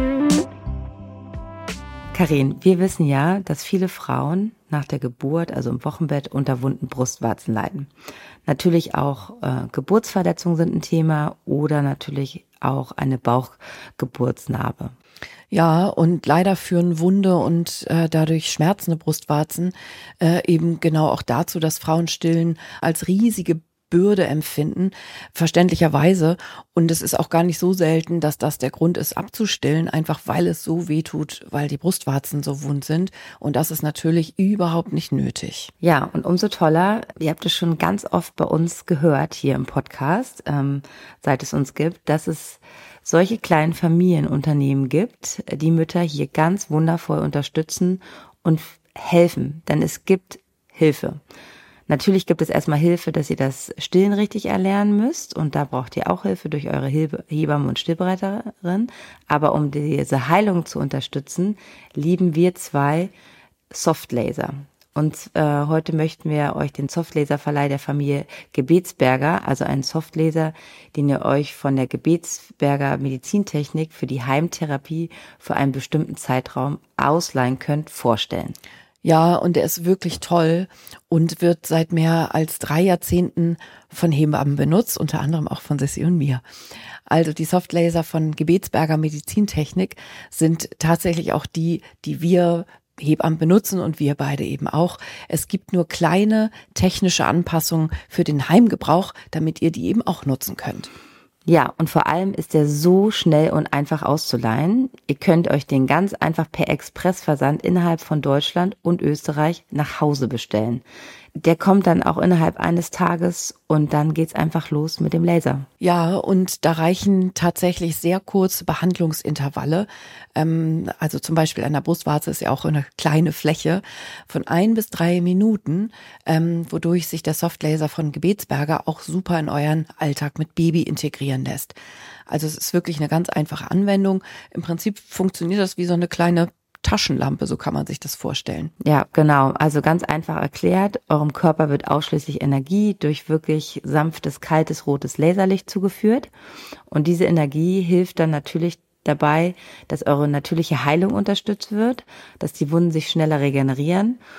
Karin, wir wissen ja, dass viele Frauen nach der Geburt, also im Wochenbett, unter wunden Brustwarzen leiden. Natürlich auch äh, Geburtsverletzungen sind ein Thema oder natürlich auch eine Bauchgeburtsnarbe. Ja, und leider führen Wunde und äh, dadurch schmerzende Brustwarzen äh, eben genau auch dazu, dass Frauen Stillen als riesige Bürde empfinden, verständlicherweise. Und es ist auch gar nicht so selten, dass das der Grund ist, abzustillen, einfach weil es so weh tut, weil die Brustwarzen so wund sind. Und das ist natürlich überhaupt nicht nötig. Ja, und umso toller, ihr habt es schon ganz oft bei uns gehört hier im Podcast, ähm, seit es uns gibt, dass es solche kleinen Familienunternehmen gibt, die Mütter hier ganz wundervoll unterstützen und helfen, denn es gibt Hilfe. Natürlich gibt es erstmal Hilfe, dass ihr das Stillen richtig erlernen müsst und da braucht ihr auch Hilfe durch eure Hebamme und Stillberaterin. Aber um diese Heilung zu unterstützen, lieben wir zwei Softlaser. Und äh, heute möchten wir euch den Softlaser-Verleih der Familie Gebetsberger, also einen Softlaser, den ihr euch von der Gebetsberger Medizintechnik für die Heimtherapie für einen bestimmten Zeitraum ausleihen könnt, vorstellen. Ja, und er ist wirklich toll und wird seit mehr als drei Jahrzehnten von Hebammen benutzt, unter anderem auch von Sissi und mir. Also die Softlaser von Gebetsberger Medizintechnik sind tatsächlich auch die, die wir Hebammen benutzen und wir beide eben auch. Es gibt nur kleine technische Anpassungen für den Heimgebrauch, damit ihr die eben auch nutzen könnt. Ja, und vor allem ist der so schnell und einfach auszuleihen. Ihr könnt euch den ganz einfach per Expressversand innerhalb von Deutschland und Österreich nach Hause bestellen. Der kommt dann auch innerhalb eines Tages und dann geht's einfach los mit dem Laser. Ja, und da reichen tatsächlich sehr kurze Behandlungsintervalle. Ähm, also zum Beispiel an der Brustwarze ist ja auch eine kleine Fläche von ein bis drei Minuten, ähm, wodurch sich der Softlaser von Gebetsberger auch super in euren Alltag mit Baby integrieren lässt. Also es ist wirklich eine ganz einfache Anwendung. Im Prinzip funktioniert das wie so eine kleine Taschenlampe, so kann man sich das vorstellen. Ja, genau. Also ganz einfach erklärt, eurem Körper wird ausschließlich Energie durch wirklich sanftes, kaltes, rotes Laserlicht zugeführt. Und diese Energie hilft dann natürlich dabei, dass eure natürliche Heilung unterstützt wird, dass die Wunden sich schneller regenerieren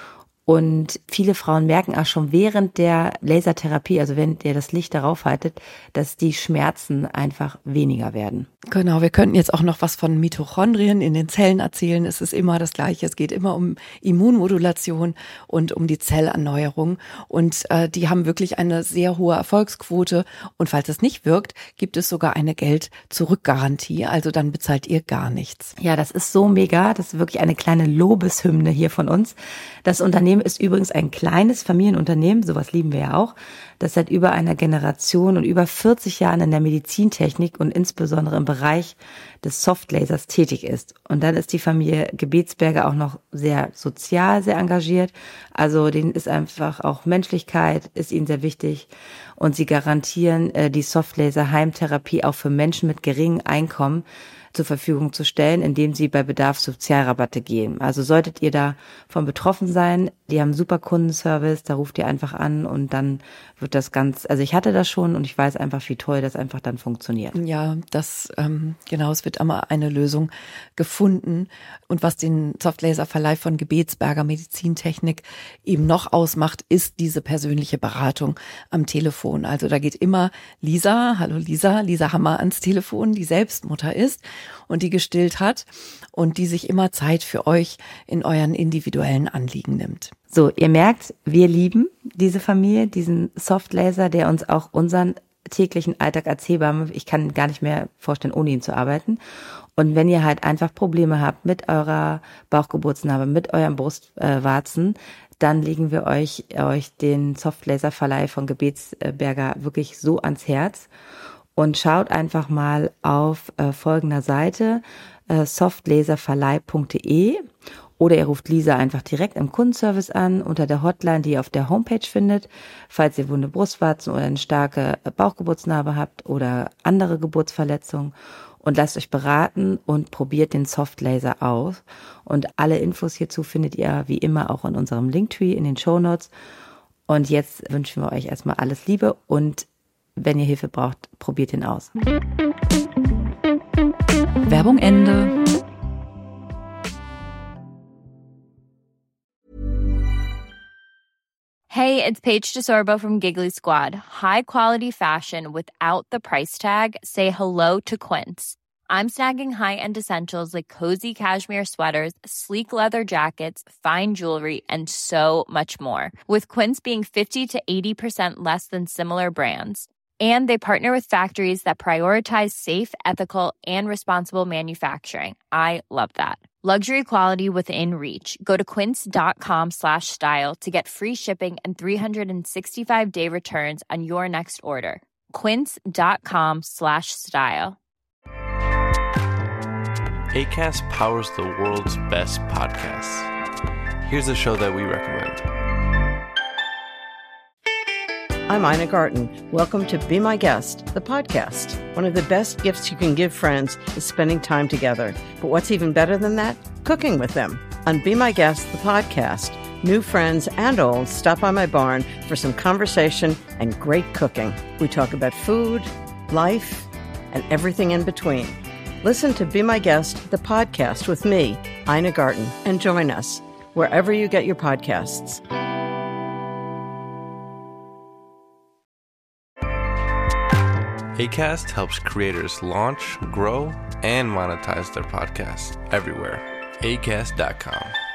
Und viele Frauen merken auch schon während der Lasertherapie, also wenn ihr das Licht darauf haltet, dass die Schmerzen einfach weniger werden. Genau, wir könnten jetzt auch noch was von Mitochondrien in den Zellen erzählen. Es ist immer das Gleiche. Es geht immer um Immunmodulation und um die Zellerneuerung. Und äh, die haben wirklich eine sehr hohe Erfolgsquote. Und falls es nicht wirkt, gibt es sogar eine Geld-Zurück-Garantie. Also dann bezahlt ihr gar nichts. Ja, das ist so mega. Das ist wirklich eine kleine Lobeshymne hier von uns. Das Unternehmen ist übrigens ein kleines Familienunternehmen, sowas lieben wir ja auch, das seit über einer Generation und über vierzig Jahren in der Medizintechnik und insbesondere im Bereich des Softlasers tätig ist. Und dann ist die Familie Gebetsberger auch noch sehr sozial, sehr engagiert. Also denen ist einfach auch Menschlichkeit, ist ihnen sehr wichtig. Und sie garantieren äh, die Softlaser-Heimtherapie auch für Menschen mit geringem Einkommen zur Verfügung zu stellen, indem sie bei Bedarf Sozialrabatte geben. Also solltet ihr davon betroffen sein, die haben super Kundenservice, da ruft ihr einfach an und dann wird das ganz, also ich hatte das schon und ich weiß einfach, wie toll das einfach dann funktioniert. Ja, das, ähm, genau, es wird immer eine Lösung gefunden. Und was den Softlaser-Verleih von Gebetsberger Medizintechnik eben noch ausmacht, ist diese persönliche Beratung am Telefon. Also da geht immer Lisa, hallo Lisa, Lisa Hammer ans Telefon, die selbst Mutter ist und die gestillt hat und die sich immer Zeit für euch in euren individuellen Anliegen nimmt. So, ihr merkt, wir lieben diese Familie, diesen Softlaser, der uns auch unseren täglichen Alltag als Hebamme, ich kann gar nicht mehr vorstellen, ohne ihn zu arbeiten. Und wenn ihr halt einfach Probleme habt mit eurer Bauchgeburtsnarbe, mit euren Brustwarzen, dann legen wir euch, euch den Softlaser-Verleih von Gebetsberger wirklich so ans Herz. Und schaut einfach mal auf äh, folgender Seite, äh, softlaserverleih punkt de, oder ihr ruft Lisa einfach direkt im Kundenservice an unter der Hotline, die ihr auf der Homepage findet, falls ihr wunde Brustwarzen oder eine starke Bauchgeburtsnarbe habt oder andere Geburtsverletzungen, und lasst euch beraten und probiert den Softlaser aus. Und alle Infos hierzu findet ihr wie immer auch in unserem Linktree in den Shownotes. Und jetzt wünschen wir euch erstmal alles Liebe und wenn ihr Hilfe braucht, probiert ihn aus. Werbung Ende. Hey, it's Paige DeSorbo from Giggly Squad. High quality fashion without the price tag. Say hello to Quince. I'm snagging high-end essentials like cozy cashmere sweaters, sleek leather jackets, fine jewelry, and so much more. With Quince being fifty to eighty percent less than similar brands. And they partner with factories that prioritize safe, ethical, and responsible manufacturing. I love that. Luxury quality within reach. Go to quince.com slash style to get free shipping and three sixty-five day returns on your next order. Quince.com slash style. Acast powers the world's best podcasts. Here's a show that we recommend. I'm Ina Garten. Welcome to Be My Guest, the podcast. One of the best gifts you can give friends is spending time together. But what's even better than that? Cooking with them. On Be My Guest, the podcast, new friends and old stop by my barn for some conversation and great cooking. We talk about food, life, and everything in between. Listen to Be My Guest, the podcast with me, Ina Garten, and join us wherever you get your podcasts. Acast helps creators launch, grow, and monetize their podcasts everywhere. acast dot com.